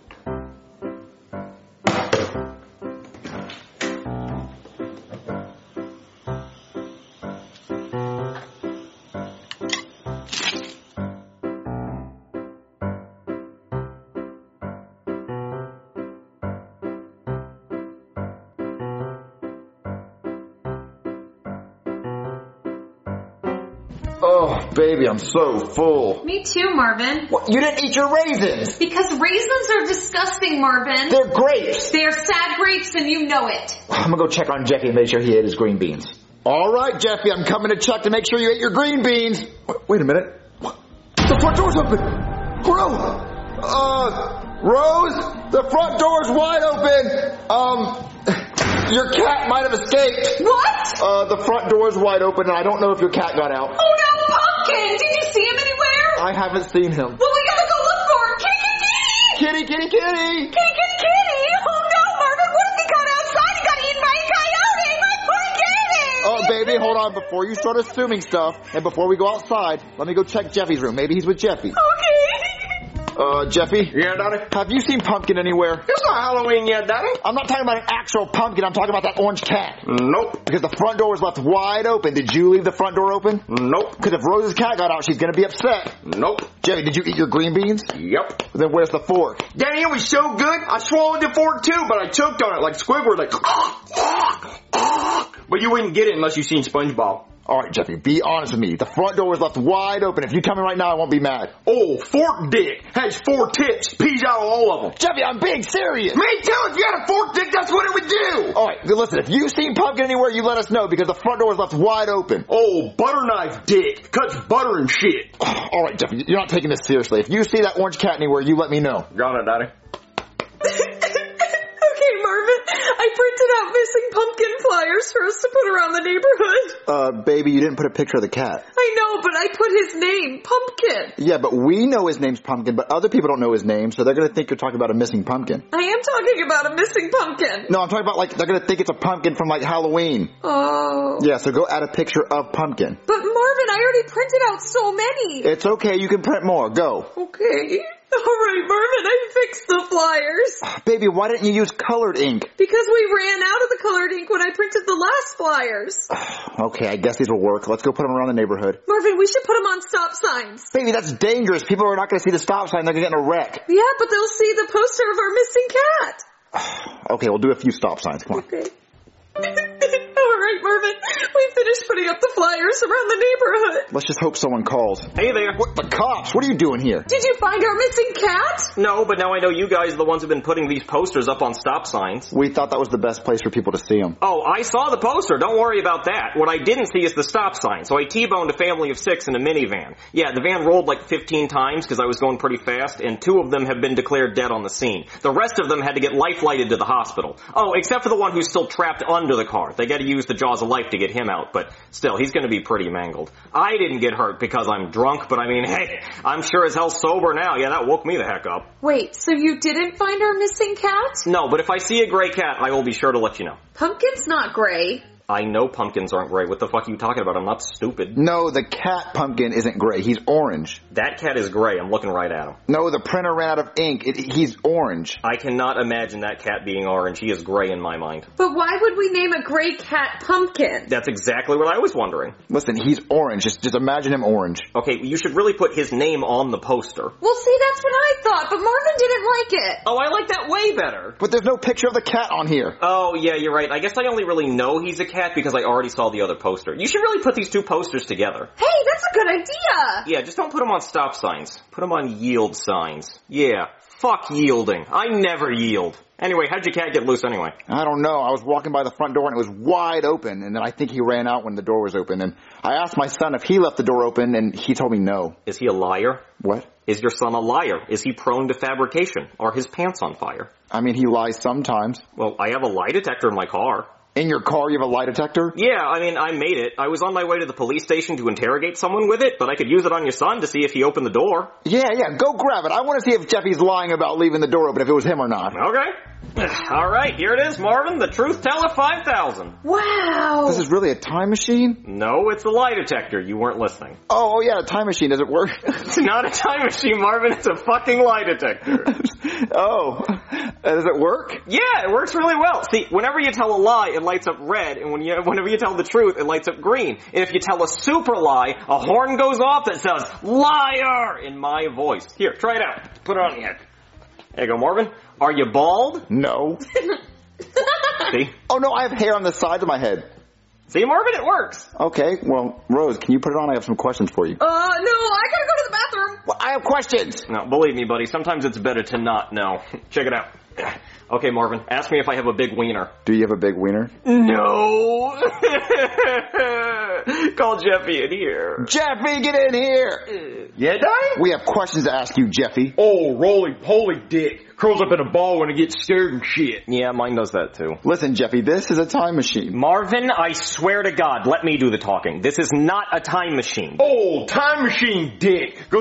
Oh, baby, I'm so full. Me too, Marvin. What? You didn't eat your raisins. Because raisins are disgusting, Marvin. They're grapes. They are sad grapes and you know it. I'm gonna go check on Jeffy and make sure he ate his green beans. All right, Jeffy, I'm coming to check to make sure you ate your green beans. Wait a minute. The front door's open. Rose! Uh, Rose, the front door's wide open. Um... Your cat might have escaped. What? Uh, the front door's wide open, and I don't know if your cat got out. Oh no, Pumpkin! Did you see him anywhere? I haven't seen him. Well, we gotta go look for him. Kitty, kitty! Kitty, kitty, kitty! Kitty, kitty, kitty! Oh no, Marvin, what if he got outside? He got eaten by a coyote! My poor kitty! Oh, baby, hold on. Before you start assuming stuff, and before we go outside, let me go check Jeffy's room. Maybe he's with Jeffy. Okay. Uh, Jeffy? Yeah, Daddy? Have you seen Pumpkin anywhere? It's not Halloween yet, Daddy. I'm not talking about an actual pumpkin. I'm talking about that orange cat. Nope. Because the front door was left wide open. Did you leave the front door open? Nope. Because if Rose's cat got out, she's going to be upset. Nope. Jeffy, did you eat your green beans? Yep. Then where's the fork? Daddy, it was so good, I swallowed the fork too, but I choked on it like Squidward, like... But you wouldn't get it unless you seen SpongeBob. All right, Jeffy, be honest with me. The front door was left wide open. If you tell me right now, I won't be mad. Oh, fork dick has four tips. Pees out of all of them. Jeffy, I'm being serious. Me too. If you had a fork dick, that's what it would do. All right, listen, if you've seen Pumpkin anywhere, you let us know because the front door was left wide open. Oh, butter knife dick. Cuts butter and shit. All right, Jeffy, you're not taking this seriously. If you see that orange cat anywhere, you let me know. Got it, Daddy. Okay, Marvin, I printed out missing pumpkin flyers for us to put around the neighborhood. Uh, baby, you didn't put a picture of the cat. I know, but I put his name, Pumpkin. Yeah, but we know his name's Pumpkin, but other people don't know his name, so they're going to think you're talking about a missing pumpkin. I am talking about a missing pumpkin. No, I'm talking about, like, they're going to think it's a pumpkin from, like, Halloween. Oh. Yeah, so go add a picture of Pumpkin. But Marvin, I already printed out so many. It's okay, you can print more. Go. Okay. All right, Marvin, I fixed the flyers. Baby, why didn't you use colored ink? Because we ran out of the colored ink when I printed the last flyers. Okay, I guess these will work. Let's go put them around the neighborhood. Marvin, we should put them on stop signs. Baby, that's dangerous. People are not going to see the stop sign. They're going to get in a wreck. Yeah, but they'll see the poster of our missing cat. Okay, we'll do a few stop signs. Come on. Okay. All right, Marvin, we finished putting up the flyers around the neighborhood. Let's just hope someone calls. Hey there. What, the cops? What are you doing here? Did you find our missing cat? No, but now I know you guys are the ones who've been putting these posters up on stop signs. We thought that was the best place for people to see them. Oh, I saw the poster. Don't worry about that. What I didn't see is the stop sign. So I T-boned a family of six in a minivan. Yeah, the van rolled like fifteen times because I was going pretty fast, and two of them have been declared dead on the scene. The rest of them had to get life-lighted to the hospital. Oh, except for the one who's still trapped under the car. They got to use the jaws of life to get him out, but still, he's going to be pretty mangled. I didn't get hurt because I'm drunk, but I mean, hey, I'm sure as hell sober now. Yeah, that woke me the heck up. Wait, so you didn't find our missing cat? No, but if I see a gray cat, I will be sure to let you know. Pumpkin's not gray. I know pumpkins aren't gray. What the fuck are you talking about? I'm not stupid. No, the cat Pumpkin isn't gray. He's orange. That cat is gray. I'm looking right at him. No, the printer ran out of ink. It, he's orange. I cannot imagine that cat being orange. He is gray in my mind. But why would we name a gray cat Pumpkin? That's exactly what I was wondering. Listen, he's orange. Just, just imagine him orange. Okay, you should really put his name on the poster. Well, see, that's what I thought, but Marvin didn't like it. Oh, I like that way better. But there's no picture of the cat on here. Oh, yeah, you're right. I guess I only really know he's a cat because I already saw the other poster. You should really put these two posters together. Hey, that's a good idea! Yeah, just don't put them on stop signs. Put them on yield signs. Yeah, fuck yielding. I never yield. Anyway, how'd your cat get loose anyway? I don't know. I was walking by the front door and it was wide open, and then I think he ran out when the door was open, and I asked my son if he left the door open, and he told me no. Is he a liar? What? Is your son a liar? Is he prone to fabrication? Are his pants on fire? I mean, he lies sometimes. Well, I have a lie detector in my car. In your car, you have a lie detector? Yeah, I mean, I made it. I was on my way to the police station to interrogate someone with it, but I could use it on your son to see if he opened the door. Yeah, yeah, go grab it. I want to see if Jeffy's lying about leaving the door open, if it was him or not. Okay. All right, here it is, Marvin, the Truth Teller five thousand. Wow. This is really a time machine? No, it's a lie detector. You weren't listening. Oh, oh yeah, a time machine. Does it work? It's not a time machine, Marvin. It's a fucking lie detector. Oh. Uh, does it work? Yeah, it works really well. See, whenever you tell a lie, it lights up red, and when you, whenever you tell the truth, it lights up green. And if you tell a super lie, a horn goes off that says, liar, in my voice. Here, try it out. Put it on your head. There you go, Marvin. Are you bald? No. See? Oh, no, I have hair on the sides of my head. See, Marvin, it works. Okay, well, Rose, can you put it on? I have some questions for you. Uh, no, I gotta go to the bathroom. Well, I have questions. No, believe me, buddy, sometimes it's better to not know. Check it out. Okay, Marvin, ask me if I have a big wiener. Do you have a big wiener? No. Call Jeffy in here. Jeffy, get in here. Yeah, Daddy? We have questions to ask you, Jeffy. Oh, roly-poly dick. Curls up in a ball when it gets scared and shit. Yeah, mine does that too. Listen, Jeffy, this is a time machine. Marvin, I swear to God, let me do the talking. This is not a time machine. Oh, time machine dick. Go